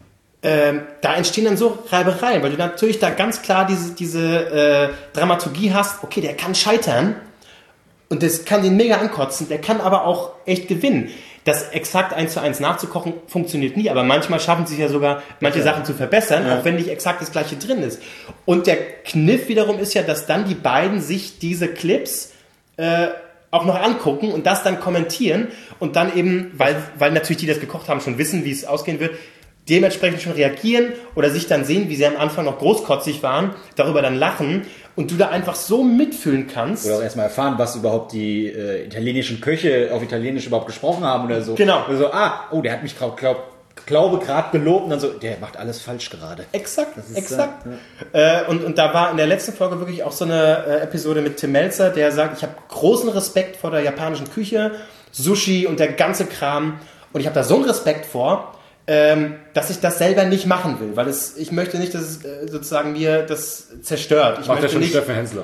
[SPEAKER 2] da entstehen dann so Reibereien, weil du natürlich da ganz klar diese Dramaturgie hast, okay, der kann scheitern und das kann den mega ankotzen, der kann aber auch echt gewinnen. Das exakt 1:1 nachzukochen funktioniert nie, aber manchmal schaffen sie es ja sogar, manche Sachen zu verbessern, auch wenn nicht exakt das Gleiche drin ist. Und der Kniff wiederum ist ja, dass dann die beiden sich diese Clips auch noch angucken und das dann kommentieren und dann eben, weil natürlich die das gekocht haben, schon wissen, wie es ausgehen wird, dementsprechend schon reagieren oder sich dann sehen, wie sie am Anfang noch großkotzig waren, darüber dann lachen und du da einfach so mitfühlen kannst.
[SPEAKER 4] Oder auch erstmal erfahren, was überhaupt die italienischen Köche auf Italienisch überhaupt gesprochen haben oder so.
[SPEAKER 2] Genau.
[SPEAKER 4] Oder so, der hat mich glaube gerade gelobt und dann so, der macht alles falsch gerade.
[SPEAKER 2] Exakt, exakt. Und da war in der letzten Folge wirklich auch so eine Episode mit Tim Melzer, der sagt, ich habe großen Respekt vor der japanischen Küche, Sushi und der ganze Kram und ich habe da so einen Respekt vor, dass ich das selber nicht machen will, weil ich möchte nicht, dass es sozusagen mir das zerstört. Ich
[SPEAKER 1] macht
[SPEAKER 2] möchte
[SPEAKER 1] der schon
[SPEAKER 2] nicht
[SPEAKER 1] Steffen Hensler?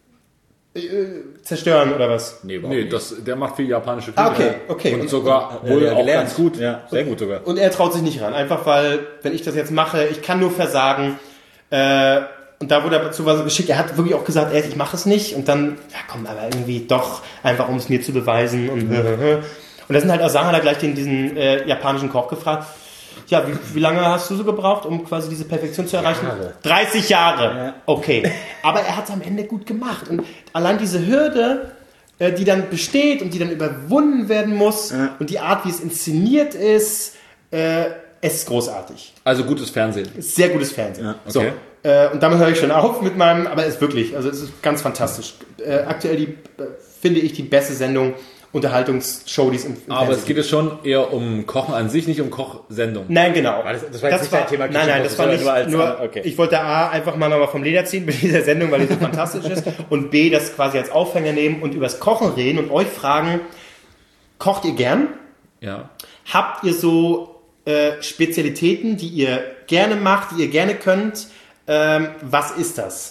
[SPEAKER 2] Zerstören oder was?
[SPEAKER 1] Nee, der macht viel japanische Küche.
[SPEAKER 2] Okay.
[SPEAKER 1] Und sogar wohl auch
[SPEAKER 4] gelernt.
[SPEAKER 1] ganz gut.
[SPEAKER 4] Ja, sehr gut sogar.
[SPEAKER 2] Und er traut sich nicht ran, einfach weil, wenn ich das jetzt mache, ich kann nur versagen. Und da wurde er dazu was geschickt. Er hat wirklich auch gesagt, ich mache es nicht. Und dann, ja komm, aber irgendwie doch, einfach um es mir zu beweisen. Und da sind halt Asang hat er gleich diesen japanischen Koch gefragt, ja, wie lange hast du so gebraucht, um quasi diese Perfektion zu erreichen? 30 Jahre. Ja. Okay. Aber er hat es am Ende gut gemacht. Und allein diese Hürde, die dann besteht und die dann überwunden werden muss und die Art, wie es inszeniert ist, es ist großartig.
[SPEAKER 1] Also gutes Fernsehen.
[SPEAKER 2] Sehr gutes Fernsehen.
[SPEAKER 1] Ja, okay.
[SPEAKER 2] So, und damit höre ich schon auf mit meinem, aber es ist wirklich, also es ist ganz fantastisch. Aktuell finde ich die beste Sendung, Unterhaltungsshow, die es im
[SPEAKER 1] Aber
[SPEAKER 2] Fernsehen
[SPEAKER 1] es geht jetzt schon eher um Kochen an sich, nicht um Kochsendung.
[SPEAKER 2] Nein, genau.
[SPEAKER 4] Das war jetzt nicht dein Thema.
[SPEAKER 2] Nein, das war nicht nur,
[SPEAKER 4] okay.
[SPEAKER 2] Ich wollte A, einfach mal nochmal vom Leder ziehen mit dieser Sendung, weil die so fantastisch ist und B, das quasi als Aufhänger nehmen und übers Kochen reden und euch fragen, kocht ihr gern?
[SPEAKER 1] Ja.
[SPEAKER 2] Habt ihr so Spezialitäten, die ihr gerne macht, die ihr gerne könnt? Was ist das?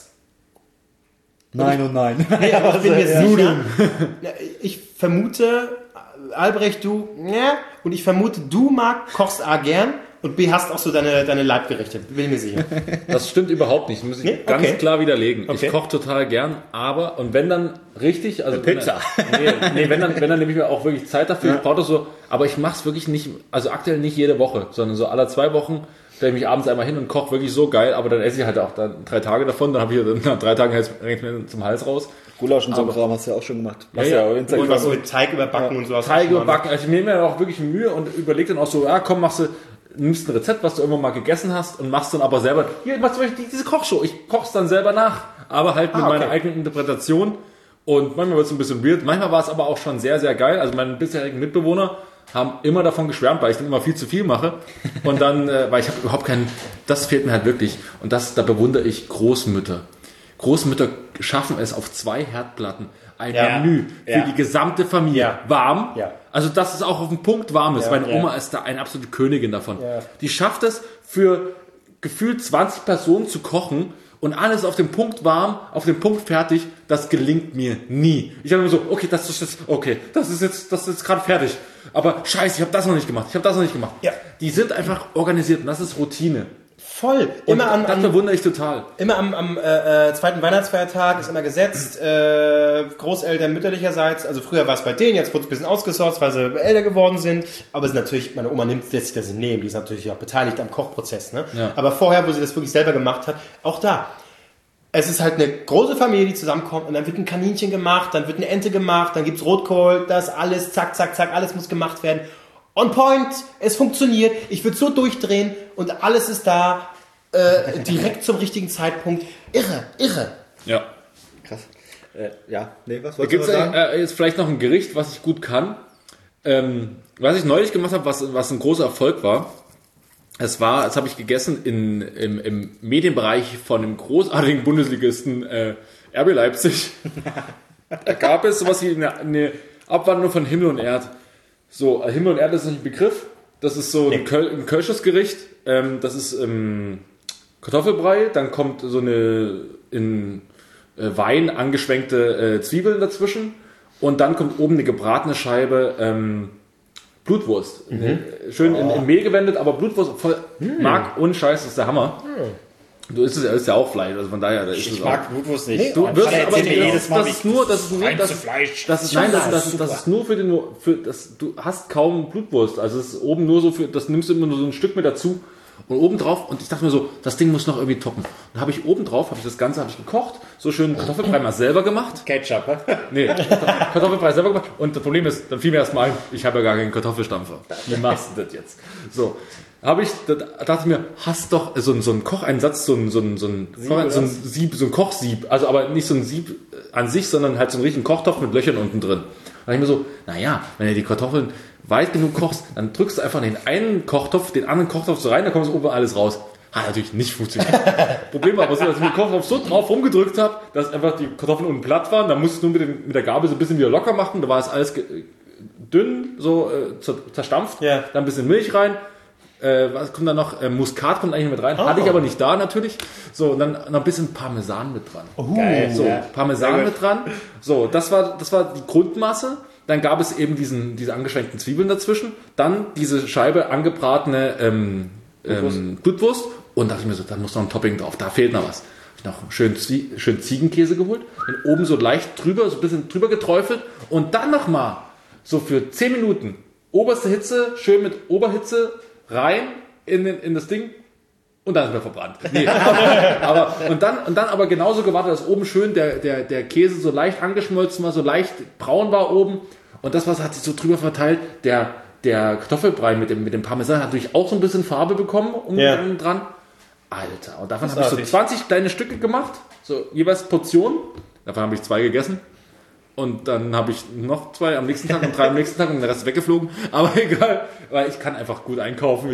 [SPEAKER 4] Nein und nein.
[SPEAKER 2] Nee, aber ich bin mir sicher. Ich vermute, Albrecht, du, und ich vermute, du kochst A gern und B hast auch so deine Leibgerichte. Bin mir sicher.
[SPEAKER 1] Das stimmt überhaupt nicht. Muss ich ganz klar widerlegen.
[SPEAKER 2] Okay.
[SPEAKER 1] Ich koche total gern, aber, und wenn dann richtig, also
[SPEAKER 4] Pizza.
[SPEAKER 1] Wenn dann nehme ich mir auch wirklich Zeit dafür. Ich brauche das so, aber ich mache es wirklich nicht, also aktuell nicht jede Woche, sondern so alle 2 Wochen stelle ich mich abends einmal hin und koche wirklich so geil, aber dann esse ich halt auch dann 3 Tage davon, dann habe ich nach 3 Tagen rennt mir zum Hals raus.
[SPEAKER 4] Gulasch und so ein Kram hast du ja auch schon gemacht.
[SPEAKER 2] Und was mit Teig überbacken und sowas.
[SPEAKER 1] Teig überbacken, also ich nehme mir auch wirklich Mühe und überlege dann auch so, komm, nimmst ein Rezept, was du irgendwann mal gegessen hast und machst dann aber selber, hier, machst du diese Kochshow, ich koch's dann selber nach, aber halt mit meiner eigenen Interpretation und manchmal wird es ein bisschen weird, manchmal war es aber auch schon sehr, sehr geil, also meine bisherigen Mitbewohner haben immer davon geschwärmt, weil ich dann immer viel zu viel mache und dann, weil ich habe überhaupt das fehlt mir halt wirklich und da bewundere ich Großmütter. Großmütter schaffen es auf 2 Herdplatten ein Menü für die gesamte Familie warm. Ja. Also dass es auch auf den Punkt warm ist. Meine Oma ist da eine absolute Königin davon. Ja. Die schafft es für gefühlt 20 Personen zu kochen und alles auf dem Punkt warm, auf dem Punkt fertig, das gelingt mir nie. Ich habe immer so, okay, das ist jetzt gerade fertig. Aber scheiße, ich habe das noch nicht gemacht.
[SPEAKER 2] Ja.
[SPEAKER 1] Die sind einfach organisiert und das ist Routine.
[SPEAKER 2] Voll.
[SPEAKER 1] Und das bewundere ich total.
[SPEAKER 2] Immer am zweiten Weihnachtsfeiertag ist immer gesetzt, Großeltern mütterlicherseits, also früher war es bei denen, jetzt wurde es ein bisschen ausgesourcet, weil sie älter geworden sind, aber es ist natürlich, meine Oma lässt sich das nehmen, die ist natürlich auch beteiligt am Kochprozess, ne?
[SPEAKER 1] Ja.
[SPEAKER 2] Aber vorher, wo sie das wirklich selber gemacht hat, auch da, es ist halt eine große Familie, die zusammenkommt und dann wird ein Kaninchen gemacht, dann wird eine Ente gemacht, dann gibt's Rotkohl, das alles, zack, zack, zack, alles muss gemacht werden. On point, es funktioniert, ich würde so durchdrehen und alles ist da, direkt zum richtigen Zeitpunkt. Irre.
[SPEAKER 1] Ja.
[SPEAKER 4] Krass. Was
[SPEAKER 1] Da
[SPEAKER 4] wolltest
[SPEAKER 1] gibt
[SPEAKER 4] du sagen?
[SPEAKER 1] es jetzt vielleicht noch ein Gericht, was ich gut kann. Was ich neulich gemacht habe, was ein großer Erfolg war. Das habe ich gegessen im Medienbereich von dem großartigen Bundesligisten RB Leipzig. Da gab es sowas wie eine Abwandlung von Himmel und Erd. So, Himmel und Erde ist nicht ein Begriff. Das ist so ein kölsches Gericht. Das ist Kartoffelbrei. Dann kommt so eine in Wein angeschwenkte Zwiebeln dazwischen. Und dann kommt oben eine gebratene Scheibe Blutwurst. Schön in Mehl gewendet, aber Blutwurst voll mag und Scheiß, das ist der Hammer. Du isst es ja auch Fleisch, also von daher.
[SPEAKER 4] Ich mag Blutwurst nicht.
[SPEAKER 1] Du wirst aber
[SPEAKER 4] jedes Mal,
[SPEAKER 1] das ist nur du hast kaum Blutwurst, also es ist oben nur so das nimmst du immer nur so ein Stück mit dazu und oben drauf und ich dachte mir so, das Ding muss noch irgendwie toppen. Dann habe ich oben drauf, das Ganze gekocht, so schön Kartoffelbrei mal selber gemacht.
[SPEAKER 4] Ketchup.
[SPEAKER 1] Nee, Kartoffelbrei selber gemacht und das Problem ist, dann fiel mir erstmal ein, ich habe ja gar keinen Kartoffelstampfer. Wie machst du das jetzt? So. Dachte ich mir, hast doch so einen Kocheinsatz, so ein Kochsieb, also aber nicht so ein Sieb an sich, sondern halt so einen richtigen Kochtopf mit Löchern unten drin. Da dachte ich mir so, naja, wenn du die Kartoffeln weit genug kochst, dann drückst du einfach in den einen Kochtopf, den anderen Kochtopf so rein, dann kommt oben alles raus. Hat natürlich nicht funktioniert. Problem war, dass ich den Kochtopf so drauf rumgedrückt habe, dass einfach die Kartoffeln unten platt waren, dann musst du nur mit der Gabel so ein bisschen wieder locker machen, da war es alles dünn, so zerstampft, dann ein bisschen Milch rein. Was kommt da noch? Muskat kommt eigentlich mit rein. Hatte ich aber nicht da natürlich. So, und dann noch ein bisschen Parmesan mit dran.
[SPEAKER 4] Geil.
[SPEAKER 1] So, Parmesan mit dran. So, das war die Grundmasse. Dann gab es eben diese angeschwenkten Zwiebeln dazwischen. Dann diese Scheibe angebratene Blutwurst. Und dachte ich mir so, da muss noch ein Topping drauf. Da fehlt noch was. Hab ich noch schön Ziegenkäse geholt. Den oben so leicht drüber, so ein bisschen drüber geträufelt. Und dann nochmal so für 10 Minuten oberste Hitze, schön mit Oberhitze rein in das Ding und dann ist mir verbrannt. Nee, und dann aber genauso gewartet, dass oben schön der Käse so leicht angeschmolzen war, so leicht braun war oben und das was hat sich so drüber verteilt. Der Kartoffelbrei mit dem Parmesan hat natürlich auch so ein bisschen Farbe bekommen dran. Alter, und davon habe ich so 20 kleine Stücke gemacht, so jeweils Portionen. Davon habe ich 2 gegessen. Und dann habe ich noch 2 am nächsten Tag und 3 am nächsten Tag und der Rest ist weggeflogen. Aber egal, weil ich kann einfach gut einkaufen.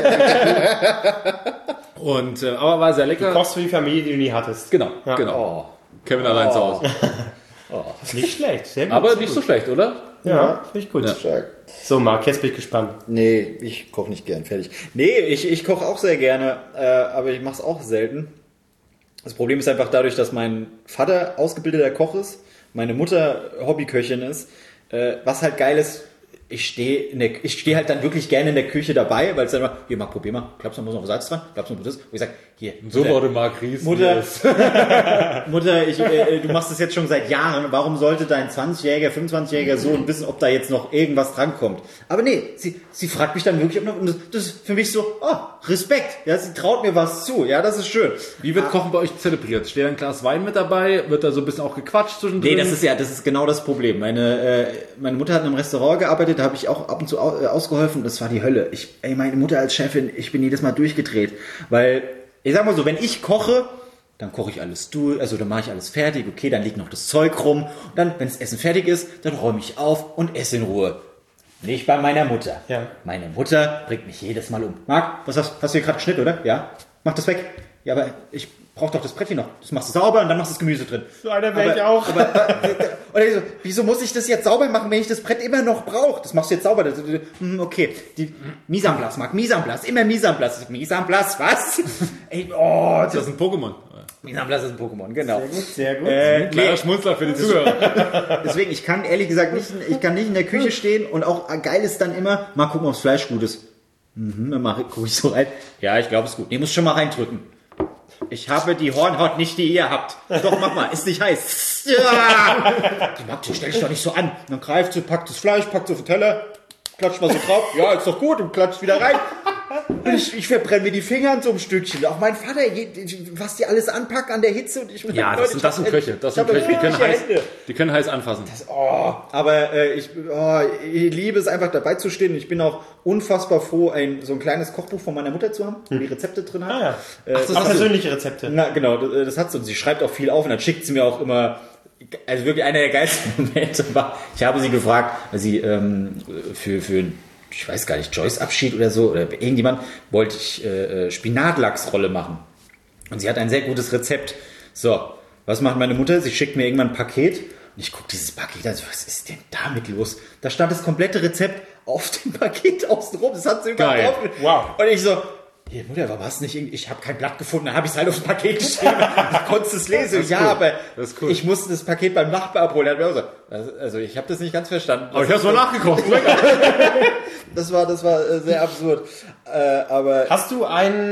[SPEAKER 1] Aber war sehr lecker.
[SPEAKER 2] Du kochst für die Familie, die du nie hattest.
[SPEAKER 1] Genau.
[SPEAKER 4] Oh.
[SPEAKER 1] Kevin allein zu Hause.
[SPEAKER 2] Nicht schlecht, sehr gut.
[SPEAKER 1] Aber nicht so schlecht, oder?
[SPEAKER 2] Ja, finde ich gut.
[SPEAKER 1] Ja.
[SPEAKER 4] Stark.
[SPEAKER 2] So, Marc, jetzt bin ich gespannt.
[SPEAKER 4] Nee, ich koche nicht gern. Fertig. Nee, ich koche auch sehr gerne, aber ich mache es auch selten. Das Problem ist einfach dadurch, dass mein Vater ausgebildeter Koch ist, meine Mutter Hobbyköchin ist, was halt geil ist, ich stehe halt dann wirklich gerne in der Küche dabei, weil es dann immer, hier, Marc, probier mal, glaubst du, da muss noch Salz dran, glaubst du, das? Und ich sag, hier.
[SPEAKER 1] So wurde Marc Ries.
[SPEAKER 4] Mutter, du machst das jetzt schon seit Jahren, warum sollte dein 20-jähriger, 25-jähriger Sohn wissen, ob da jetzt noch irgendwas drankommt? Aber nee, sie fragt mich dann wirklich, und das ist für mich so, Respekt, ja, sie traut mir was zu, ja, das ist schön.
[SPEAKER 1] Wie wird Kochen bei euch zelebriert? Steht ein Glas Wein mit dabei? Wird da so ein bisschen auch gequatscht zwischendrin?
[SPEAKER 4] Nee, das ist genau das Problem. Meine Mutter hat in einem Restaurant gearbeitet, da habe ich auch ab und zu ausgeholfen, das war die Hölle. Meine Mutter als Chefin, ich bin jedes Mal durchgedreht, weil, ich sag mal so, wenn ich koche, dann koche ich alles durch, also dann mache ich alles fertig, okay, dann liegt noch das Zeug rum, und dann, wenn das Essen fertig ist, dann räume ich auf und esse in Ruhe. Nicht bei meiner Mutter.
[SPEAKER 2] Ja.
[SPEAKER 4] Meine Mutter bringt mich jedes Mal um. Marc, hast du hier gerade geschnitten, oder? Ja? Mach das weg. Ja, aber braucht doch das Brett hier noch. Das machst du sauber und dann machst du das Gemüse drin.
[SPEAKER 2] So einer wäre ich auch.
[SPEAKER 4] Oder ich so, wieso muss ich das jetzt sauber machen, wenn ich das Brett immer noch brauche? Das machst du jetzt sauber. Okay, die Mise en place, Marc, Mise en place, immer Mise en place. Mise en place, was? Ey,
[SPEAKER 1] Das ist ein Pokémon.
[SPEAKER 4] Mise en place ist ein Pokémon, genau.
[SPEAKER 2] Sehr gut.
[SPEAKER 1] Kleiner Schmunzler für die Zuhörer.
[SPEAKER 4] Deswegen, ich kann ehrlich gesagt nicht in der Küche stehen und auch geil ist dann immer, mal gucken, ob das Fleisch gut ist. Dann gucke ich so rein. Ja, ich glaube, es ist gut. Nee, muss schon mal reindrücken. Ich habe die Hornhaut nicht, die ihr habt. Doch, mach mal, ist nicht heiß. Ja! Die Magd, stell dich doch nicht so an. Dann greift sie, packt das Fleisch, packt es auf den Teller, klatscht mal so drauf. Ja, ist doch gut und klatscht wieder rein. Ich verbrenne mir die Finger an so einem Stückchen. Auch mein Vater, was die alles anpacken an der Hitze. Und ich
[SPEAKER 1] Ja, das sind Köche. Die können heiß anfassen.
[SPEAKER 4] Aber ich liebe es einfach dabei zu stehen. Ich bin auch unfassbar froh, so ein kleines Kochbuch von meiner Mutter zu haben, wo die Rezepte drin hat.
[SPEAKER 2] Auch persönliche Rezepte.
[SPEAKER 4] Na, genau, das hat sie. Und sie schreibt auch viel auf und dann schickt sie mir auch immer, also wirklich einer der geilsten Momente war, ich habe sie gefragt, weil sie für ich weiß gar nicht, Joyce Abschied oder so, oder irgendjemand, wollte ich Spinatlachsrolle machen. Und sie hat ein sehr gutes Rezept. So, was macht meine Mutter? Sie schickt mir irgendwann ein Paket und ich gucke dieses Paket an, was ist denn damit los? Da stand das komplette Rezept auf dem Paket außenrum, das hat sie überall
[SPEAKER 1] Geil.
[SPEAKER 4] drauf.
[SPEAKER 2] Wow.
[SPEAKER 4] Und ich so, hier, Mutter, warum hast du nicht irgendwie, ich habe kein Blatt gefunden, dann habe ich es halt aufs Paket geschrieben. Du konntest es lesen. Ja,
[SPEAKER 1] cool.
[SPEAKER 4] aber
[SPEAKER 1] Das ist cool.
[SPEAKER 4] ich musste das Paket beim Nachbar abholen. Er hat mir auch so, also ich habe das nicht ganz verstanden.
[SPEAKER 1] Aber ich hab's mal nachgekocht.
[SPEAKER 4] Das war sehr absurd. Aber
[SPEAKER 2] Hast du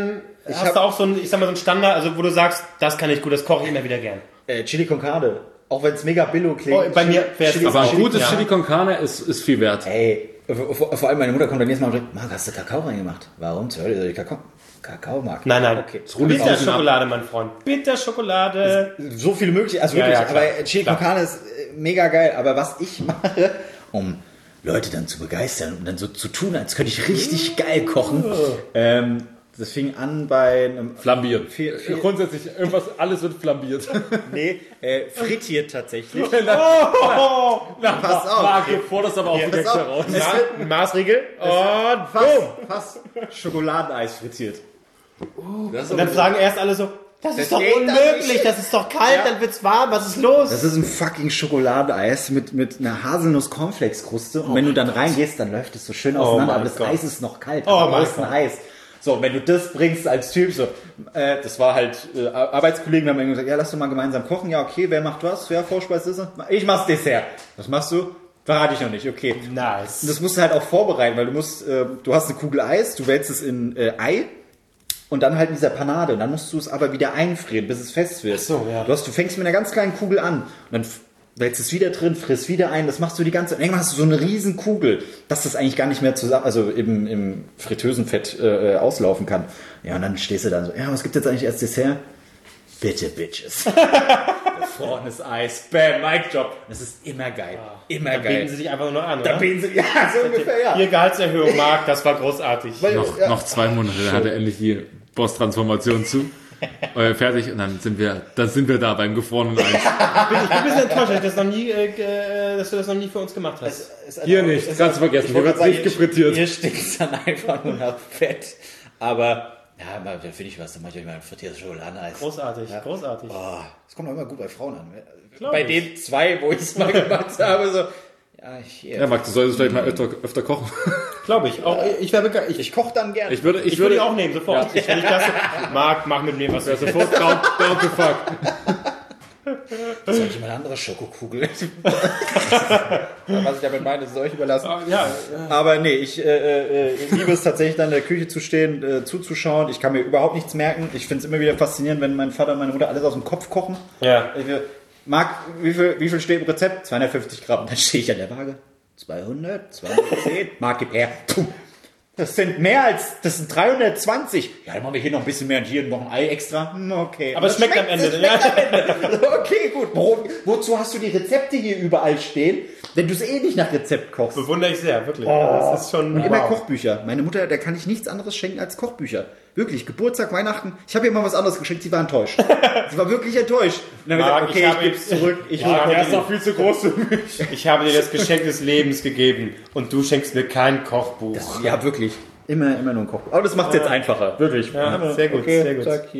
[SPEAKER 2] auch so einen, ich sag mal, so einen Standard, also wo du sagst, das kann ich gut, das koche ich immer wieder gern?
[SPEAKER 4] Chili con Carne, auch wenn es mega billo klingt.
[SPEAKER 2] Oh, bei mir wär's
[SPEAKER 4] Chili-
[SPEAKER 1] Aber ein
[SPEAKER 4] Chili-
[SPEAKER 1] gutes
[SPEAKER 2] ja.
[SPEAKER 1] Chili con Carne ist viel wert.
[SPEAKER 4] Ey, vor allem meine Mutter kommt dann nächstes Mal und sagt, Marc, hast du Kakao reingemacht? Warum zur Hölle soll ich Kakao mag?
[SPEAKER 2] Nein.
[SPEAKER 4] Okay.
[SPEAKER 2] Bitterschokolade, mein Freund. Bitterschokolade.
[SPEAKER 4] So viel möglich, also wirklich,
[SPEAKER 2] Ja, klar.
[SPEAKER 4] aber Chili con Carne ist mega geil. Aber was ich mache, um Leute dann zu begeistern und dann so zu tun, als könnte ich richtig geil kochen, das fing an bei einem
[SPEAKER 1] Flambiert.
[SPEAKER 4] Viel-
[SPEAKER 1] Grundsätzlich, alles wird flambiert.
[SPEAKER 4] frittiert tatsächlich.
[SPEAKER 1] Pass
[SPEAKER 4] auf.
[SPEAKER 1] Marc, du forderst aber auch die
[SPEAKER 4] Pass
[SPEAKER 1] Gags
[SPEAKER 4] auf.
[SPEAKER 1] heraus.
[SPEAKER 2] Maßregel. Und
[SPEAKER 4] Fast Schokoladeneis frittiert.
[SPEAKER 2] Und dann sagen erst alle so, das ist doch
[SPEAKER 4] geht doch
[SPEAKER 2] unmöglich,
[SPEAKER 4] nicht.
[SPEAKER 2] das ist doch kalt, dann wird's warm, was ist los?
[SPEAKER 4] Das ist ein fucking Schokoladeneis mit einer Haselnuss-Cornflakes-Kruste. Und wenn du dann reingehst, dann läuft es so schön auseinander.
[SPEAKER 2] mein
[SPEAKER 4] Aber das
[SPEAKER 2] Gott.
[SPEAKER 4] Eis ist noch kalt.
[SPEAKER 2] Oh
[SPEAKER 4] aber
[SPEAKER 2] mein
[SPEAKER 4] außen
[SPEAKER 2] Gott.
[SPEAKER 4] heiß. So, wenn du das bringst als Typ, so, das war halt, Arbeitskollegen haben mir gesagt, ja, lass doch mal gemeinsam kochen. Ja, okay, wer macht was? Ja, Vorspeise ist es. Ich mach's Dessert. Was machst du? Verrate ich noch nicht, okay.
[SPEAKER 2] Nice.
[SPEAKER 4] Und das musst du halt auch vorbereiten, weil du hast eine Kugel Eis, du wälzt es in Ei und dann halt in dieser Panade. Und dann musst du es aber wieder einfrieren, bis es fest wird.
[SPEAKER 2] Ach so, ja.
[SPEAKER 4] Du fängst mit einer ganz kleinen Kugel an und dann wälzt es wieder drin, frisst wieder ein. Das machst du die ganze Zeit. Irgendwann hast du so eine riesen Kugel, dass das eigentlich gar nicht mehr zusammen, also im Fritteusenfett auslaufen kann. Ja, und dann stehst du dann so, ja, was gibt jetzt eigentlich als Dessert? Bitte, Bitches. Gefrorenes Eis, bam, Mic Drop. Das ist immer geil. Immer
[SPEAKER 2] Da
[SPEAKER 4] geil.
[SPEAKER 2] bieten sie sich einfach nur an,
[SPEAKER 4] Da
[SPEAKER 2] oder?
[SPEAKER 4] beten sie, ja, so ungefähr, ja.
[SPEAKER 2] Ihr Gehaltserhöhung, Marc, das war großartig.
[SPEAKER 1] Noch 2 Monate, dann hat er endlich die Boss-Transformation zu. Fertig und dann sind wir da beim gefrorenen Eis.
[SPEAKER 2] Ich bin ein bisschen enttäuscht, dass du das noch nie für uns gemacht hast.
[SPEAKER 1] Hier nicht, kannst du vergessen. Hier wird nicht gefrittiert.
[SPEAKER 4] Hier stinkt dann einfach nur nach Fett. Aber, ja, da finde ich was, dann mache ich euch mal ein frittiertes Schokoladeneis.
[SPEAKER 2] Großartig, großartig.
[SPEAKER 4] Das kommt auch immer gut bei Frauen an.
[SPEAKER 2] Glaub
[SPEAKER 4] Bei
[SPEAKER 2] ich.
[SPEAKER 4] den 2, wo ich es mal gemacht habe, so, ja, hier.
[SPEAKER 1] Ja, Max, du solltest vielleicht mal öfter kochen.
[SPEAKER 2] Glaube ich. Auch, ich wäre begeistert.
[SPEAKER 4] Ich koche dann gerne.
[SPEAKER 1] Ich würde
[SPEAKER 2] Die auch nehmen, sofort. Ich finde das. Marc, mach mit mir was.
[SPEAKER 1] ja, sofort down to fuck.
[SPEAKER 4] Soll ich mal eine andere Schokokugel? Was ich damit meine, ist euch überlassen.
[SPEAKER 2] Ja,
[SPEAKER 4] Aber nee, ich liebe es tatsächlich dann in der Küche zu stehen, zuzuschauen. Ich kann mir überhaupt nichts merken. Ich finde es immer wieder faszinierend, wenn mein Vater und meine Mutter alles aus dem Kopf kochen.
[SPEAKER 2] ja.
[SPEAKER 4] Marc, wie viel steht im Rezept? 250 Gramm. Dann stehe ich an der Waage. 200, 210. Marc, gib her. Puh. Das sind 320. Ja, dann machen wir hier noch ein bisschen mehr und hier noch ein Ei extra. Okay.
[SPEAKER 2] Aber es schmeckt am Ende.
[SPEAKER 4] Okay, gut. Wozu hast du die Rezepte hier überall stehen, wenn du es eh nicht nach Rezept kochst?
[SPEAKER 2] Bewundere ich sehr, wirklich. Das ist schon.
[SPEAKER 4] Und immer Kochbücher. Meine Mutter, der kann ich nichts anderes schenken als Kochbücher. Wirklich, Geburtstag, Weihnachten. Ich habe ihr mal was anderes geschenkt, sie war enttäuscht. Sie war wirklich enttäuscht. Und dann habe ich gesagt, okay, ich gebe es zurück.
[SPEAKER 1] Er ist noch viel zu groß für mich.
[SPEAKER 2] Ich habe dir das Geschenk des Lebens gegeben und du schenkst mir kein Kochbuch.
[SPEAKER 4] Ja, wirklich. Immer nur ein Kochbuch. Aber das macht es jetzt einfacher. Wirklich.
[SPEAKER 2] Ja, sehr gut,
[SPEAKER 4] Okay,
[SPEAKER 2] sehr gut.
[SPEAKER 4] zack, hier.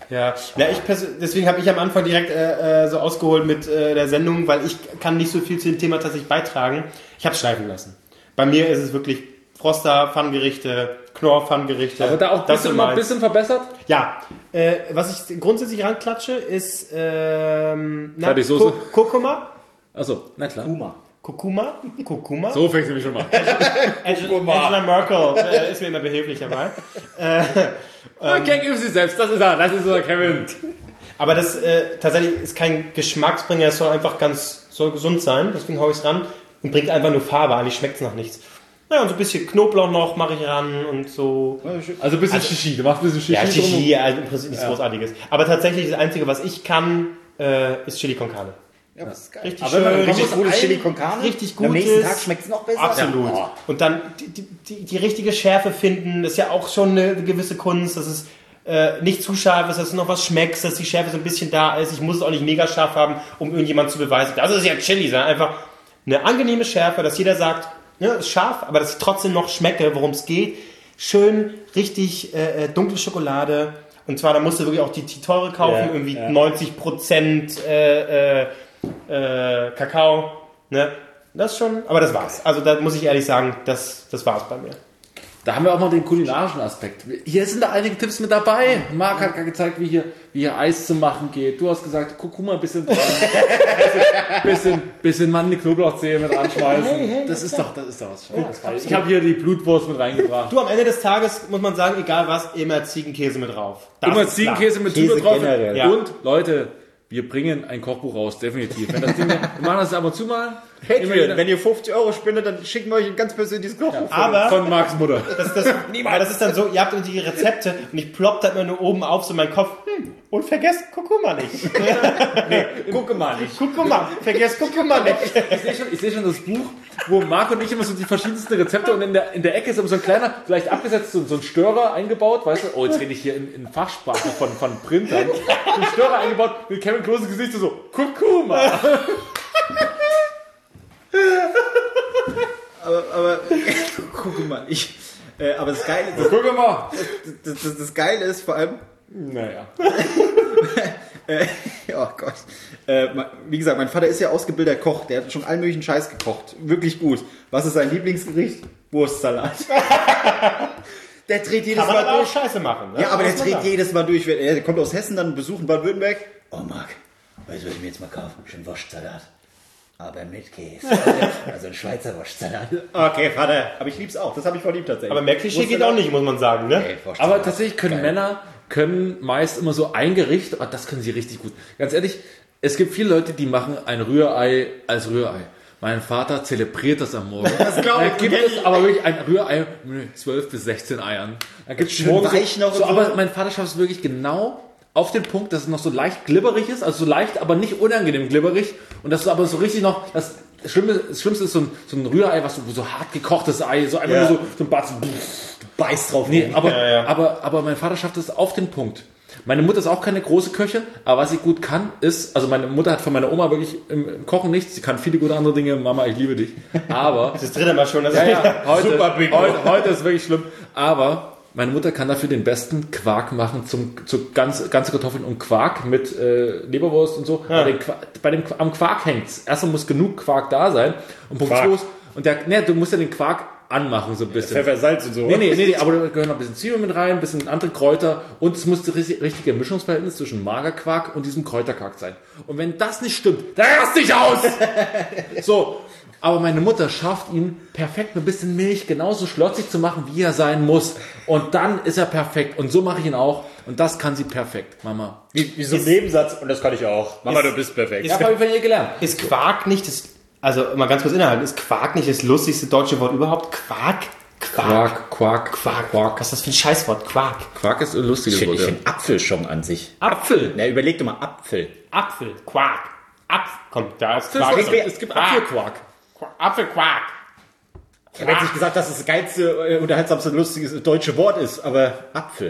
[SPEAKER 2] Ja, deswegen habe ich am Anfang direkt so ausgeholt mit der Sendung, weil ich kann nicht so viel zu dem Thema tatsächlich beitragen. Ich habe es schleifen lassen. Bei mir ist es wirklich Froster, Pfannengerichte, Knorr-Pfannengerichte.
[SPEAKER 1] Aber da auch ein bisschen verbessert?
[SPEAKER 2] Ja, was ich grundsätzlich ranklatsche, ist
[SPEAKER 1] Fertigsoße?
[SPEAKER 2] Kurkuma.
[SPEAKER 1] Achso, na klar.
[SPEAKER 2] Kurkuma.
[SPEAKER 1] So fängst du mich schon mal.
[SPEAKER 2] Angela Merkel ist mir immer behilflich dabei.
[SPEAKER 1] Gang übt sich selbst, das ist unser Kevin.
[SPEAKER 2] Aber das tatsächlich ist kein Geschmacksbringer, es soll gesund sein, deswegen hau ich es ran und bringt einfach nur Farbe, eigentlich schmeckt es nach nichts. Ja, und so ein bisschen Knoblauch noch mache ich ran und so.
[SPEAKER 1] Also ein bisschen Shishi, du machst ein bisschen Shishi.
[SPEAKER 2] Ja, Shishi, also im Prinzip nichts Großartiges. Aber tatsächlich das Einzige, was ich kann, ist Chili con Carne.
[SPEAKER 4] Ja, das ist geil.
[SPEAKER 2] Richtig
[SPEAKER 4] aber
[SPEAKER 2] schön,
[SPEAKER 4] wenn man
[SPEAKER 2] richtig
[SPEAKER 4] richtig gutes Chili con Carne,
[SPEAKER 2] richtig gut
[SPEAKER 4] am nächsten
[SPEAKER 2] ist.
[SPEAKER 4] Tag schmeckt es noch besser.
[SPEAKER 2] Absolut.
[SPEAKER 4] Ja.
[SPEAKER 2] Und dann die richtige Schärfe finden, das ist ja auch schon eine gewisse Kunst, dass es nicht zu scharf ist, dass du noch was schmeckst, dass die Schärfe so ein bisschen da ist. Ich muss es auch nicht mega scharf haben, um irgendjemand zu beweisen. Das ist ja Chili, sondern einfach eine angenehme Schärfe, dass jeder sagt, ja, ist scharf, aber dass ich trotzdem noch schmecke, worum es geht. Schön, richtig dunkle Schokolade. Und zwar, da musst du wirklich auch die teure kaufen, irgendwie 90% Kakao. Ne? Das schon, aber das war's. Also da muss ich ehrlich sagen, das war's bei mir.
[SPEAKER 1] Da haben wir auch mal den kulinarischen Aspekt. Hier sind da einige Tipps mit dabei. Marc hat gerade gezeigt, wie hier Eis zu machen geht. Du hast gesagt, guck mal ein bisschen dran. bisschen Mandeln, Knoblauchzehe mit anschmeißen. Das ist doch was Schönes. Ich habe hier die Blutwurst mit reingebracht.
[SPEAKER 2] Du, am Ende des Tages muss man sagen, egal was, immer Ziegenkäse mit drauf. Das
[SPEAKER 1] Immer
[SPEAKER 2] ist
[SPEAKER 1] Ziegenkäse mit
[SPEAKER 4] Käse
[SPEAKER 1] Zwiebeln drauf.
[SPEAKER 4] generell.
[SPEAKER 2] Ja.
[SPEAKER 1] Und Leute, wir bringen ein Kochbuch raus, definitiv. Wenn das Ding, wir machen das ab und zu mal.
[SPEAKER 4] Patreon, wenn ihr 50 € spendet, dann schicken wir euch ein ganz persönliches Kochbuch.
[SPEAKER 2] Aber
[SPEAKER 1] Von Marks Mutter.
[SPEAKER 2] aber das ist dann so, ihr habt irgendwie die Rezepte und ich plopp da immer nur oben auf so meinen Kopf. Und vergesst Kurkuma nicht.
[SPEAKER 1] Gucke mal nicht.
[SPEAKER 2] Vergesst Kurkuma nicht.
[SPEAKER 1] Ich sehe schon das Buch, wo Marc und ich immer so die verschiedensten Rezepte und in der Ecke ist immer so ein kleiner, vielleicht abgesetzt, so ein Störer eingebaut, weißt du? Oh, jetzt rede ich hier in Fachsprache von Printern. Ein Störer eingebaut mit Kevin Klose Gesicht so, Kurkuma.
[SPEAKER 4] aber guck mal, aber das Geile ist,
[SPEAKER 1] Guck mal.
[SPEAKER 4] das Geile ist vor allem,
[SPEAKER 1] Naja.
[SPEAKER 4] oh Gott, wie gesagt, mein Vater ist ja ausgebildeter Koch, der hat schon allen möglichen Scheiß gekocht, wirklich gut. Was ist sein Lieblingsgericht? Wurstsalat. Der dreht jedes
[SPEAKER 2] Kann man
[SPEAKER 4] Mal
[SPEAKER 2] aber auch
[SPEAKER 4] durch.
[SPEAKER 2] Scheiße machen. Ne?
[SPEAKER 4] Ja, aber der
[SPEAKER 2] Muss man
[SPEAKER 4] dreht
[SPEAKER 2] sagen.
[SPEAKER 4] jedes Mal durch. Er kommt aus Hessen, dann besuchen Baden-Württemberg. Oh Marc, weißt du, was ich mir jetzt mal kaufe? Schön Wurstsalat. Aber mit Käse. Also ein Schweizer Wurstsalat. Okay, Vater. Aber ich lieb's auch. Das habe ich voll lieb tatsächlich.
[SPEAKER 2] Aber mehr Klischee geht auch nicht, muss man sagen. Ne?
[SPEAKER 4] Ey, Wurstsalat.
[SPEAKER 1] Aber tatsächlich können Männer meist immer so ein Gericht, und das können sie richtig gut. Ganz ehrlich, es gibt viele Leute, die machen ein Rührei als Rührei. Mein Vater zelebriert das am Morgen.
[SPEAKER 4] Das glaube ich.
[SPEAKER 1] Da gibt es aber wirklich ein Rührei mit 12 bis 16 Eiern. Da gibt es
[SPEAKER 4] Schön
[SPEAKER 1] morgens
[SPEAKER 4] weich noch und so.
[SPEAKER 1] aber mein Vater schafft es wirklich genau auf den Punkt, dass es noch so leicht glibberig ist, also so leicht, aber nicht unangenehm glibberig. Und dass du aber so richtig noch, das Schlimmste ist so ein Rührei, wo so hart gekochtes Ei, so einfach nur so ein Batzen.
[SPEAKER 4] Du beißt drauf.
[SPEAKER 1] Nee,
[SPEAKER 4] rum.
[SPEAKER 1] aber mein Vater schafft es auf den Punkt. Meine Mutter ist auch keine große Köchin, aber was sie gut kann, ist, also meine Mutter hat von meiner Oma wirklich im Kochen nichts, sie kann viele gute andere Dinge, Mama, ich liebe dich, aber...
[SPEAKER 2] Das dritte Mal schon, das
[SPEAKER 1] heute ist wirklich schlimm, aber meine Mutter kann dafür den besten Quark machen zu ganze Kartoffeln und Quark mit Leberwurst und so. Ja. Am Quark hängt's. Erstmal muss genug Quark da sein und Punkt 2 ist, und du musst ja den Quark anmachen, so ein bisschen.
[SPEAKER 4] Pfeffer, Salz und so.
[SPEAKER 1] Nee, aber da gehören noch ein bisschen Zwiebeln mit rein, ein bisschen andere Kräuter und es muss das richtige Mischungsverhältnis zwischen Magerquark und diesem Kräuterquark sein. Und wenn das nicht stimmt, dann raste ich aus! So, aber meine Mutter schafft ihn perfekt mit ein bisschen Milch genauso schlotzig zu machen, wie er sein muss. Und dann ist er perfekt. Und so mache ich ihn auch. Und das kann sie perfekt, Mama.
[SPEAKER 4] Wie so ein Nebensatz, und das kann ich auch. Mama, du bist perfekt.
[SPEAKER 1] Ja, habe ich von ihr gelernt.
[SPEAKER 2] Ist Quark nicht das... Also mal ganz kurz innehalten, ist Quark nicht das lustigste deutsche Wort überhaupt? Quark. Was ist das für ein Scheißwort?
[SPEAKER 1] Quark ist ein lustiges
[SPEAKER 4] Ich
[SPEAKER 1] Wort. Ja.
[SPEAKER 4] finde Apfel schon an sich.
[SPEAKER 2] Apfel.
[SPEAKER 4] Na, überleg doch mal, Apfel.
[SPEAKER 2] Quark. Komm, da ist Quark.
[SPEAKER 1] Es gibt Apfelquark.
[SPEAKER 2] Apfelquark.
[SPEAKER 4] Ich habe jetzt nicht gesagt, dass das geilste, unterhaltsamste, lustige deutsche Wort ist, aber Apfel.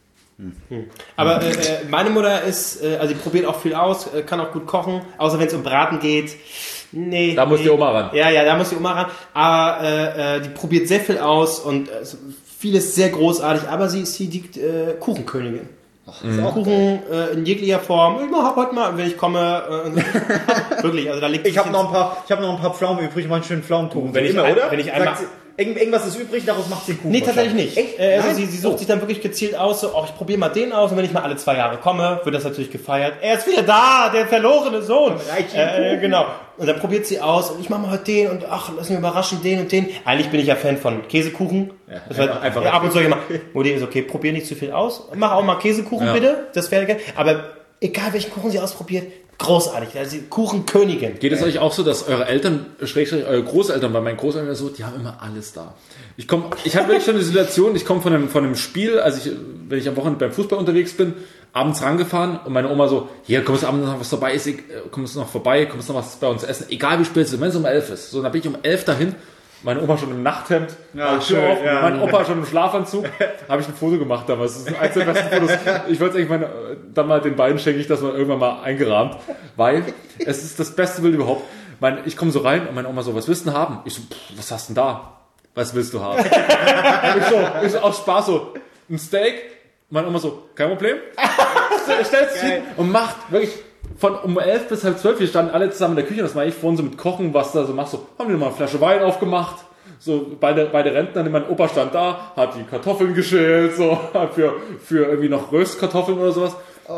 [SPEAKER 2] Aber meine Mutter ist, also die probiert auch viel aus, kann auch gut kochen, außer wenn es um Braten geht. Nee.
[SPEAKER 1] Da muss die Oma ran.
[SPEAKER 2] Ja, da muss die Oma ran. Aber die probiert sehr viel aus und vieles sehr großartig, aber sie ist die Kuchenkönigin. Kuchen in jeglicher Form. Ich mache heute mal, wenn ich komme. Wirklich, also da liegt
[SPEAKER 4] Ich habe noch ein paar Pflaumen übrig, mal einen schönen Pflaumenkuchen.
[SPEAKER 2] Wenn ich einmal...
[SPEAKER 4] Irgendwas ist übrig, daraus macht sie Kuchen.
[SPEAKER 2] Nee, tatsächlich nicht.
[SPEAKER 4] Echt?
[SPEAKER 2] Also sie sucht sich dann wirklich gezielt aus, so, ich probiere mal den aus und wenn ich mal alle 2 Jahre komme, wird das natürlich gefeiert. Er ist wieder da, der verlorene Sohn. Genau. Und dann probiert sie aus und ich mache mal heute den und lass mich überraschen, den und den. Eigentlich bin ich ja Fan von Käsekuchen.
[SPEAKER 4] Ja,
[SPEAKER 2] das wird einfach ab und zu gemacht. Mutti ist okay, probier nicht zu viel aus. Mach auch mal Käsekuchen bitte, das wäre geil. Aber egal welchen Kuchen sie ausprobiert, großartig. Also Kuchenkönigin.
[SPEAKER 1] Geht es euch auch so, dass eure Eltern, eure Großeltern, bei meinen Großeltern so, die haben immer alles da. Ich habe wirklich schon eine Situation, ich komme von einem Spiel, wenn ich am Wochenende beim Fußball unterwegs bin, abends rangefahren und meine Oma so, hier, kommst du abends noch was vorbei, kommst du noch was bei uns essen, egal wie spät es ist, wenn es um 11 ist. So, dann bin ich um 11 dahin, meine Oma schon im Nachthemd, mein Opa schon im Schlafanzug, habe ich ein Foto gemacht damals. Das ist eins der besten Fotos. Ich wollte es eigentlich dann mal den beiden schenke ich das mal irgendwann mal eingerahmt, weil es ist das beste Bild überhaupt. Ich komme so rein und meine Oma so, was willst du denn haben? Ich so, was hast du denn da? Was willst du haben? ich so aus Spaß so, ein Steak. Meine Oma so, kein Problem. Stellt sich hin und macht wirklich von um 11 bis halb 12, wir standen alle zusammen in der Küche, das war ich vorhin so mit Kochen, was da so machst, so, haben wir mal eine Flasche Wein aufgemacht, so, beide Rentner, mein Opa stand da, hat die Kartoffeln geschält, so, für irgendwie noch Röstkartoffeln oder sowas,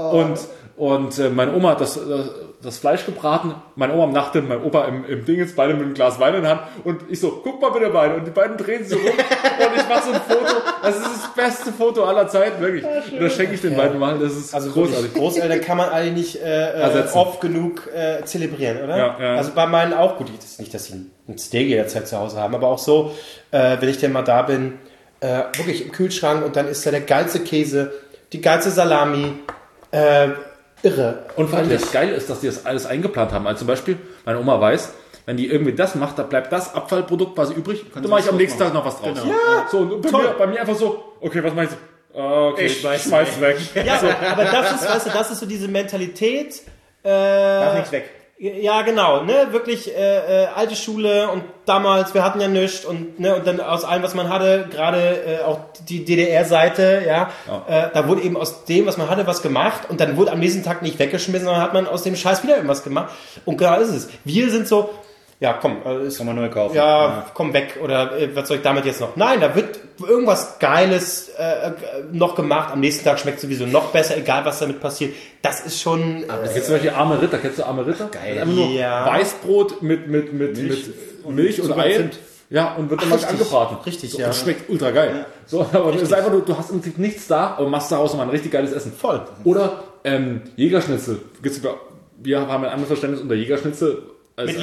[SPEAKER 1] und meine Oma hat das Fleisch gebraten, meine Oma am Nachthemd, mein Opa im Dingens, beide mit einem Glas Wein in der Hand und ich so, guck mal bitte beide und die beiden drehen sich so rum und ich mache so ein Foto, das ist das beste Foto aller Zeiten, wirklich. Und das schenke ich den beiden mal, das ist großartig.
[SPEAKER 2] Großeltern kann man eigentlich nicht oft genug zelebrieren, oder?
[SPEAKER 1] Ja.
[SPEAKER 2] Also bei meinen auch, gut, das ist nicht, dass sie ein Steak jederzeit zu Hause haben, aber auch so, wenn ich denn mal da bin, wirklich im Kühlschrank und dann ist da der geilste Käse, die geilste Salami, irre.
[SPEAKER 1] Und vor allem das Geile ist, dass die das alles eingeplant haben. Also zum Beispiel, meine Oma weiß, wenn die irgendwie das macht, da bleibt das Abfallprodukt quasi übrig, dann mache ich am nächsten Tag noch was draus.
[SPEAKER 2] Genau. Ja,
[SPEAKER 1] so, und bei mir einfach so, okay, was mache ich so? Okay, ich schmeiß weg.
[SPEAKER 2] Ja, so, aber das ist so diese Mentalität.
[SPEAKER 4] Darf nichts weg.
[SPEAKER 2] Ja, genau, ne, wirklich alte Schule und damals, wir hatten ja nichts und dann aus allem, was man hatte, gerade auch die DDR-Seite, da wurde eben aus dem, was man hatte, was gemacht und dann wurde am nächsten Tag nicht weggeschmissen, sondern hat man aus dem Scheiß wieder irgendwas gemacht und genau ist es. Wir sind so, ja, komm,
[SPEAKER 4] kann man neu kaufen.
[SPEAKER 2] Ja, komm weg oder was soll ich damit jetzt noch? Nein, da wird irgendwas Geiles noch gemacht. Am nächsten Tag schmeckt sowieso noch besser, egal was damit passiert. Das ist schon.
[SPEAKER 1] Kennst du solche Arme Ritter? Kennst du Arme Ritter?
[SPEAKER 4] Geil.
[SPEAKER 1] Einfach nur Weißbrot mit Milch und Ei. Ja, und wird dann mal angebraten.
[SPEAKER 2] Richtig,
[SPEAKER 1] so,
[SPEAKER 2] ja.
[SPEAKER 1] Und schmeckt ultra geil. Ja. So, aber es ist einfach nur, du hast im Prinzip nichts da, aber machst daraus mal ein richtig geiles Essen.
[SPEAKER 2] Voll.
[SPEAKER 1] Oder Jägerschnitzel. Wir haben ein anderes Verständnis unter Jägerschnitzel.
[SPEAKER 2] Mit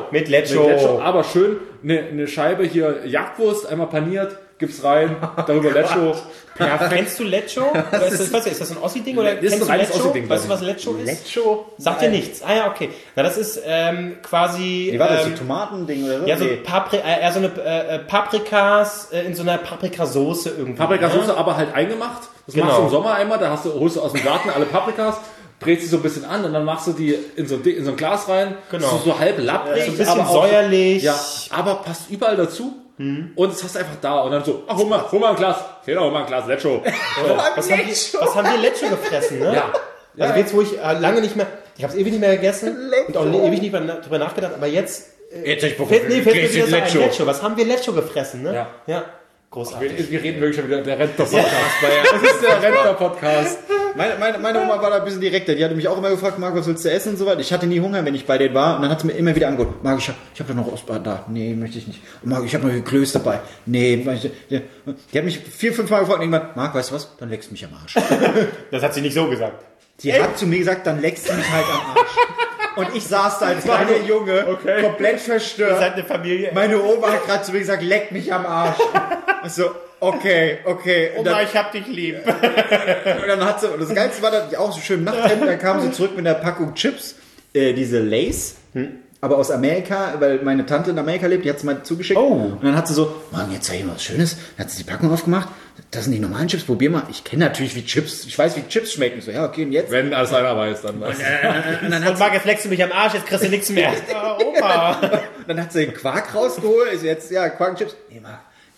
[SPEAKER 2] Lecho.
[SPEAKER 1] Aber schön, eine Scheibe hier Jagdwurst, einmal paniert, gibt's rein, darüber Lecho.
[SPEAKER 2] Perfekt. Kennst du Lecho? Ist das ein Ossi-Ding oder
[SPEAKER 1] das ist ein reines Ossi-Ding.
[SPEAKER 2] Weißt du, was Lecho ist?
[SPEAKER 4] Lecho?
[SPEAKER 2] Sagt dir nichts. Ah ja, okay. Na, das ist quasi...
[SPEAKER 4] Wie war das, so Tomatending oder so?
[SPEAKER 2] Ja, so eher so eine Paprikas in so einer Paprikasoße irgendwie.
[SPEAKER 1] Paprikasoße, aber halt eingemacht. Das machst du im Sommer einmal, holst du aus dem Garten alle Paprikas, drehst sie so ein bisschen an und dann machst du die in so ein Glas rein.
[SPEAKER 2] Genau.
[SPEAKER 1] So halb lapprig,
[SPEAKER 2] so ein bisschen säuerlich.
[SPEAKER 1] Ja, aber passt überall dazu. Und das hast du einfach da. Und dann so, hol mal ein Glas. Hol mal ein Glas Lecho.
[SPEAKER 2] Was haben wir Lecho gefressen, ne?
[SPEAKER 1] Ja.
[SPEAKER 2] Also jetzt, wo ich lange nicht mehr, ich habe es ewig nicht mehr gegessen und auch ewig nicht mehr drüber nachgedacht, aber jetzt fällt mir wieder ein Lecho. Was haben wir Lecho gefressen, ne?
[SPEAKER 1] Ja.
[SPEAKER 2] Großartig.
[SPEAKER 1] Wir reden wirklich schon wieder der Rentner-Podcast. Das ist der Rentner-Podcast.
[SPEAKER 4] Meine Oma war da ein bisschen direkter. Die hatte mich auch immer gefragt, Marc, was willst du essen und so weiter. Ich hatte nie Hunger, wenn ich bei denen war. Und dann hat sie mir immer wieder angeboten, Marc, ich hab da noch Ostbahn da. Nee, möchte ich nicht. Und Marc, ich habe noch Klöß dabei. Nee, die hat mich 4-5 Mal gefragt und irgendwann, Marc, weißt du was? Dann leckst du mich am Arsch.
[SPEAKER 2] Das hat sie nicht so gesagt.
[SPEAKER 4] Die hat zu mir gesagt, dann leckst du mich halt am Arsch. Und ich saß da als kleiner Junge, komplett verstört.
[SPEAKER 2] Ihr seid eine Familie.
[SPEAKER 4] Meine Oma hat gerade zu mir gesagt, leck mich am Arsch. So, okay.
[SPEAKER 2] Oma, ich hab dich lieb.
[SPEAKER 4] Und dann hat sie, und das Geilste war dann auch so schön im Nachthemd, dann kam sie zurück mit einer Packung Chips, diese Lays, aber aus Amerika, weil meine Tante in Amerika lebt, die hat es mal zugeschickt.
[SPEAKER 2] Oh.
[SPEAKER 4] Und dann hat sie so, Mann, jetzt zeig ich mal was Schönes. Dann hat sie die Packung aufgemacht. Das sind die normalen Chips, probier mal. Ich kenne natürlich ich weiß, wie Chips schmecken. So, ja, okay, und jetzt?
[SPEAKER 1] Wenn alles einer weiß, dann weiß
[SPEAKER 2] Und Marc, jetzt leckst du mich am Arsch, jetzt kriegst du nichts mehr. Oma.
[SPEAKER 4] Dann hat sie den Quark rausgeholt. Ist jetzt, Quark und Chips. Nee, Marc,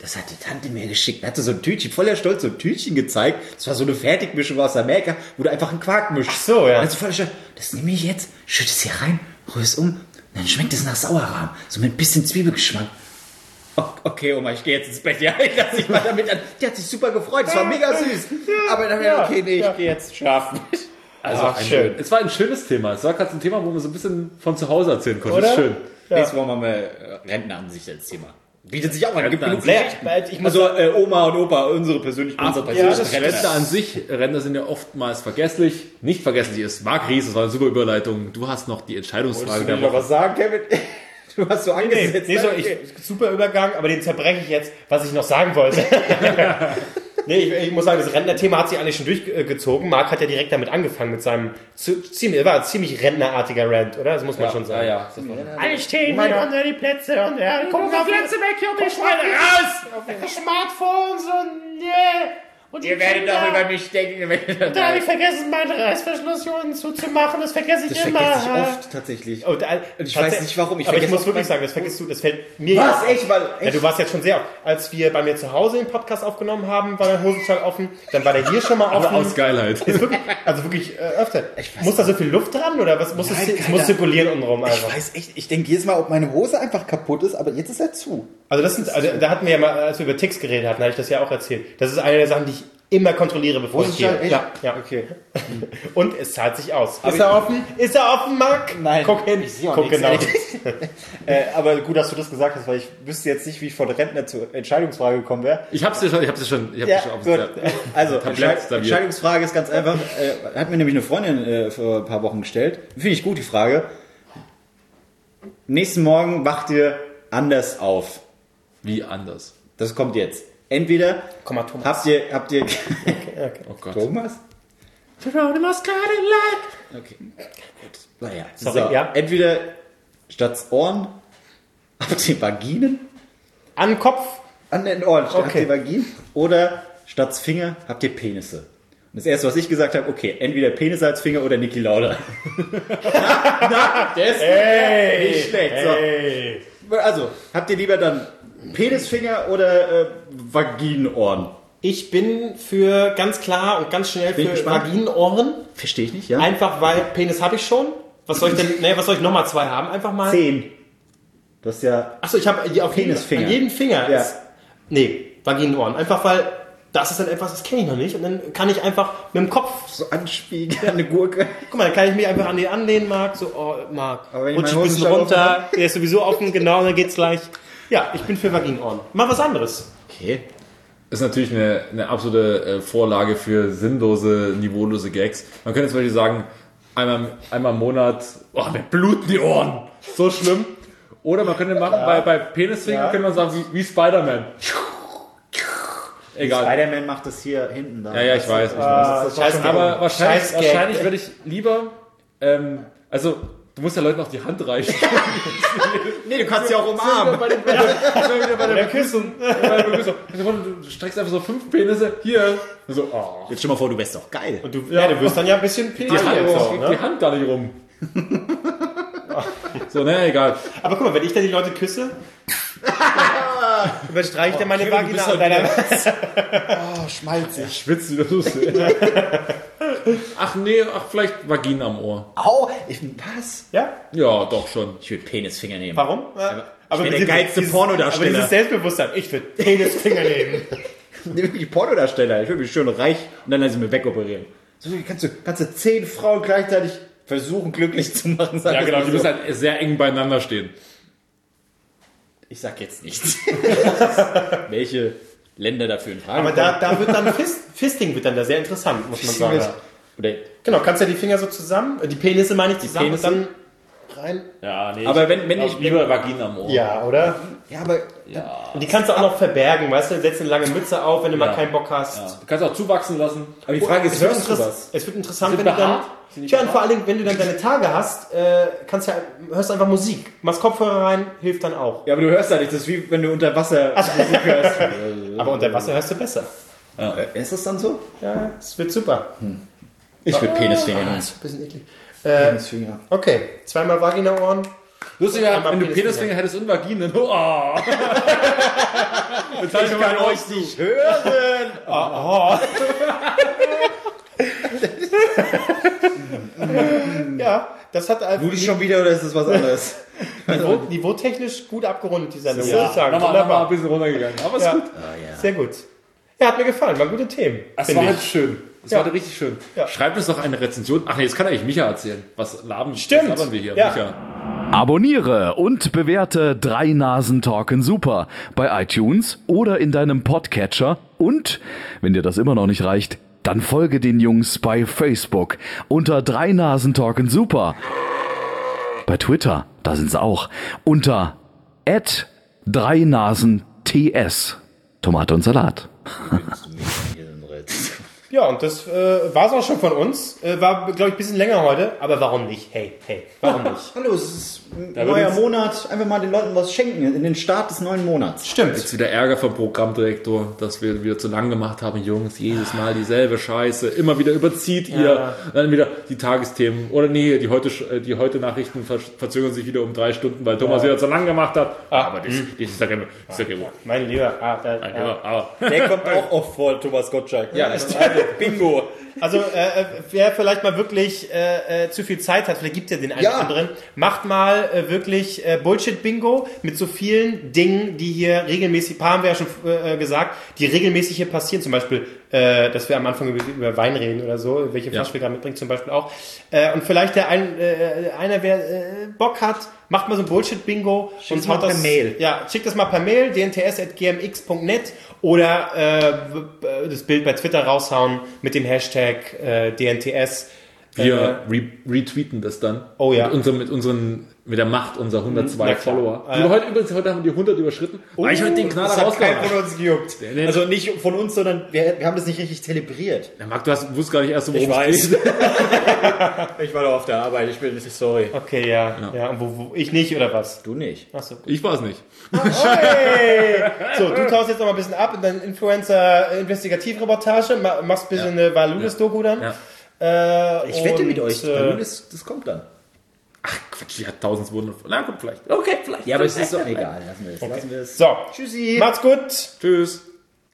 [SPEAKER 4] Das hat die Tante mir geschickt. Da hatte so ein Tütchen, voller Stolz, so ein Tütchen gezeigt. Das war so eine Fertigmischung aus Amerika, wo du einfach einen Quark mischst.
[SPEAKER 2] Ach so, ja.
[SPEAKER 4] Also voller Stolz. Das nehme ich jetzt, schütte es hier rein, rühre es um. Dann schmeckt es nach Sauerrahm. So mit ein bisschen Zwiebelgeschmack. Okay, Oma, ich gehe jetzt ins Bett. Ja, ich lasse dich mal damit an. Die hat sich super gefreut. Das war mega süß. Aber dann okay, nee, ich gehe jetzt schlafen.
[SPEAKER 1] Also schön. Es war ein schönes Thema. Es war gerade ein Thema, wo man so ein bisschen von zu Hause erzählen konnte. Das ist schön.
[SPEAKER 4] Ja. Nächstes Mal machen wir Rentneransicht als Thema. Bietet sich auch an. Gibt genug Oma und Opa, unsere persönlichen
[SPEAKER 1] Rentner an sich, Rentner sind ja oftmals vergesslich. Nicht vergesslich ist Marc Ries, das war eine super Überleitung. Du hast noch die Entscheidungsfrage
[SPEAKER 4] der Woche. Was sagen, Kevin? Du hast so angesetzt.
[SPEAKER 2] Super Übergang, aber den zerbreche ich jetzt, was ich noch sagen wollte. Ich muss sagen, das Rentner-Thema hat sich eigentlich schon durchgezogen. Marc hat ja direkt damit angefangen mit seinem ziemlich rentnerartiger Rant, oder? Das muss man schon sagen.
[SPEAKER 1] Ja.
[SPEAKER 2] Alle stehen hier unter die Plätze und gucken auf die Plätze weg hier und die Schweine raus! Auf die Smartphones und Und
[SPEAKER 4] ihr werdet doch über mich denken.
[SPEAKER 2] Da habe ich vergessen, meine Reißverschluss hier unten zuzumachen. Das vergesse ich immer.
[SPEAKER 4] Das vergesse ich oft, tatsächlich. Und ich weiß nicht, warum.
[SPEAKER 2] Aber ich muss wirklich sagen, das vergisst du. Das fällt mir
[SPEAKER 4] Was? Echt?
[SPEAKER 2] Ja, du warst jetzt schon sehr oft. Als wir bei mir zu Hause den Podcast aufgenommen haben, war der Hosenstall offen. Dann war der hier schon mal offen.
[SPEAKER 1] Aber aus Geilheit.
[SPEAKER 2] Wirklich öfter. Muss da so viel Luft dran? Oder was muss es muss zirkulieren untenrum einfach?
[SPEAKER 4] Ich weiß echt. Ich denke jedes Mal, ob meine Hose einfach kaputt ist. Aber jetzt ist er zu.
[SPEAKER 2] Also da hatten wir ja mal, als wir über Ticks geredet hatten, habe ich das ja auch erzählt. Das ist eine der Sachen, die ich immer kontrolliere, bevor ich gehe.
[SPEAKER 4] Ja, okay.
[SPEAKER 2] Und es zahlt sich aus. Ist er offen? Ist er offen, Marc?
[SPEAKER 4] Nein.
[SPEAKER 2] Guck hin. Guck genau.
[SPEAKER 4] Aber gut, dass du das gesagt hast, weil ich wüsste jetzt nicht, wie ich von Rentner zur Entscheidungsfrage gekommen wäre.
[SPEAKER 1] Ich hab's dir schon.
[SPEAKER 4] Also, Entscheidungsfrage ist ganz einfach. Hat mir nämlich eine Freundin vor ein paar Wochen gestellt. Finde ich gut, die Frage. Nächsten Morgen wacht ihr anders auf.
[SPEAKER 1] Wie anders?
[SPEAKER 4] Das kommt jetzt. Entweder habt ihr
[SPEAKER 2] okay.
[SPEAKER 1] Oh Gott.
[SPEAKER 4] Thomas? Okay. Gut. Naja.
[SPEAKER 2] Sorry, ja.
[SPEAKER 4] Entweder statt Ohren habt ihr Vaginen.
[SPEAKER 2] An den Kopf?
[SPEAKER 4] An den Ohren habt ihr Vaginen. Oder statt Finger habt ihr Penisse. Und das erste, was ich gesagt habe, okay, entweder Penis als Finger oder Niki Lauda. Der ist nicht schlecht. So. Also, habt ihr lieber dann Penisfinger oder Vaginenohren?
[SPEAKER 2] Ich bin für ganz klar und ganz schnell für Vaginenohren.
[SPEAKER 4] Verstehe ich nicht, ja?
[SPEAKER 2] Einfach weil Penis habe ich schon. Was soll ich denn? Was soll ich nochmal 2 haben? Einfach mal.
[SPEAKER 4] 10. Du hast ja.
[SPEAKER 2] Achso, ich habe auf
[SPEAKER 4] Penisfinger.
[SPEAKER 2] An jedem Finger.
[SPEAKER 4] Ja.
[SPEAKER 2] Vaginenohren. Einfach weil das ist dann etwas, das kenne ich noch nicht. Und dann kann ich einfach mit dem Kopf
[SPEAKER 4] so anspiegeln, eine Gurke.
[SPEAKER 2] Guck mal, dann kann ich mich einfach an den anlehnen, Marc. So, Marc,
[SPEAKER 4] rutsch
[SPEAKER 2] ein bisschen runter. Der ist sowieso offen, genau, dann geht's gleich. Ja, ich bin für Vaginenohren. Mal was anderes.
[SPEAKER 4] Okay.
[SPEAKER 1] Ist natürlich eine absolute Vorlage für sinnlose, niveaulose Gags. Man könnte zum Beispiel sagen, einmal im Monat, mir bluten die Ohren. So schlimm. Oder man könnte machen, bei Penisfinger könnte man sagen, wie Spider-Man. Egal.
[SPEAKER 4] Spider-Man macht das hier hinten. Da.
[SPEAKER 1] Ja, ich weiß. Aber wahrscheinlich würde ich lieber, also, du musst ja Leuten auch die Hand reichen.
[SPEAKER 4] Nee, du kannst sie auch umarmen.
[SPEAKER 1] Bei der Küssen. Du streckst einfach so 5 Penisse. Hier. So,
[SPEAKER 4] Jetzt stell mal vor, du wärst doch geil.
[SPEAKER 2] Und du wirst dann ja ein bisschen
[SPEAKER 1] die Hand gar nicht rum. So, egal.
[SPEAKER 2] Aber guck mal, wenn ich dann die Leute küsse, überstreiche ich dann meine Vagina an deiner
[SPEAKER 4] schmalzig.
[SPEAKER 1] Schwitzt wie du das. Vielleicht Vagina am Ohr.
[SPEAKER 4] Au, was?
[SPEAKER 2] Ja?
[SPEAKER 1] Ja, doch schon.
[SPEAKER 4] Ich würde Penisfinger nehmen.
[SPEAKER 2] Warum?
[SPEAKER 4] Aber der geilste Pornodarsteller.
[SPEAKER 2] Aber dieses Selbstbewusstsein, ich würde Penisfinger nehmen.
[SPEAKER 4] Wirklich Pornodarsteller. Ich würde mich schön reich und dann lasse ich mir wegoperieren. So kannst du 10 Frauen gleichzeitig versuchen, glücklich zu machen.
[SPEAKER 1] Ja, genau, die müssen halt sehr eng beieinander stehen.
[SPEAKER 4] Ich sag jetzt nichts. Welche Länder dafür in Frage
[SPEAKER 2] Aber da wird dann Fisting wird dann da sehr interessant, muss man sagen. Genau, kannst ja die Finger so zusammen, die Penisse meine ich zusammen und dann rein.
[SPEAKER 1] Ja, nee.
[SPEAKER 4] Aber wenn ich
[SPEAKER 1] lieber Vagina am Ohr.
[SPEAKER 2] Ja, oder?
[SPEAKER 4] Ja, aber
[SPEAKER 2] und die kannst du auch noch verbergen, weißt du? Setzt eine lange Mütze auf, wenn du mal keinen Bock hast.
[SPEAKER 1] Ja. Du kannst auch zuwachsen lassen.
[SPEAKER 4] Aber die Frage ist, hörst du was?
[SPEAKER 2] Es wird interessant, wenn du dann... Tja, und vor allen Dingen, wenn du dann deine Tage hast, hörst du einfach Musik. Machst Kopfhörer rein, hilft dann auch.
[SPEAKER 4] Ja, aber du hörst ja nicht. Das ist wie wenn du unter Wasser Musik hörst.
[SPEAKER 2] Aber unter Wasser hörst du besser.
[SPEAKER 4] Ja. Ist das dann so?
[SPEAKER 2] Ja, es wird super.
[SPEAKER 4] Ich würde Penisfinger nehmen.
[SPEAKER 2] Bisschen eklig.
[SPEAKER 4] Penisfinger.
[SPEAKER 2] Okay, 2-mal Vagina-Ohren.
[SPEAKER 1] Lustig wäre,
[SPEAKER 2] Einmal
[SPEAKER 1] wenn du
[SPEAKER 2] Penisfinger
[SPEAKER 1] Penisfinger hättest und Vaginen. Oh.
[SPEAKER 4] Ich kann euch nicht hören.
[SPEAKER 2] Ja, das hat einfach
[SPEAKER 4] Rudi schon wieder oder ist das was anderes?
[SPEAKER 2] niveautechnisch gut abgerundet, die Sendung,
[SPEAKER 1] Ja,
[SPEAKER 2] muss ich sagen.
[SPEAKER 1] nochmal
[SPEAKER 2] Wunderbar.
[SPEAKER 1] ein bisschen runtergegangen. Aber ist
[SPEAKER 2] Ja.
[SPEAKER 1] gut.
[SPEAKER 2] Sehr gut. Ja, hat mir gefallen, waren gute Themen.
[SPEAKER 1] Das
[SPEAKER 2] finde
[SPEAKER 1] war
[SPEAKER 2] ich.
[SPEAKER 1] halt schön. Das
[SPEAKER 2] Ja.
[SPEAKER 1] war halt richtig schön.
[SPEAKER 2] Ja.
[SPEAKER 1] Schreibt uns doch eine Rezension. Ach nee, jetzt kann eigentlich Micha erzählen. Was labern wir hier?
[SPEAKER 2] Ja.
[SPEAKER 1] Micha.
[SPEAKER 5] Abonniere und bewerte 3 Nasen Talken Super bei iTunes oder in deinem Podcatcher. Und, wenn dir das immer noch nicht reicht, dann folge den Jungs bei Facebook unter 3 Nasen Talken Super. Bei Twitter, da sind sie auch, unter @3NasenTS. Tomate und Salat.
[SPEAKER 2] Ja, und das war's auch schon von uns. War, glaube ich, ein bisschen länger heute, aber warum nicht? Hey, warum nicht?
[SPEAKER 4] Hallo, es ist ein neuer Monat. Einfach mal den Leuten was schenken in den Start des neuen Monats.
[SPEAKER 2] Stimmt.
[SPEAKER 1] Jetzt wieder Ärger vom Programmdirektor, dass wir wieder zu lang gemacht haben. Jungs, jedes Mal dieselbe Scheiße. Immer wieder überzieht ihr. Dann wieder die Tagesthemen. Oder nee, die heute Nachrichten verzögern sich wieder um 3 Stunden, weil Thomas wieder zu lang gemacht hat. Aber das ist ja immer.
[SPEAKER 2] Mein Lieber.
[SPEAKER 4] Der kommt auch oft vor, Thomas Gottschalk. Ja, das ist Bingo.
[SPEAKER 2] Also, wer vielleicht mal wirklich zu viel Zeit hat, vielleicht gibt es ja den einen oder anderen, macht mal wirklich Bullshit-Bingo mit so vielen Dingen, die hier regelmäßig, paar haben wir ja schon gesagt, die regelmäßig hier passieren. Zum Beispiel, dass wir am Anfang über Wein reden oder so, welche Flasche wir gerade mitbringen zum Beispiel auch. Und vielleicht einer, wer Bock hat, macht mal so ein Bullshit-Bingo.
[SPEAKER 4] Schickt mal per Mail.
[SPEAKER 2] Ja, schickt das mal per Mail, dnts@gmx.net oder das Bild bei Twitter raushauen mit dem Hashtag DNTS.
[SPEAKER 1] Wir retweeten das dann.
[SPEAKER 2] Oh ja.
[SPEAKER 1] Mit der Macht unserer 102
[SPEAKER 2] Na klar.
[SPEAKER 1] Follower. Heute haben wir die 100 überschritten. Weil ich heute den Knaller
[SPEAKER 4] Das hat keinen
[SPEAKER 1] rausgehauen.
[SPEAKER 4] von uns gejuckt. Also nicht von uns, sondern wir haben das nicht richtig zelebriert.
[SPEAKER 1] Ja, Marc, du wusstest gar nicht erst, worum
[SPEAKER 4] Ich
[SPEAKER 1] es
[SPEAKER 4] weiß.
[SPEAKER 1] geht.
[SPEAKER 4] Ich war doch auf der Arbeit, ich bin nicht sorry.
[SPEAKER 2] Okay, ja. Und wo ich nicht, oder was?
[SPEAKER 4] Du nicht.
[SPEAKER 2] Achso.
[SPEAKER 1] Ich war es nicht.
[SPEAKER 2] So, du tauchst jetzt noch mal ein bisschen ab in deine Influencer-Investigativreportage, machst ein bisschen eine Valulis-Doku dann.
[SPEAKER 1] Ja.
[SPEAKER 4] Ich wette mit euch, das kommt dann.
[SPEAKER 1] Ach Quatsch, die hat 1200. Na gut, vielleicht. Okay, vielleicht.
[SPEAKER 4] Ja, aber es ist doch egal. Lassen wir es.
[SPEAKER 2] So,
[SPEAKER 4] Tschüssi.
[SPEAKER 2] macht's gut.
[SPEAKER 1] Tschüss.